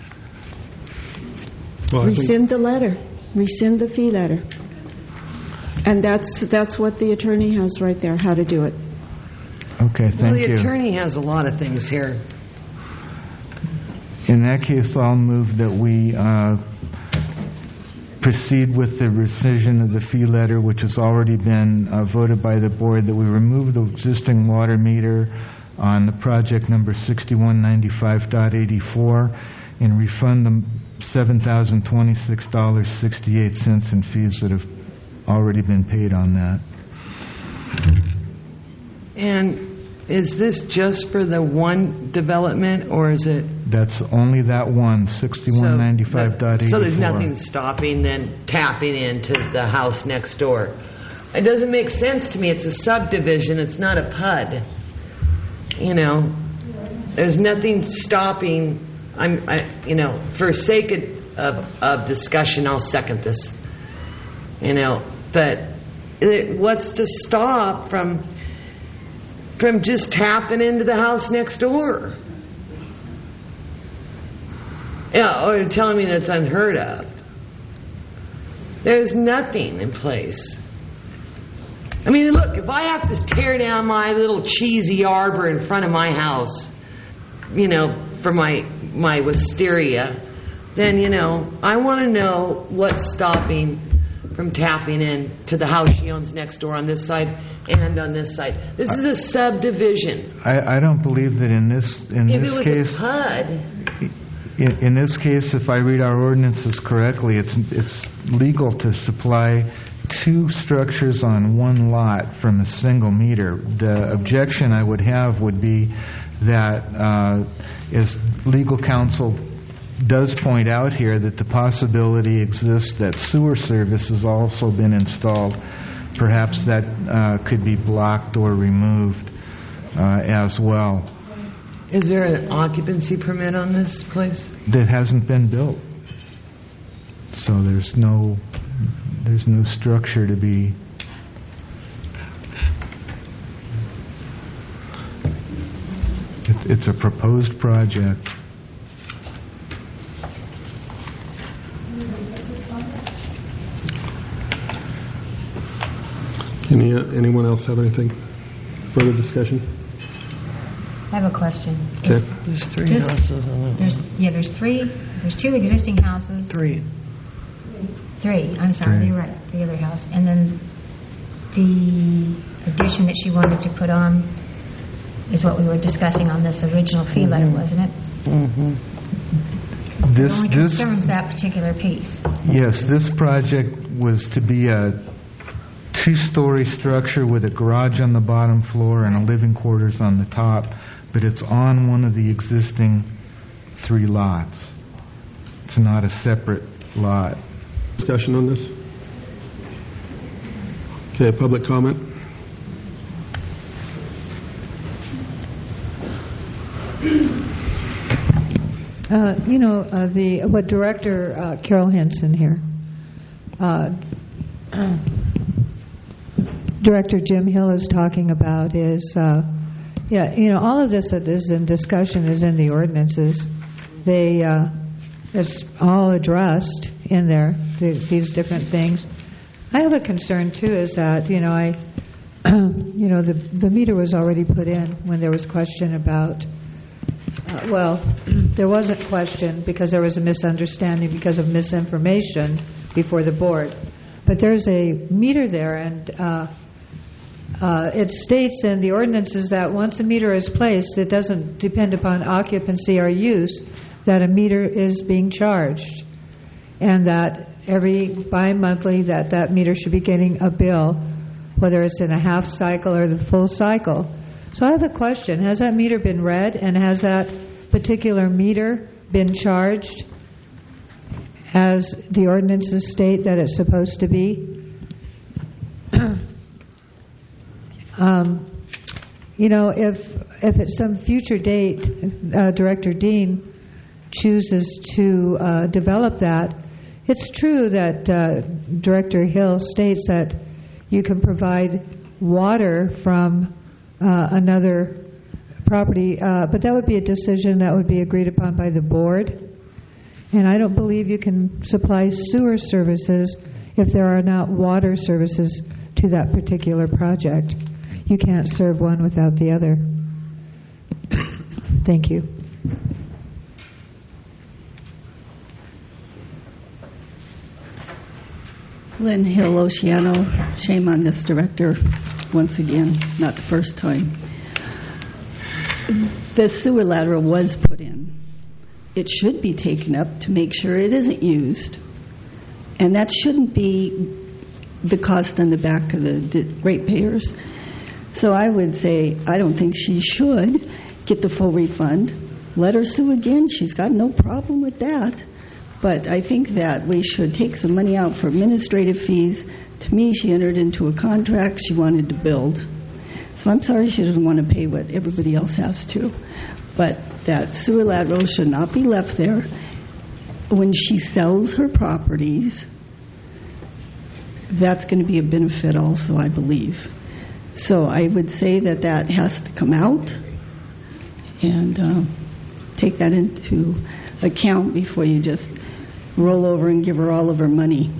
Well, rescind the letter. Rescind the fee letter. And that's what the attorney has right there, how to do it. Okay, thank you. The attorney has a lot of things here. In that case, I'll move that we proceed with the rescission of the fee letter, which has already been voted by the board, that we remove the existing water meter on the project number 6195.84 and refund them $7,026.68 in fees that have already been paid on that. And is this just for the one development, or is it? That's only that one, 6195.84. So there's nothing stopping then tapping into the house next door. It doesn't make sense to me. It's a subdivision. It's not a PUD. You know, there's nothing stopping. For sake of discussion, I'll second this. You know, but what's to stop from just tapping into the house next door? Yeah, or telling me that's unheard of. There's nothing in place. I mean, look, if I have to tear down my little cheesy arbor in front of my house, you know, for my wisteria, then, you know, I want to know what's stopping from tapping in to the house she owns next door on this side and on this side. This is a subdivision. I don't believe that in this case. If it was a PUD. In this case, if I read our ordinances correctly, it's legal to supply two structures on one lot from a single meter. The objection I would have would be that, as legal counsel does point out here, that the possibility exists that sewer service has also been installed. Perhaps that could be blocked or removed as well. Is there an occupancy permit on this place? That hasn't been built. So there's no structure to be. It's a proposed project. Anyone else have anything? Further discussion? I have a question. Okay. There's three houses on it. There's two existing houses. Three. I'm sorry, you're right. The other house. And then the addition that she wanted to put on is what we were discussing on this original fee letter, wasn't it? Mm-hmm. It only concerns that particular piece. Yes, this project was to be a two-story structure with a garage on the bottom floor and a living quarters on the top, but it's on one of the existing three lots. It's not a separate lot. Discussion on this? Okay, public comment? What Director Carol Henson here, Director Jim Hill is talking about is, all of this that is in discussion is in the ordinances. It's all addressed in there, these different things. I have a concern too, is that, the meter was already put in when there was question about, there wasn't question because there was a misunderstanding because of misinformation before the board. But there's a meter there, and it states in the ordinances that once a meter is placed, it doesn't depend upon occupancy or use, that a meter is being charged, and that every bi-monthly that meter should be getting a bill, whether it's in a half cycle or the full cycle. So I have a question. Has that meter been read, and has that particular meter been charged as the ordinances state that it's supposed to be? If at some future date Director Dean chooses to develop that, it's true that Director Hill states that you can provide water from another property, but that would be a decision that would be agreed upon by the board. And I don't believe you can supply sewer services if there are not water services to that particular project. You can't serve one without the other. Thank you. Lynn Hill, Oceano. Shame on this director once again, not the first time. The sewer lateral was put in. It should be taken up to make sure it isn't used. And that shouldn't be the cost on the back of the ratepayers. So I would say I don't think she should get the full refund. Let her sue again. She's got no problem with that. But I think that we should take some money out for administrative fees. To me, she entered into a contract she wanted to build. So I'm sorry she doesn't want to pay what everybody else has to. But that sewer lateral should not be left there. When she sells her properties, that's going to be a benefit also, I believe. So I would say that that has to come out and take that into account before you just roll over and give her all of her money.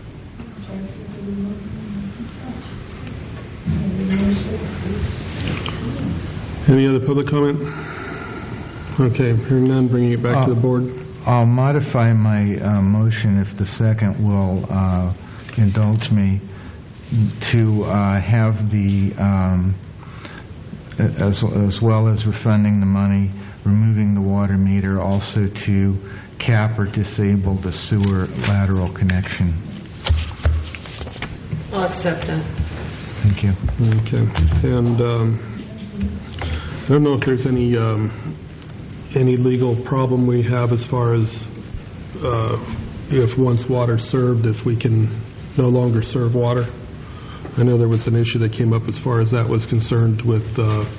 Any other public comment? Okay, hearing none, bringing it back to the board. I'll modify my motion if the second will indulge me to have the, as well as refunding the money, removing the water meter, also to cap or disable the sewer lateral connection. I'll accept that. Thank you. Okay, and I don't know if there's any legal problem we have as far as if once water's served, if we can no longer serve water. I know there was an issue that came up as far as that was concerned with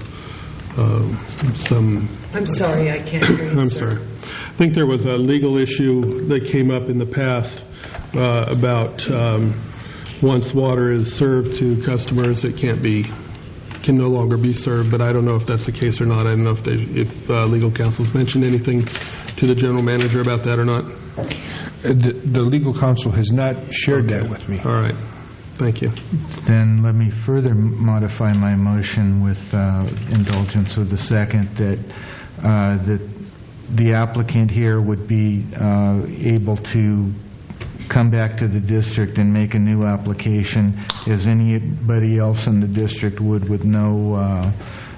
some... I'm sorry, I can't hear you, I'm sir. sorry. I think there was a legal issue that came up in the past about once water is served to customers, it can no longer be served, but I don't know if that's the case or not. I don't know if legal counsel's mentioned anything to the general manager about that or not. The legal counsel has not shared that with me. All right. Thank you. Then let me further modify my motion with indulgence of the second that the applicant here would be able to come back to the district and make a new application as anybody else in the district would, with no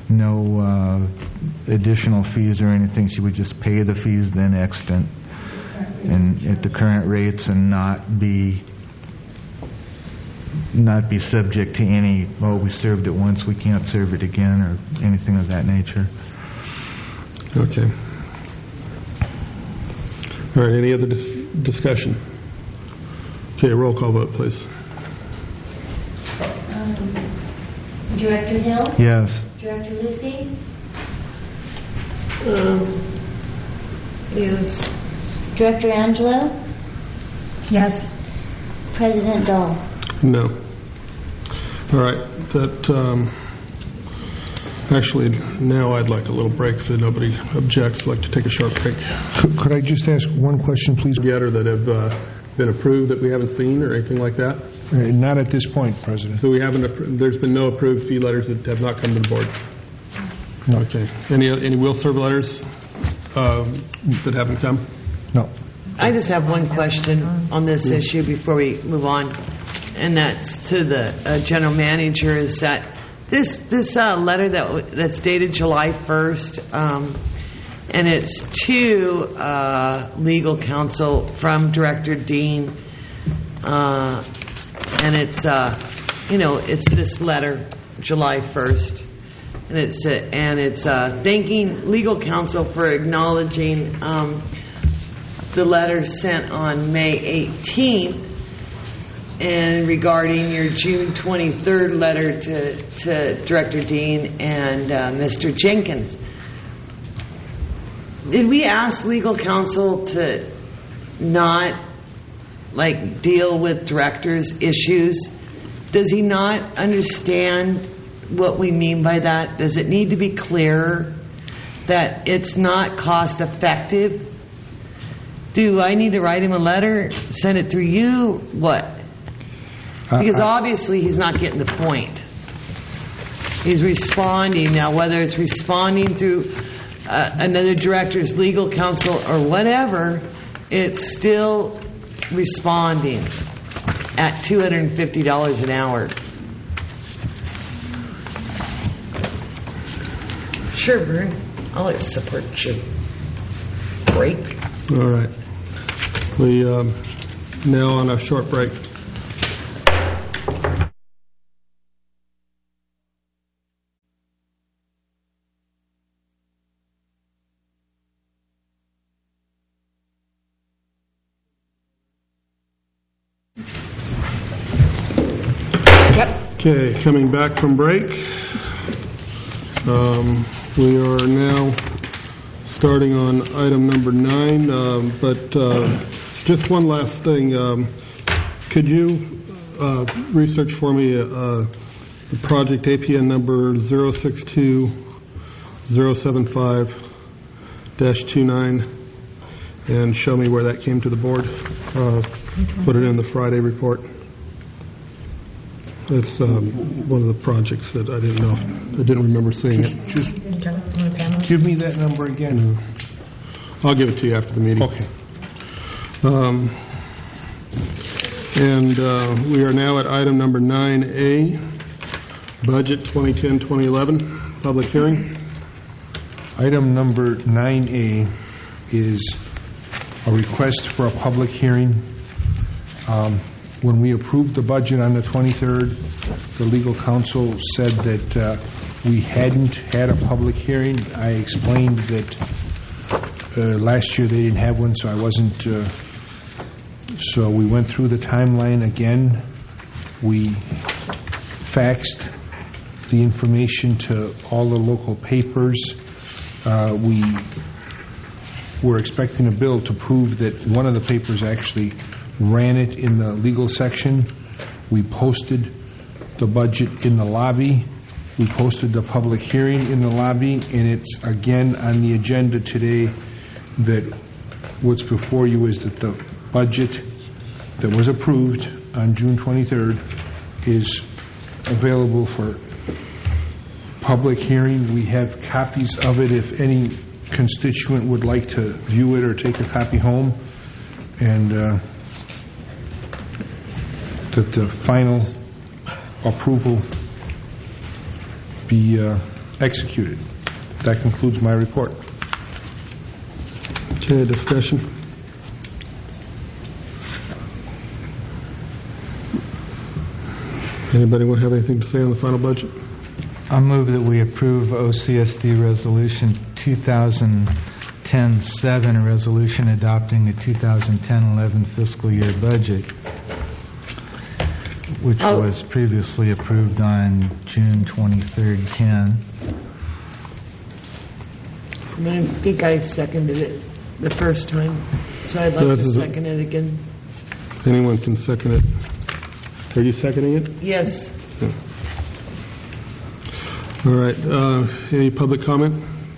additional fees or anything. She would just pay the fees then extant and at the current rates and not be subject to any, we served it once, we can't serve it again, or anything of that nature. Okay. All right, any other discussion? Okay, roll call vote, please. Director Hill? Yes. Director Lucy? Yes. Director Angelo? Yes. President Dahl? No. All right. That actually, now I'd like a little break if nobody objects. I'd like to take a short break. Could I just ask one question, please? Together that have been approved that we haven't seen or anything like that? Not at this point, President. So we haven't. There's been no approved fee letters that have not come to the board. No. Okay. Any will serve letters that haven't come? No. I just have one question on this issue before we move on, and that's to the general manager, is that This letter that's dated July 1st, and it's to legal counsel from Director Dean, and it's it's this letter, July 1st, and it's thanking legal counsel for acknowledging the letter sent on May 18th. And regarding your June 23rd letter to Director Dean and Mr. Jenkins, did we ask legal counsel to not deal with directors' issues? Does he not understand what we mean by that? Does it need to be clearer that it's not cost effective? Do I need to write him a letter, send it through you? What? Because obviously he's not getting the point. He's responding. Now, whether it's responding through another director's legal counsel or whatever, it's still responding at $250 an hour. Sure, Vern. I'll support you. Break. All right. We now on a short break. Okay, coming back from break. We are now starting on item number 9, but just one last thing. Could you research for me the project APN number 062-075-29 and show me where that came to the board? Put it in the Friday report. That's one of the projects that I didn't remember seeing it. Just give me that number again. I'll give it to you after the meeting. Okay. And we are now at item number 9A, Budget 2010-2011, public hearing. Item number 9A is a request for a public hearing. When we approved the budget on the 23rd, the legal counsel said that we hadn't had a public hearing. I explained that last year they didn't have one, so I wasn't. So we went through the timeline again. We faxed the information to all the local papers. We were expecting a bill to prove that one of the papers actually ran it in the legal section. We posted the budget in the lobby. We posted the public hearing in the lobby, and it's again on the agenda today that what's before you is that the budget that was approved on June 23rd is available for public hearing. We have copies of it if any constituent would like to view it or take a copy home, and that the final approval be executed. That concludes my report. Okay, discussion. Anybody want to have anything to say on the final budget? I move that we approve OCSD Resolution 2010-7, a resolution adopting the 2010-11 fiscal year budget, which was previously approved on June 23rd, 10. I think I seconded it the first time, so I'd like to second it again. Anyone can second it. Are you seconding it? Yes. Yeah. All right. Any public comment?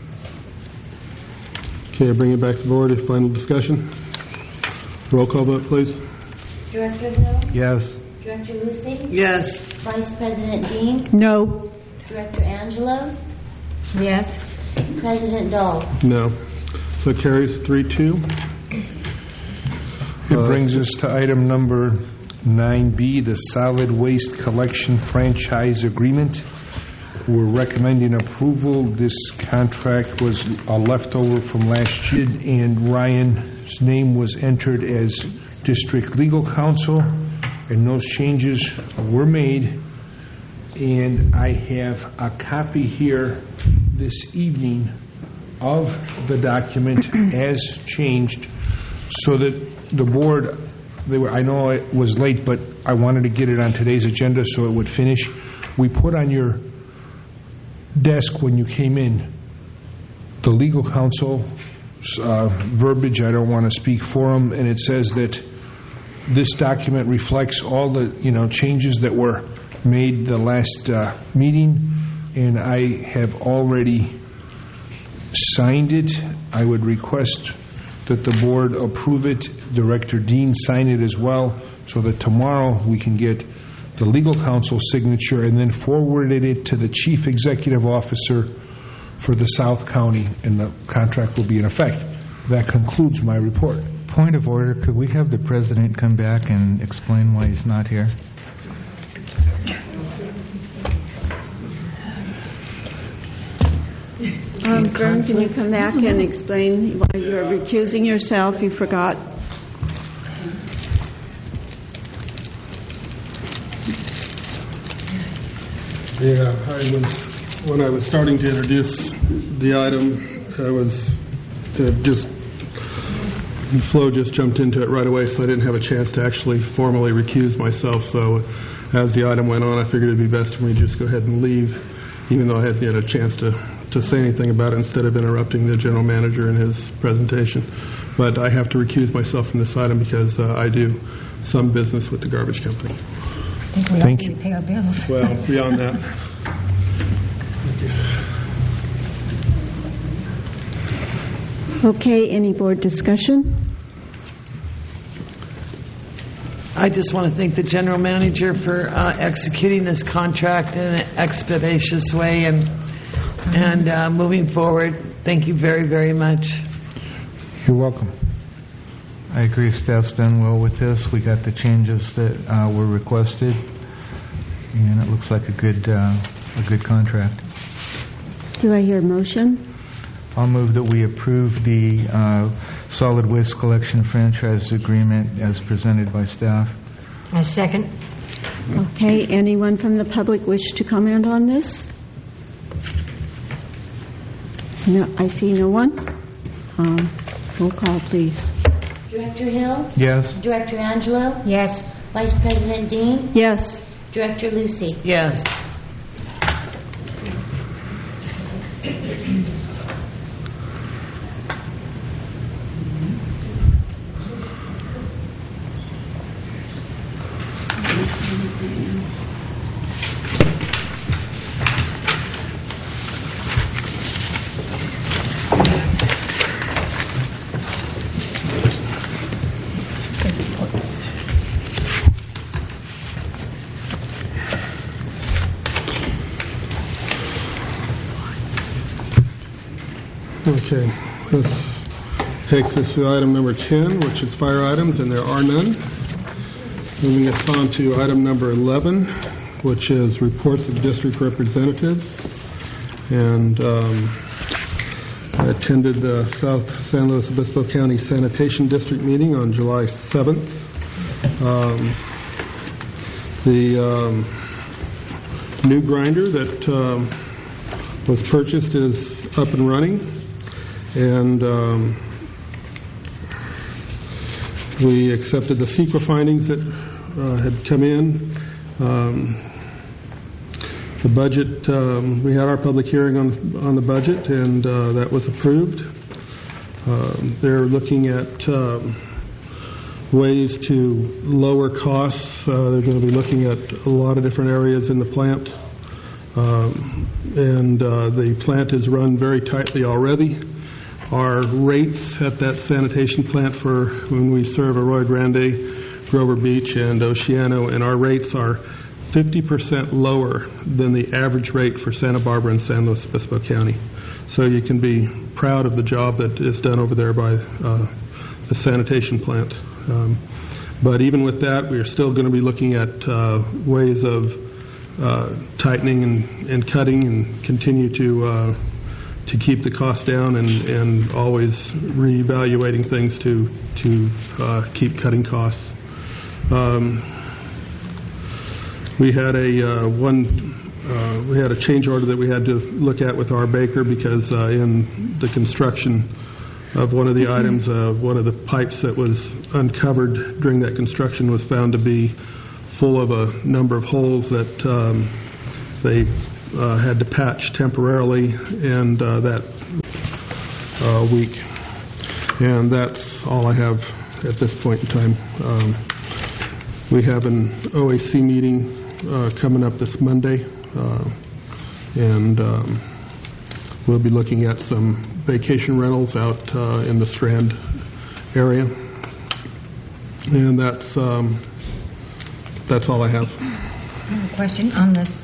Okay, I bring it back to the board. Final discussion. Roll call vote, please. Director Hill? Yes. Director Lucy? Yes. Vice President Dean? No. Director Angelo? Yes. President Dahl? No. So it carries 3-2. It brings us to item number 9B, the Solid Waste Collection Franchise Agreement. We're recommending approval. This contract was a leftover from last year, and Ryan's name was entered as district legal counsel, and those changes were made. And I have a copy here this evening of the document as changed, so that the board, I know it was late, but I wanted to get it on today's agenda so it would finish. We put on your desk when you came in the legal counsel verbiage. I don't want to speak for him, and it says that this document reflects all the changes that were made the last meeting, and I have already signed it. I would request that the board approve it. Director Dean sign it as well, so that tomorrow we can get the legal counsel's signature and then forwarded it to the chief executive officer for the South County, and the contract will be in effect. That concludes my report. Point of order, could we have the president come back and explain why he's not here? Vern, can you come back and explain why you're recusing yourself? You forgot. Yeah, when I was starting to introduce the item, I was Flo just jumped into it right away, so I didn't have a chance to actually formally recuse myself. So as the item went on, I figured it'd be best for me to just go ahead and leave, even though I hadn't had a chance to say anything about it, instead of interrupting the general manager in his presentation. But I have to recuse myself from this item because I do some business with the garbage company. Thank you. Pay our bills. Well, beyond that. Okay, any board discussion? I just want to thank the general manager for executing this contract in an expeditious way and moving forward. Thank you very, very much. You're welcome. I agree. Staff's done well with this. We got the changes that were requested, and it looks like a good contract. Do I hear a motion? I'll move that we approve the solid waste collection franchise agreement as presented by staff. A second. Okay, anyone from the public wish to comment on this? No, I see no one. Roll call, please. Director Hill? Yes. Director Angelo? Yes. Vice President Dean? Yes. Director Lucy? Yes. Okay, this takes us to item number 10, which is fire items, and there are none. Moving us on to item number 11, which is reports of district representatives. And I attended the South San Luis Obispo County Sanitation District meeting on July 7th. The new grinder that was purchased is up and running. And we accepted the CEQA findings that had come in. The budget, we had our public hearing on the budget, and that was approved. They're looking at ways to lower costs. They're going to be looking at a lot of different areas in the plant. And the plant is run very tightly already. Our rates at that sanitation plant for when we serve Arroyo Grande, Grover Beach, and Oceano, and our rates are 50% lower than the average rate for Santa Barbara and San Luis Obispo County. So you can be proud of the job that is done over there by the sanitation plant. But even with that, we are still going to be looking at ways of tightening and cutting and continue to keep the cost down and always reevaluating things to keep cutting costs. We had a change order that we had to look at with R. Baker because in the construction of one of the items, one of the pipes that was uncovered during that construction was found to be full of a number of holes that they had to patch temporarily, and that week. And that's all I have at this point in time. We have an OAC meeting coming up this Monday, and we'll be looking at some vacation rentals out in the Strand area. And that's all I have. I have a question on this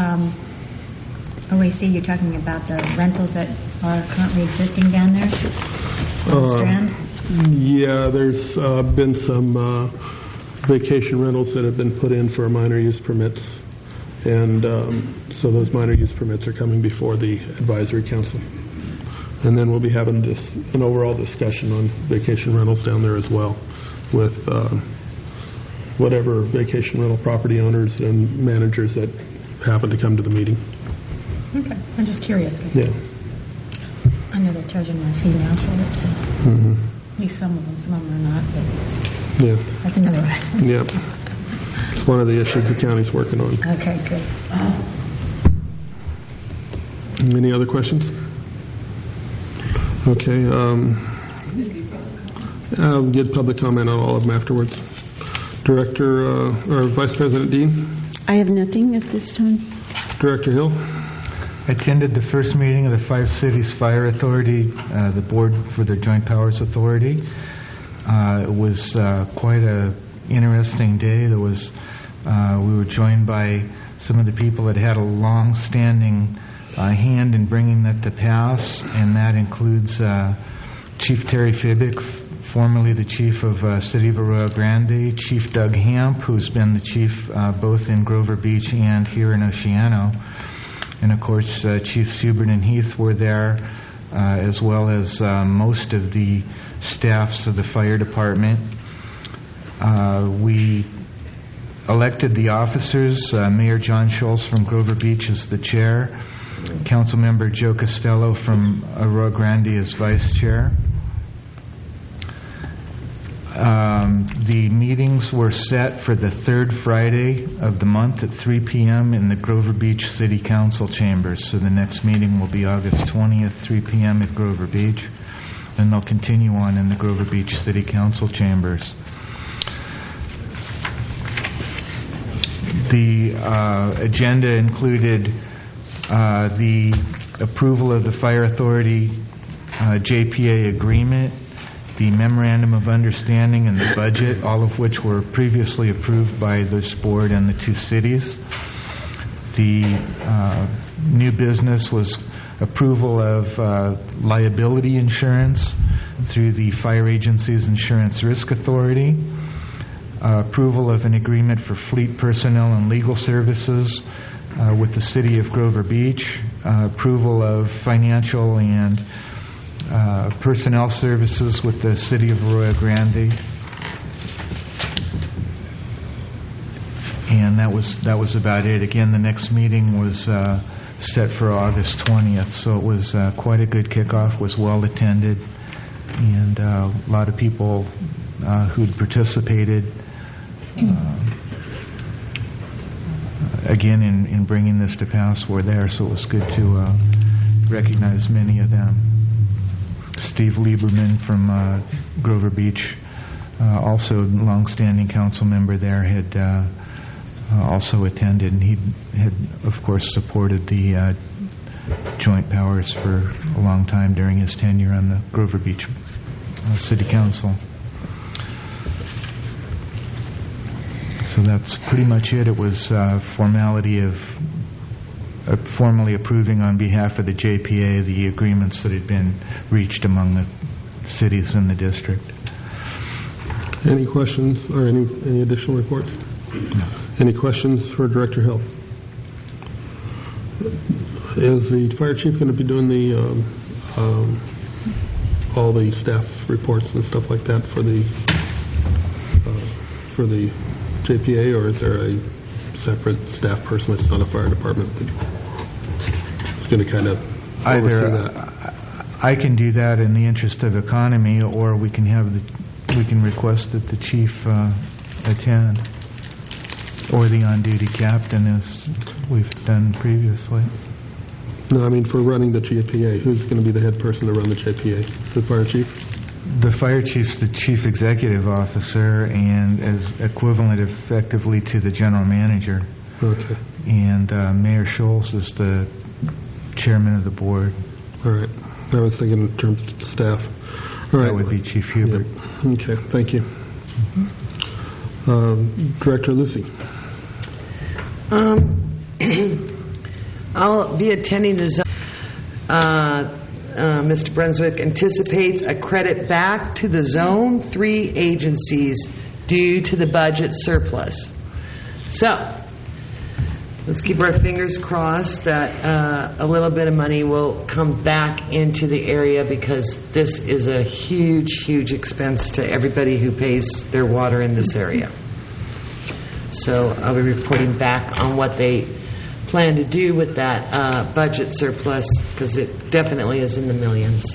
OAC. You're talking about the rentals that are currently existing down there on the Strand? Yeah, there's been some vacation rentals that have been put in for minor use permits, and so those minor use permits are coming before the advisory council, and then we'll be having an overall discussion on vacation rentals down there as well with whatever vacation rental property owners and managers that happen to come to the meeting. Okay, I'm just curious. Yeah. I know they're charging my fee now for it, so at least some of them are not, but yeah, that's another one. Yeah. It's one of the issues the county's working on. Okay, good. Any other questions? Okay. I'll get public comment on all of them afterwards. Director or Vice President Dean? I have nothing at this time. Director Hill? I attended the first meeting of the Five Cities Fire Authority, the Board for the Joint Powers Authority. It was quite a interesting day. There was we were joined by some of the people that had a long-standing hand in bringing that to pass, and that includes Chief Terry Fibick, formerly the chief of City of Arroyo Grande, Chief Doug Hamp, who's been the chief both in Grover Beach and here in Oceano, and of course Chiefs Hubert and Heath were there, as well as most of the staffs of the fire department. We elected the officers. Mayor John Schultz from Grover Beach is the chair. Councilmember Joe Costello from Arroyo Grande is vice chair. The meetings were set for the third Friday of the month at 3 p.m. in the Grover Beach City Council chambers. So the next meeting will be August 20th, 3 p.m. at Grover Beach. And they'll continue on in the Grover Beach City Council chambers. The agenda included the approval of the Fire Authority JPA agreement, the Memorandum of Understanding, and the budget, all of which were previously approved by this board and the two cities. The new business was approval of liability insurance through the Fire Agency's Insurance Risk Authority, approval of an agreement for fleet personnel and legal services with the City of Grover Beach, approval of financial and personnel services with the City of Arroyo Grande, and that was about it. Again, the next meeting was set for August 20th, so it was quite a good kickoff. Was well attended, and a lot of people who'd participated again in bringing this to pass were there, so it was good to recognize many of them. Steve Lieberman from Grover Beach, also a long-standing council member there, had also attended, and he had, of course, supported the joint powers for a long time during his tenure on the Grover Beach City Council. So that's pretty much it. It was formality of formally approving on behalf of the JPA the agreements that had been reached among the cities in the district. Any questions or any additional reports? No. Any questions for Director Hill? Is the fire chief going to be doing the all the staff reports and stuff like that for the JPA, or is there a separate staff person that's not a fire department that's going to kind of oversee that? I can do that in the interest of economy, or we can request that the chief attend, or the on-duty captain, as we've done previously. No, I mean for running the JPA, who's going to be the head person to run the JPA? The fire chief? The fire chief's the chief executive officer and is equivalent effectively to the general manager. Okay. And Mayor Scholes is the chairman of the board. All right. I was thinking in terms of staff. All right. That would be Chief Hubert. Yep. Okay. Thank you. Director Lucy. I'll be attending the zone. Mr. Brunswick anticipates a credit back to the Zone 3 agencies due to the budget surplus. So, let's keep our fingers crossed that a little bit of money will come back into the area, because this is a huge, huge expense to everybody who pays their water in this area. So I'll be reporting back on what they plan to do with that budget surplus, because it definitely is in the millions.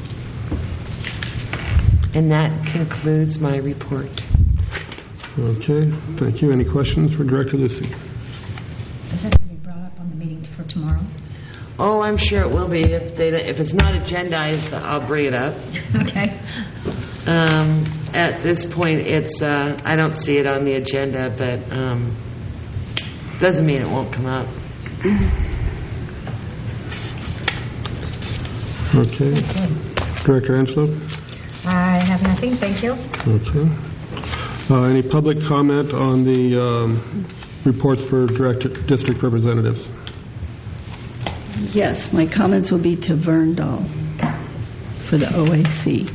And that concludes my report. Okay, thank you. Any questions for Director Lucy? Is that going to be brought up on the meeting for tomorrow? Oh, I'm sure it will be. If it's not agendized, I'll bring it up. Okay. At this point, it's I don't see it on the agenda, but doesn't mean it won't come up. Okay. Director Angelo? I have nothing, thank you. Okay. Any public comment on the reports for district representatives? Yes, my comments will be to Vern Dahl for the OAC.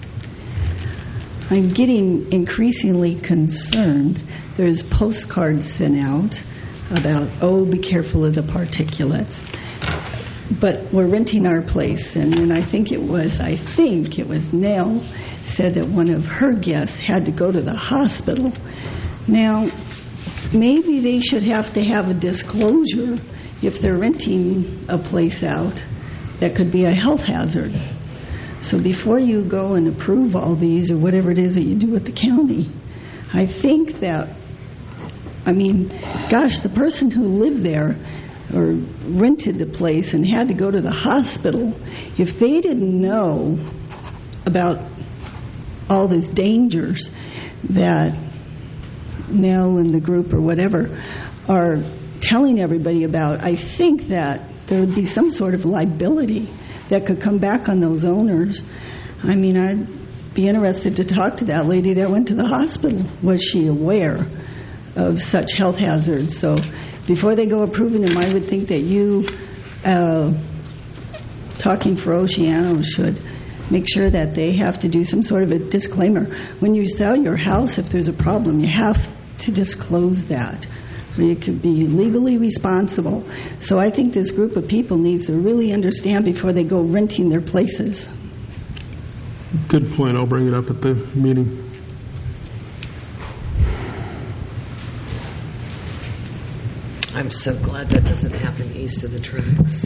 I'm getting increasingly concerned. There's postcards sent out about, be careful of the particulates. But we're renting our place, and I think it was Nell said that one of her guests had to go to the hospital. Now, maybe they should have to have a disclosure if they're renting a place out that could be a health hazard. So before you go and approve all these or whatever it is that you do with the county, I think that, the person who lived there or rented the place and had to go to the hospital, if they didn't know about all these dangers that Nell and the group or whatever are telling everybody about, I think that there would be some sort of liability that could come back on those owners. I'd be interested to talk to that lady that went to the hospital. Was she aware of such health hazards? So before they go approving them, I would think that you, talking for Oceano, should make sure that they have to do some sort of a disclaimer. When you sell your house, if there's a problem, you have to disclose that, or you could be legally responsible. So I think this group of people needs to really understand before they go renting their places. Good point. I'll bring it up at the meeting. I'm so glad that doesn't happen east of the tracks.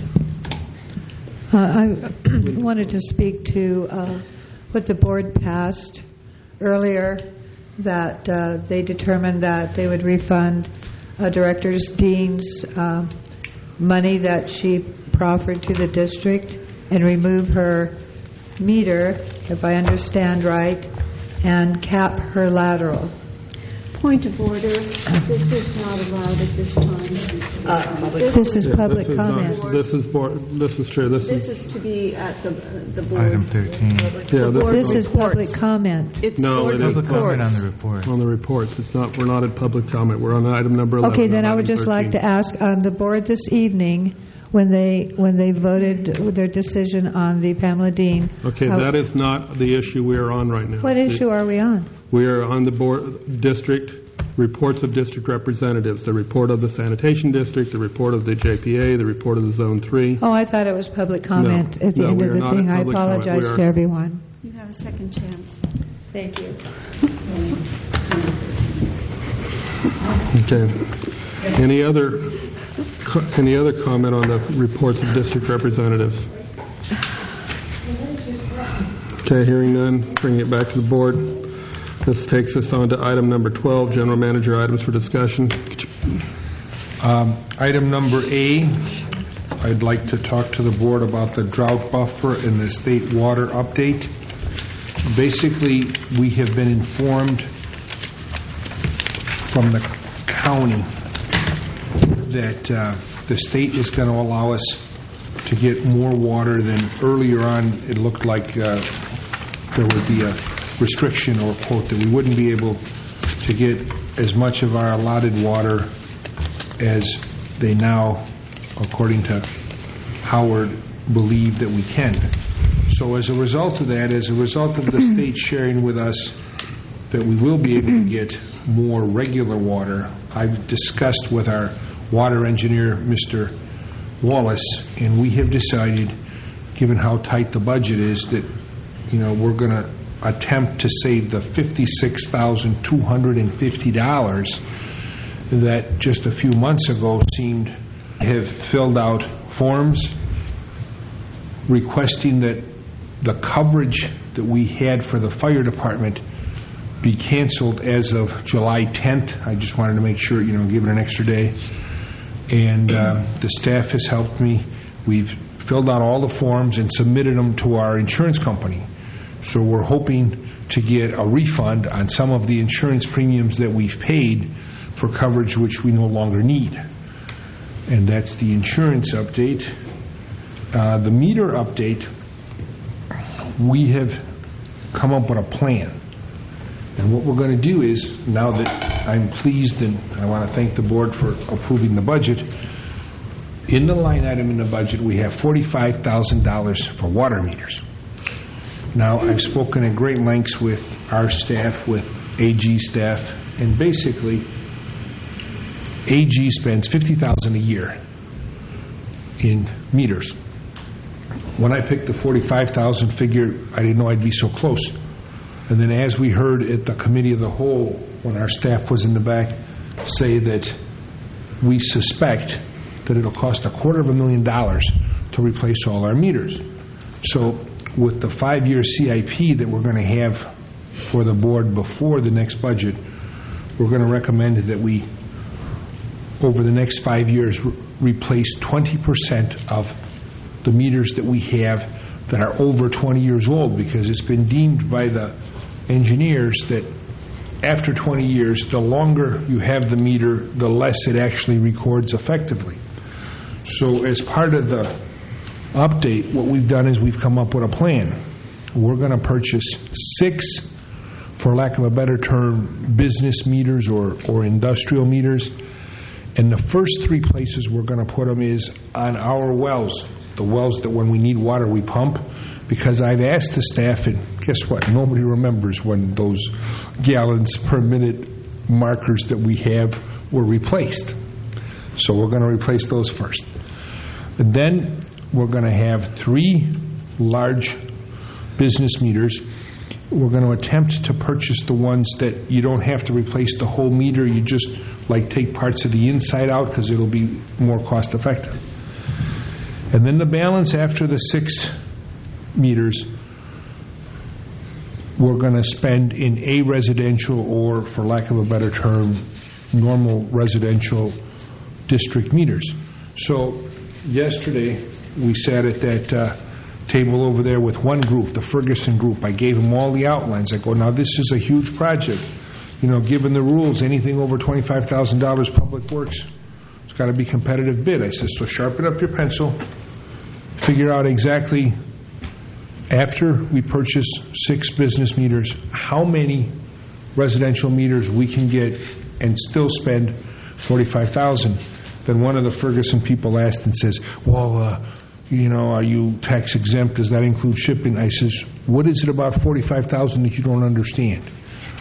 I wanted to speak to what the board passed earlier, that they determined that they would refund Director Dean's money that she proffered to the district and remove her meter, if I understand right, and cap her lateral. Point of order. This is not allowed at this time. This is public comment. This is true. This is to be at the board. Item 13. Yeah, This is public comment. It's public comment on the report. On the reports. It's not. We're not at public comment. We're on item number 11. Okay, then I would just like to ask on the board this evening, when they voted their decision on the Pamela Dean. Okay, that is not the issue we are on right now. What issue are we on? We are on the board district reports of district representatives, the report of the sanitation district, the report of the JPA, the report of the Zone 3. Oh, I thought it was public comment at the end of the thing. I apologize to everyone. You have a second chance. Thank you. Okay. Any other comment on the reports of district representatives? Okay, hearing none, bring it back to the board. This takes us on to item number 12, general manager items for discussion. Item number A, I'd like to talk to the board about the drought buffer and the state water update. Basically, we have been informed from the county that the state is going to allow us to get more water than earlier on. It looked like there would be a restriction or quote that we wouldn't be able to get as much of our allotted water as they now, according to Howard, believe that we can. So as a result of that, as a result of the state sharing with us that we will be able to get more regular water, I've discussed with our water engineer, Mr. Wallace, and we have decided, given how tight the budget is, that we're going to attempt to save the $56,250 that just a few months ago seemed to have filled out forms requesting that the coverage that we had for the fire department be canceled as of July 10th. I just wanted to make sure, give it an extra day. And the staff has helped me. We've filled out all the forms and submitted them to our insurance company. So we're hoping to get a refund on some of the insurance premiums that we've paid for coverage which we no longer need. And that's the insurance update. The meter update, we have come up with a plan. And what we're going to do is, now that I'm pleased and I want to thank the board for approving the budget, in the line item in the budget we have $45,000 for water meters. Now, I've spoken at great lengths with our staff, with AG staff, and basically AG spends $50,000 a year in meters. When I picked the $45,000 figure, I didn't know I'd be so close. And then as we heard at the committee of the whole, when our staff was in the back, say that we suspect that it'll cost $250,000 to replace all our meters. So with the 5-year CIP that we're going to have for the board before the next budget, we're going to recommend that we, over the next 5 years, replace 20% of the meters that we have that are over 20 years old, because it's been deemed by the engineers that after 20 years, the longer you have the meter, the less it actually records effectively. So as part of the update, what we've done is we've come up with a plan. We're going to purchase 6, for lack of a better term, business meters or industrial meters. And the first 3 places we're going to put them is on our wells, the wells that when we need water we pump, because I've asked the staff, and guess what? Nobody remembers when those gallons per minute markers that we have were replaced. So we're going to replace those first. And then we're going to have 3 large business meters. We're going to attempt to purchase the ones that you don't have to replace the whole meter. You just take parts of the inside out because it'll be more cost effective. And then the balance after the 6 meters, we're going to spend in a residential, or for lack of a better term, normal residential district meters. So yesterday we sat at that table over there with one group, the Ferguson group. I gave them all the outlines. I go, now this is a huge project. Given the rules, anything over $25,000 public works, it's got to be competitive bid. I said, so sharpen up your pencil, figure out exactly, after we purchase 6 business meters, how many residential meters we can get and still spend $45,000. Then one of the Ferguson people asked and says, well, are you tax exempt? Does that include shipping? I says, what is it about $45,000 that you don't understand?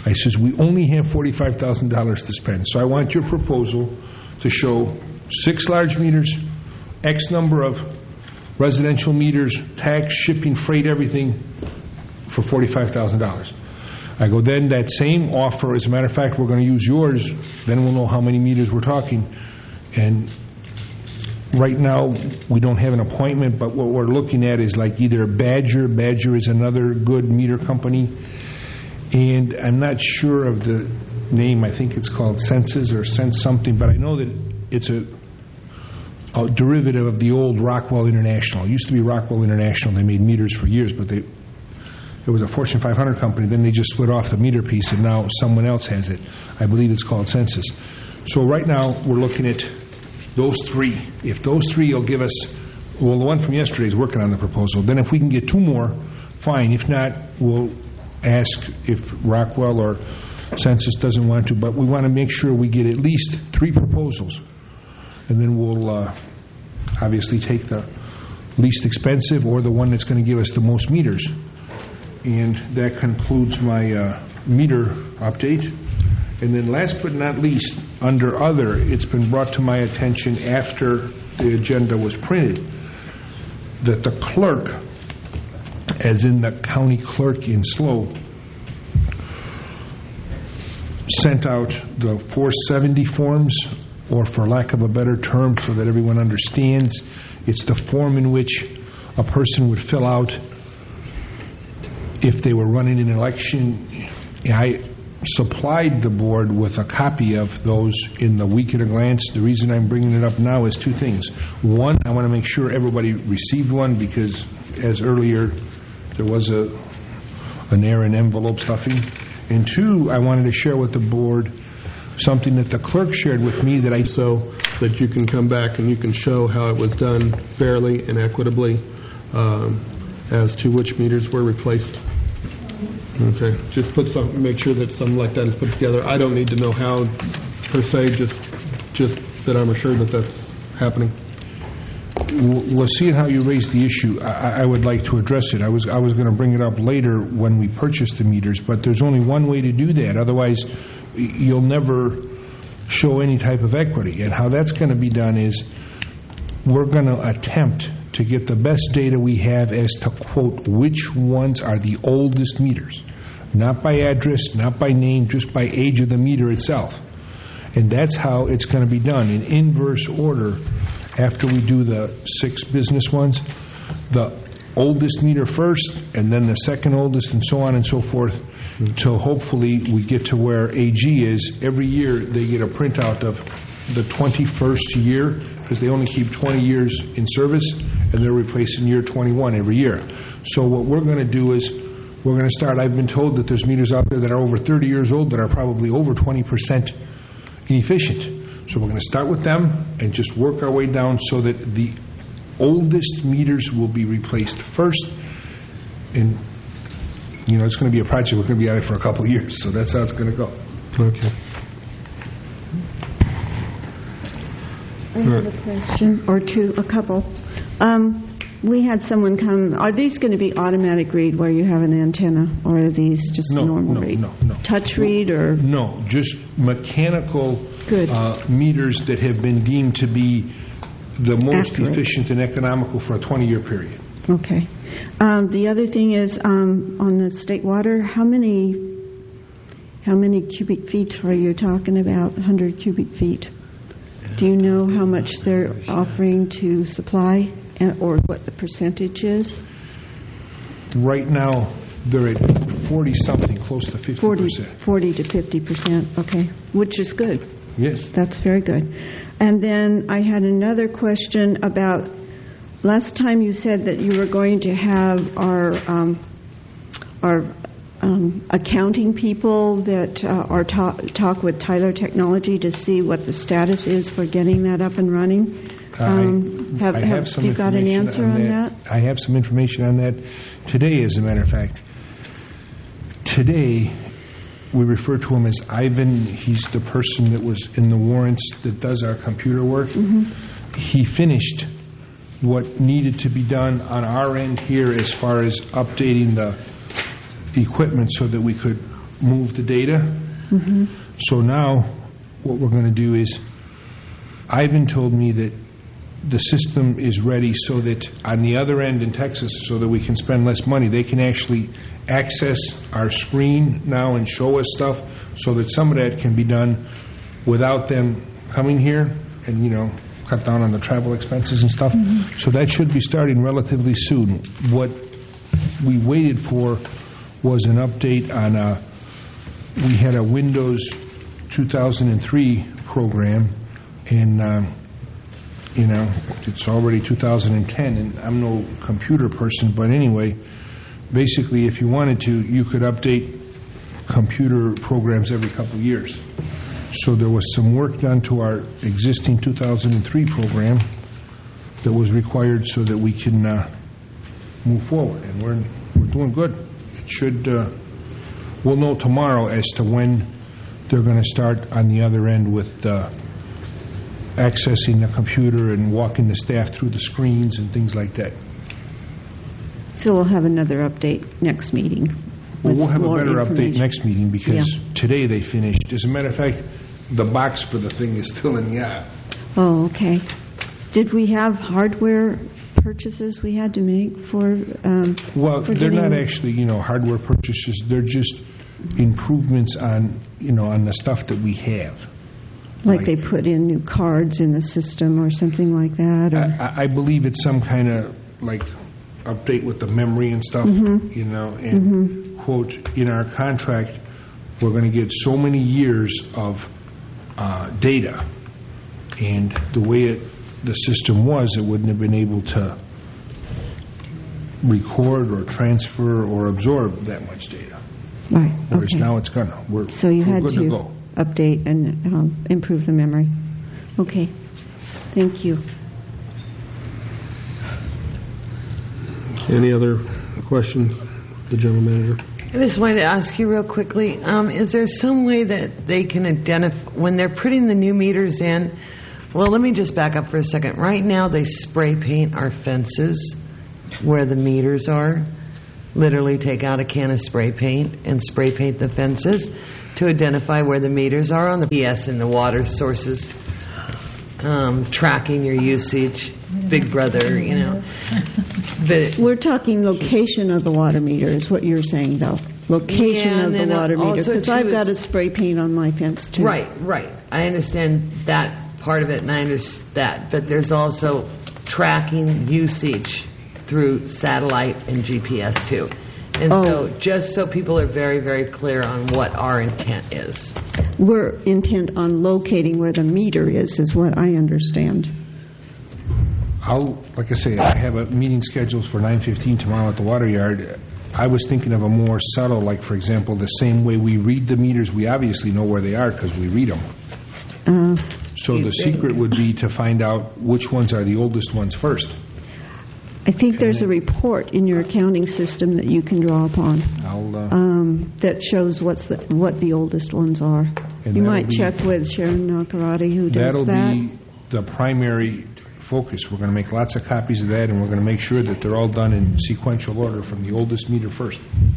I says, we only have $45,000 to spend. So I want your proposal to show 6 large meters, X number of residential meters, tax, shipping, freight, everything for $45,000. I go, then that same offer, as a matter of fact, we're going to use yours, then we'll know how many meters we're talking. And right now, we don't have an appointment, but what we're looking at is like either Badger. Badger is another good meter company. And I'm not sure of the name. I think it's called Senses or Sense something, but I know that it's a derivative of the old Rockwell International. It used to be Rockwell International. They made meters for years, but it was a Fortune 500 company. Then they just split off the meter piece, and now someone else has it. I believe it's called Sensus. So right now, we're looking at those 3. If those 3 will give us, well, the one from yesterday is working on the proposal. Then if we can get 2 more, fine. If not, we'll ask if Rockwell or Sensus doesn't want to. But we want to make sure we get at least 3 proposals. And then we'll obviously take the least expensive or the one that's going to give us the most meters. And that concludes my meter update. And then last but not least, under other, it's been brought to my attention after the agenda was printed that the clerk, as in the county clerk in SLO, sent out the 470 forms, or for lack of a better term so that everyone understands, it's the form in which a person would fill out if they were running an election. I supplied the board with a copy of those in the week at a glance. The reason I'm bringing it up now is 2 things. One, I want to make sure everybody received one because, as earlier, there was an error in envelope stuffing. And 2, I wanted to share with the board something that the clerk shared with me that so that you can come back and you can show how it was done fairly and equitably as to which meters were replaced. Okay, just make sure that something like that is put together. I don't need to know how per se, just that I'm assured that that's happening. Well, seeing how you raised the issue, I would like to address it. I was going to bring it up later when we purchase the meters, but there's only one way to do that. Otherwise, you'll never show any type of equity. And how that's going to be done is we're going to attempt to get the best data we have as to, quote, which ones are the oldest meters. Not by address, not by name, just by age of the meter itself. And that's how it's going to be done, in inverse order. After we do the 6 business ones, the oldest meter first, and then the second oldest, and so on and so forth, until hopefully we get to where AG is. Every year they get a printout of the 21st year, because they only keep 20 years in service, and they're replacing year 21 every year. So what we're going to do is we're going to start. I've been told that there's meters out there that are over 30 years old that are probably over 20% inefficient. So we're going to start with them and just work our way down so that the oldest meters will be replaced first. And, it's going to be a project. We're going to be at it for a couple of years. So that's how it's going to go. Okay. I have a question or two, a couple. We had someone come. Are these going to be automatic read where you have an antenna, or are these just normal read? No. Touch read or? No, just mechanical meters that have been deemed to be the most efficient and economical for a 20-year period. Okay. The other thing is on the state water, how many cubic feet are you talking about? 100 cubic feet. Do you know how much they're offering to supply or what the percentage is? Right now, they're at 40-something, close to 50%. 40 to 50%, okay, which is good. Yes. That's very good. And then I had another question about, last time you said that you were going to have our accounting people that are talk with Tyler Technology to see what the status is for getting that up and running. Have some you got an answer on that? I have some information on that today, as a matter of fact. Today, we refer to him as Ivan. He's the person that was in the warrants that does our computer work. Mm-hmm. He finished what needed to be done on our end here as far as updating the equipment so that we could move the data. So now what we're going to do is, Ivan told me that the system is ready so that on the other end in Texas, so that we can spend less money, they can actually access our screen now and show us stuff, so that some of that can be done without them coming here and, cut down on the travel expenses and stuff. So that should be starting relatively soon. What we waited for was an update on we had a Windows 2003 program, and it's already 2010, and I'm no computer person, but anyway, basically if you wanted to, you could update computer programs every couple of years. So there was some work done to our existing 2003 program that was required so that we can move forward, and we're doing good. It should, we'll know tomorrow as to when they're going to start on the other end with accessing the computer and walking the staff through the screens and things like that. So we'll have another update next meeting. Well, we'll have a better update next meeting, because today they finished. As a matter of fact, the box for the thing is still in the app. Oh, okay. Did we have hardware purchases we had to make for they're not actually, hardware purchases. They're just improvements on, on the stuff that we have. Like they put in new cards in the system or something like that? Or? I believe it's some kind of, update with the memory and stuff, and, quote, in our contract, we're going to get so many years of data, and the way the system was, it wouldn't have been able to record or transfer or absorb that much data. Right. Whereas now it's going to. So you had to go. Update and improve the memory. Okay. Thank you. Any other questions, the general manager? I just wanted to ask you real quickly, is there some way that they can identify, when they're putting the new meters in, well, let me just back up for a second. Right now they spray paint our fences where the meters are. Literally take out a can of spray paint and spray paint the fences to identify where the meters are on the PS and the water sources, tracking your usage, Big Brother, But we're talking location of the water meter is what you're saying, though. Location of the water meter, because I've got a spray paint on my fence, too. Right. I understand that part of it, and I understand that. But there's also tracking usage through satellite and GPS, too. And so just so people are very, very clear on what our intent is. We're intent on locating where the meter is what I understand. Like I say, I have a meeting scheduled for 9:15 tomorrow at the water yard. I was thinking of a more subtle, for example, the same way we read the meters, we obviously know where they are because we read them. So the secret would be to find out which ones are the oldest ones first. I think there's a report in your accounting system that you can draw upon that shows what the oldest ones are. You might check with Sharon Nakarati, who does that. That'll be the primary focus. We're going to make lots of copies of that, and we're going to make sure that they're all done in sequential order from the oldest meter first.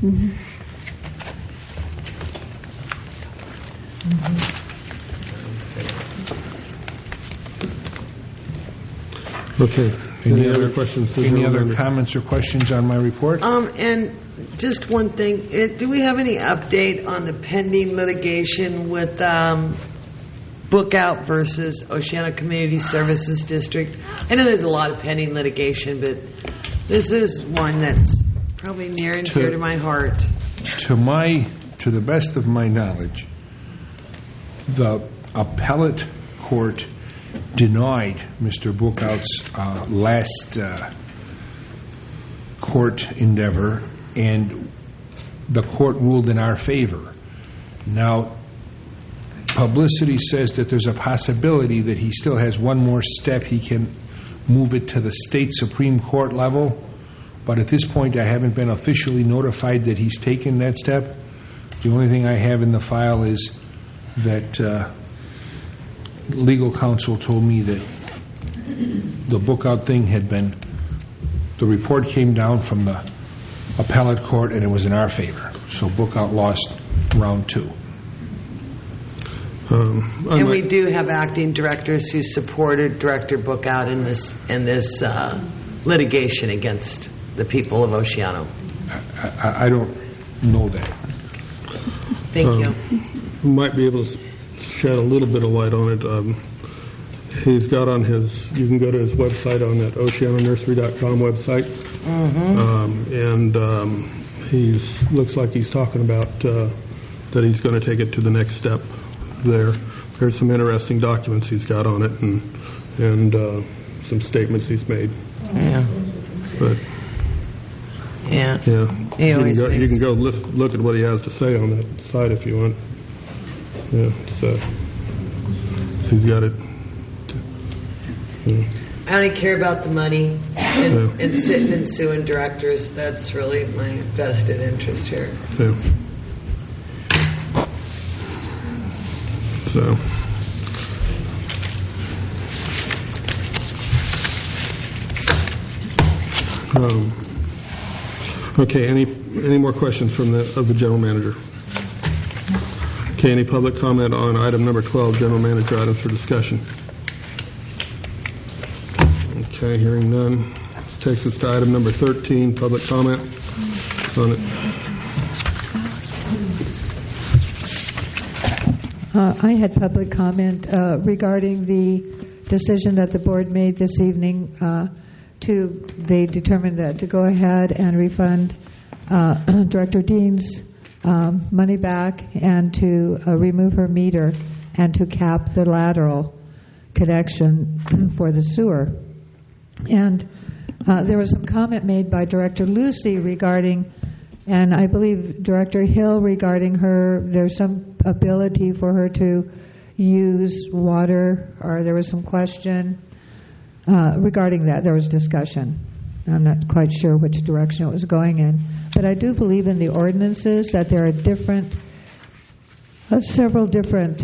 Okay. Any other questions? Any other comments or questions on my report? And just one thing. Do we have any update on the pending litigation with Bookout versus Oceana Community Services District? I know there's a lot of pending litigation, but this is one that's probably near and dear to my heart. To the best of my knowledge, the appellate court denied Mr. Bookout's last court endeavor, and the court ruled in our favor. Now, publicity says that there's a possibility that he still has one more step. He can move it to the state Supreme Court level, but at this point I haven't been officially notified that he's taken that step. The only thing I have in the file is that legal counsel told me that the Bookout thing had been, the report came down from the appellate court, and it was in our favor. So Bookout lost round 2. And we do have acting directors who supported Director Bookout in this litigation against the people of Oceano. I don't know that. Thank you. We might be able to shed a little bit of light on it. He's got on his, you can go to his website on that oceanonursery.com website. And looks like he's talking about that he's going to take it to the next step there. There's some interesting documents he's got on it and some statements he's made. Yeah. But yeah. You can go look at what he has to say on that site if you want. Yeah, so he's got it. I only care about the money and sitting and suing directors. That's really my vested interest here. Yeah. So. Okay. Any more questions of the general manager? Okay. Any public comment on item number 12, general manager items for discussion? Okay. Hearing none. This takes us to item number 13, public comment on it. I had public comment regarding the decision that the board made this evening. They determined that to go ahead and refund Director Dean's money back and to remove her meter and to cap the lateral connection for the sewer. And there was some comment made by Director Lucy regarding, and I believe Director Hill regarding there's some ability for her to use water, or there was some question regarding that. There was discussion. I'm not quite sure which direction it was going in. But I do believe in the ordinances that there are several different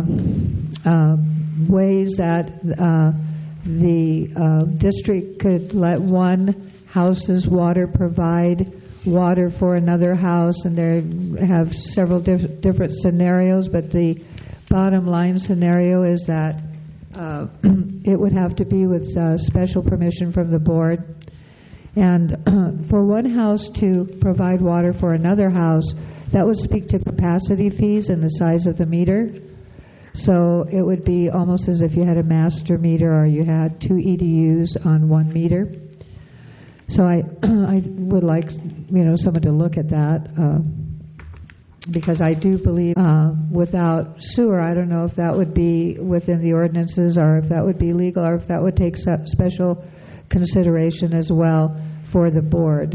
ways that the district could let one house's water provide water for another house, and they have several different scenarios, but the bottom line scenario is that it would have to be with special permission from the board. And for one house to provide water for another house, that would speak to capacity fees and the size of the meter. So it would be almost as if you had a master meter or you had 2 EDUs on 1 meter. So I would like someone to look at that because I do believe without sewer, I don't know if that would be within the ordinances or if that would be legal or if that would take special consideration as well for the board.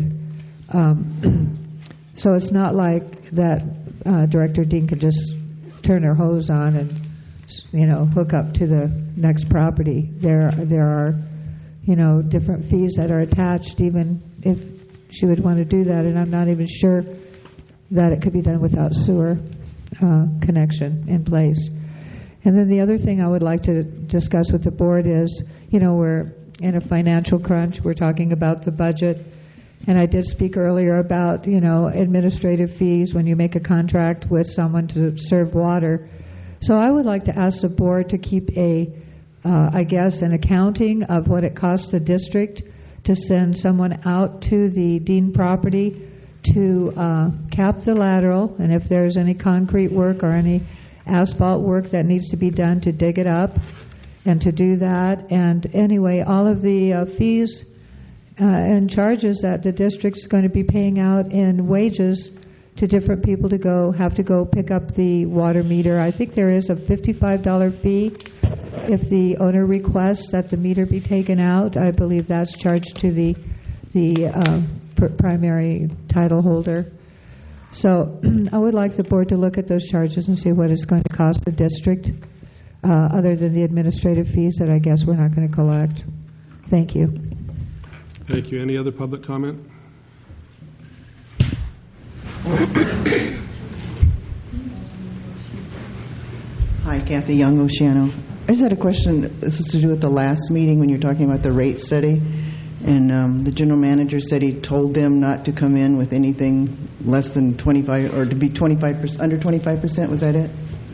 So it's not like that Director Dean could just turn her hose on and hook up to the next property. There are different fees that are attached, even if she would want to do that, and I'm not even sure that it could be done without sewer connection in place. And then the other thing I would like to discuss with the board is, we're in a financial crunch. We're talking about the budget, and I did speak earlier about, administrative fees when you make a contract with someone to serve water. So I would like to ask the board to keep an accounting of what it costs the district to send someone out to the Dean property to cap the lateral, and if there's any concrete work or any asphalt work that needs to be done to dig it up and to do that. And anyway, all of the fees and charges that the district's going to be paying out in wages to different people to have to go pick up the water meter. I think there is a $55 fee if the owner requests that the meter be taken out. I believe that's charged to the primary title holder. So I would like the board to look at those charges and see what it's going to cost the district other than the administrative fees that I guess we're not going to collect. Thank you. Thank you. Any other public comment? Hi, Kathy Young, Oceano. I just had a question. This is to do with the last meeting when you were talking about the rate study. And the general manager said he told them not to come in with anything less than 25, or to be 25%, under 25%. Was that it?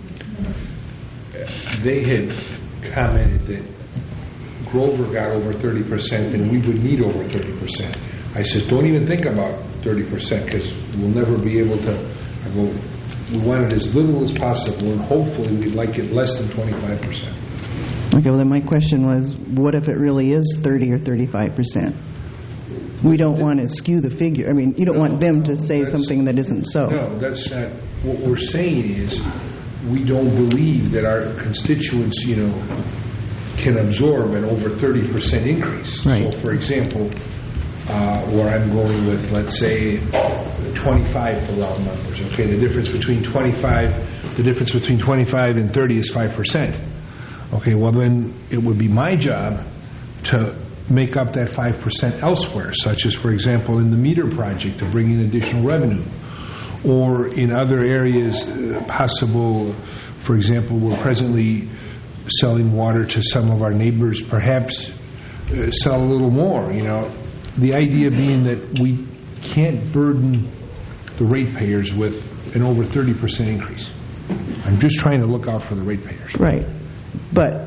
They had commented that Grover got over 30% and we would need over 30%. I said, don't even think about 30% because we'll never be able to. I go, we want it as little as possible, and hopefully we'd like it less than 25%. Okay, well then my question was, what if it really is 30 or 35%? We don't want to skew the figure. I mean, you don't want them to say something that isn't so. No, that's not. What we're saying is we don't believe that our constituents, can absorb an over 30% increase. Right. So, for example, where I'm going with, let's say, 25 for round numbers. Okay, the difference between 25 and 30 is 5%. Okay, well then it would be my job to make up that 5% elsewhere, such as, for example, in the meter project to bring in additional revenue, or in other areas possible. For example, we're presently selling water to some of our neighbors, perhaps sell a little more. The idea being that we can't burden the ratepayers with an over 30% increase. I'm just trying to look out for the ratepayers. Right. But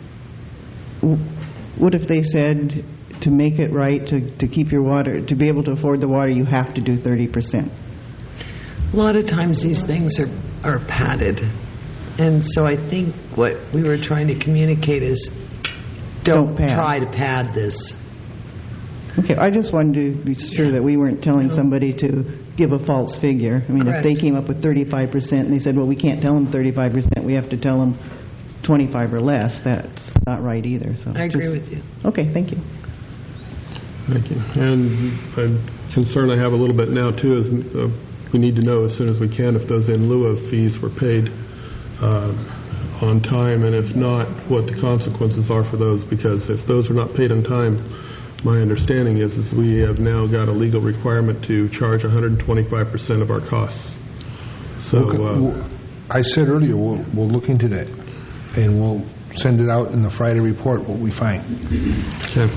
what if they said to make it right, to keep your water, to be able to afford the water, you have to do 30%? A lot of times these things are padded. And so I think what we were trying to communicate is don't try to pad this. Okay, I just wanted to be sure that we weren't telling somebody to give a false figure. I mean, Correct. If they came up with 35% and they said, well, we can't tell them 35%, we have to tell them 25 or less, that's not right either. So I agree with you. Okay, thank you. Thank you. And a concern I have a little bit now, too, is we need to know as soon as we can if those in lieu of fees were paid on time, and if not, what the consequences are for those, because if those are not paid on time, my understanding is we have now got a legal requirement to charge 125% of our costs. So I said earlier we'll look into that, and we'll send it out in the Friday report what we find. Okay.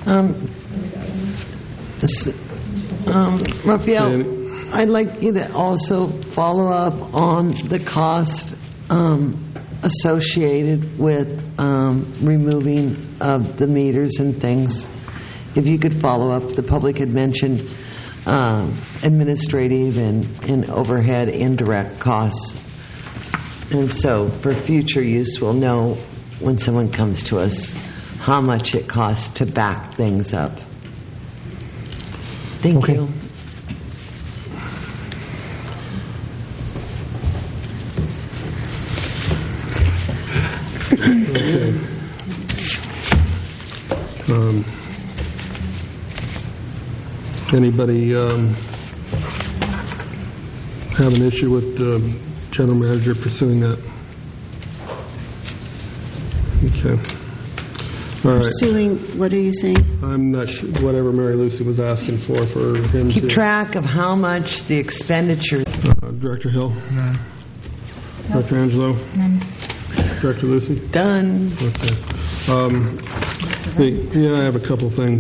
Raphael, I'd like you to also follow up on the cost associated with removing of the meters and things. If you could follow up, the public had mentioned administrative and overhead indirect costs. And so for future use, we'll know when someone comes to us how much it costs to back things up. Thank you. Anybody have an issue with the general manager pursuing that? Okay. All right. Pursuing, what are you saying? I'm not sure, whatever Mary Lucy was asking for him Keep to... track of how much the expenditure... Director Hill? No. Director Angelo? None. Director Lucy? Done. Okay. I have a couple things.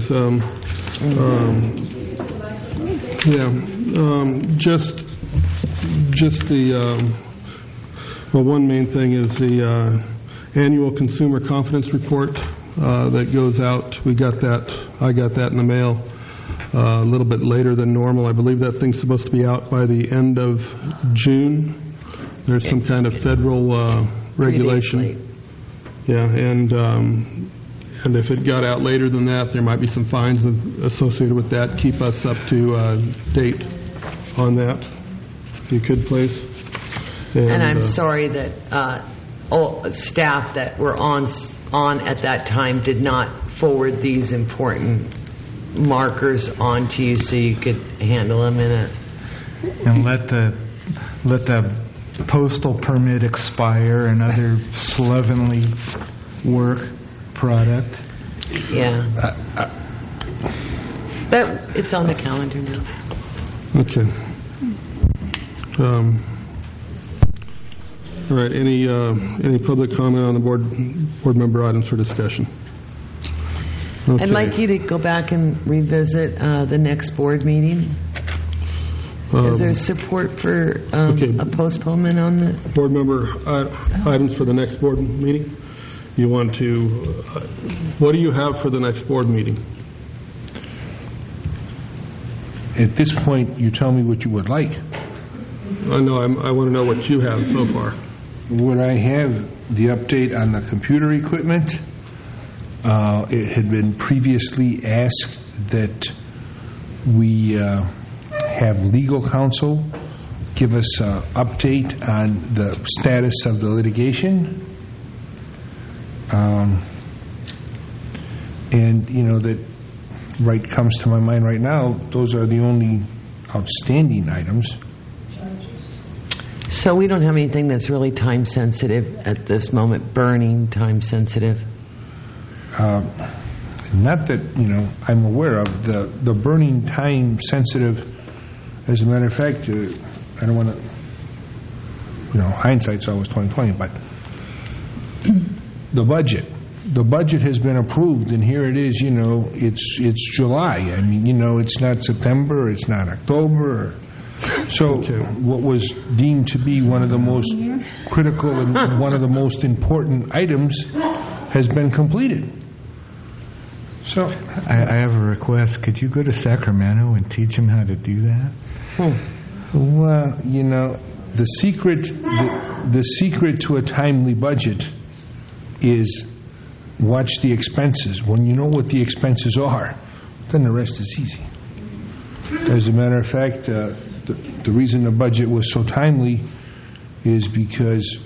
Just the one main thing is the annual consumer confidence report that goes out. I got that in the mail a little bit later than normal. I believe that thing's supposed to be out by the end of June. There's some kind of federal regulation. Yeah, and if it got out later than that, there might be some fines associated with that. Keep us up to date on that, if you could, please. And I'm sorry that all staff that were on at that time did not forward these important markers on to you so you could handle them in a... And let the postal permit expire and other slovenly work product. Yeah. But it's on the calendar now. Okay. All right. Any public comment on the board member items for discussion? Okay. I'd like you to go back and revisit the next board meeting. Is there support for a postponement on the board member items for the next board meeting? You want to? What do you have for the next board meeting? At this point, you tell me what you would like. I know. I want to know what you have so far. Would I have the update on the computer equipment? It had been previously asked that we have legal counsel give us an update on the status of the litigation. And, you know, that comes to my mind right now, those are the only outstanding items. So we don't have anything that's really time sensitive at this moment, burning time sensitive? Not that, I'm aware of. The burning time sensitive, as a matter of fact, I don't want to, hindsight's always 20/20, but the budget has been approved, and here it is, it's July. I mean, it's not September, it's not October. So what was deemed to be one of the most critical and one of the most important items has been completed. So I have a request. Could you go to Sacramento and teach them how to do that? Well, the secret to a timely budget is watch the expenses. When you know what the expenses are, then the rest is easy. As a matter of fact, the reason the budget was so timely is because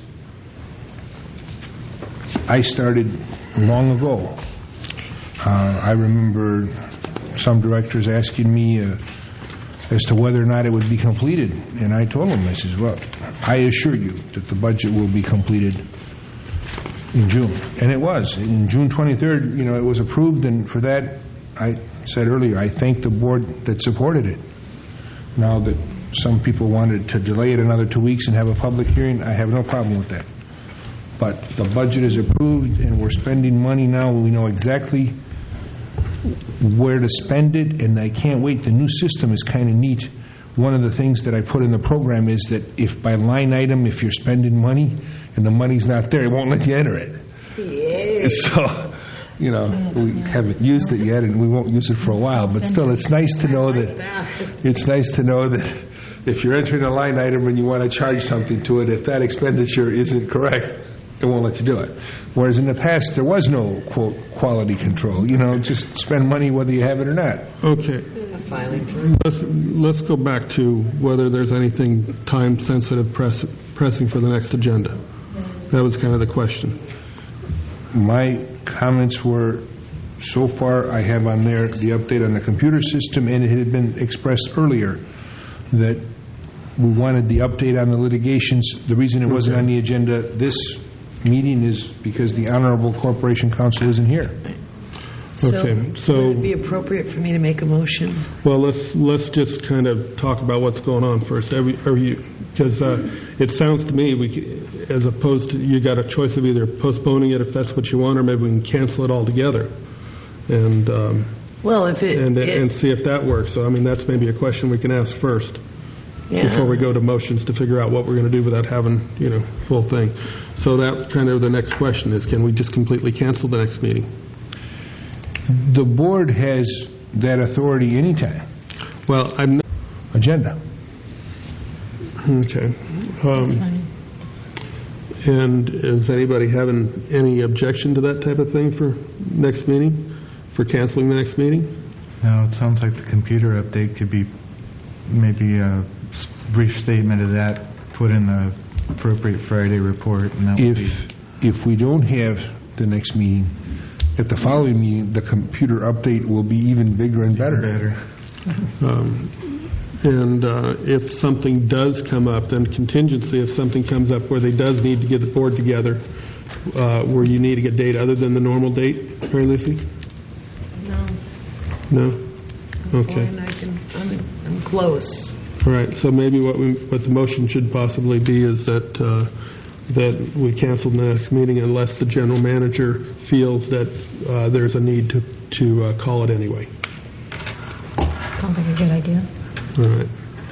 I started long ago. I remember some directors asking me as to whether or not it would be completed, and I told them, I says, well, I assure you that the budget will be completed in June. And it was. In June 23rd, it was approved, and for that, I said earlier, I thank the board that supported it. Now that some people wanted to delay it another 2 weeks and have a public hearing, I have no problem with that. But the budget is approved, and we're spending money now. We know exactly where to spend it, and I can't wait. The new system is kind of neat. One of the things that I put in the program is that if by line item, if you're spending money and the money's not there, it won't let you enter it. Yeah. So, we haven't used it yet, and we won't use it for a while. But still, it's nice to know that if you're entering a line item and you want to charge something to it, if that expenditure isn't correct, it won't let you do it. Whereas in the past, there was no, quote, quality control. Just spend money whether you have it or not. Okay. Let's go back to whether there's anything time-sensitive pressing for the next agenda. That was kind of the question. My comments were, so far I have on there the update on the computer system, and it had been expressed earlier that we wanted the update on the litigations. The reason it wasn't on the agenda this meeting is because the Honorable Corporation Counsel isn't here. Okay, so would it be appropriate for me to make a motion? Well, let's just kind of talk about what's going on first. Because it sounds to me, as opposed to you got a choice of either postponing it if that's what you want, or maybe we can cancel it altogether, and and see if that works. So that's maybe a question we can ask first before we go to motions to figure out what we're going to do without having full thing. So that kind of the next question is, can we just completely cancel the next meeting? The board has that authority anytime. Well, I'm not. Agenda. Okay. And is anybody having any objection to that type of thing for next meeting, for canceling the next meeting? No, it sounds like the computer update could be maybe a brief statement of that, put in the appropriate Friday report, and that would if we don't have the next meeting, at the following meeting, the computer update will be even bigger and better. And if something does come up, then contingency, if something comes up where they does need to get the board together, where you need to get date other than the normal date, Mary Lucy? No? Okay. I'm close. All right, so maybe what the motion should possibly be is that that we cancel the next meeting unless the general manager feels that there's a need to call it anyway. Sounds like a good idea. All right.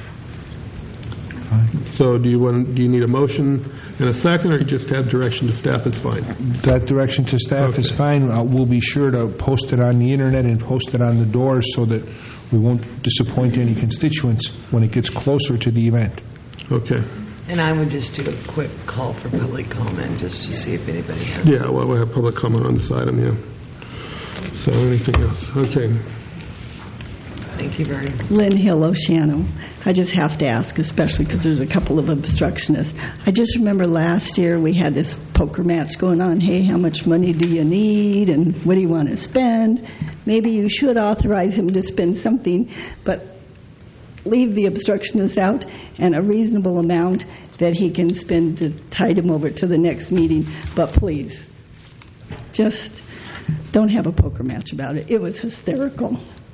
So do you need a motion and a second, or you just have direction to staff is fine? That direction to staff is fine. We'll be sure to post it on the internet and post it on the doors so that we won't disappoint any constituents when it gets closer to the event. Okay. And I would just do a quick call for public comment just to see if anybody has. Yeah, well, we'll have public comment on this item, yeah. So anything else? Okay. Thank you very much. Lynn Hill, Oceano. I just have to ask, especially because there's a couple of obstructionists. I just remember last year we had this poker match going on. Hey, how much money do you need and what do you want to spend? Maybe you should authorize him to spend something, but leave the obstructionist out and a reasonable amount that he can spend to tide him over to the next meeting. But please, just don't have a poker match about it. It was hysterical.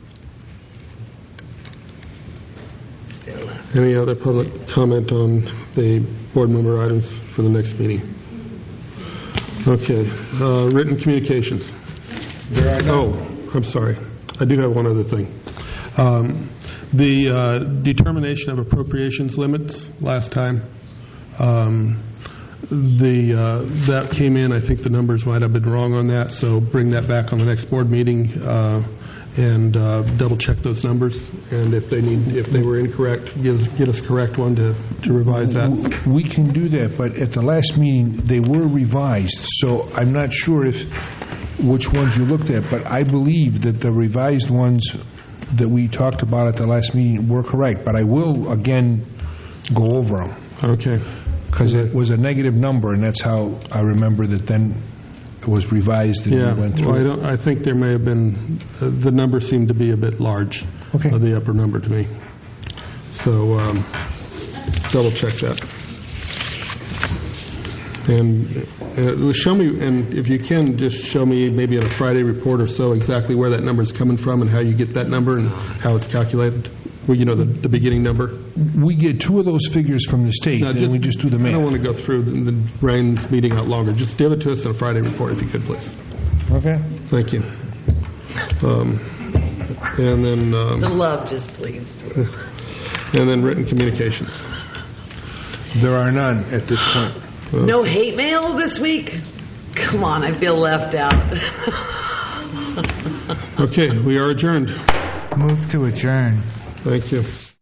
Any other public comment on the board member items for the next meeting? Okay. Written communications. I'm sorry. I do have one other thing. The determination of appropriations limits last time, that came in. I think the numbers might have been wrong on that, so bring that back on the next board meeting and double check those numbers. And if they were incorrect, get us a correct one to revise that. We can do that, but at the last meeting they were revised, so I'm not sure which ones you looked at, but I believe that the revised ones that we talked about at the last meeting were correct, but I will again go over them. Okay. Because it was a negative number, and that's how I remember that then it was revised and we went through. Well, I think there may have been, the number seemed to be a bit large, the upper number to me. So double check that. And show me, and if you can, just show me maybe on a Friday report or so exactly where that number is coming from and how you get that number and how it's calculated. Well, the beginning number. We get two of those figures from the state, and we just do the math. I don't want to go through the brains meeting out longer. Just give it to us on a Friday report if you could, please. Okay. Thank you. And then... the love just pleased. And then written communications. There are none at this point. No hate mail this week? Come on, I feel left out. Okay, we are adjourned. Move to adjourn. Thank you.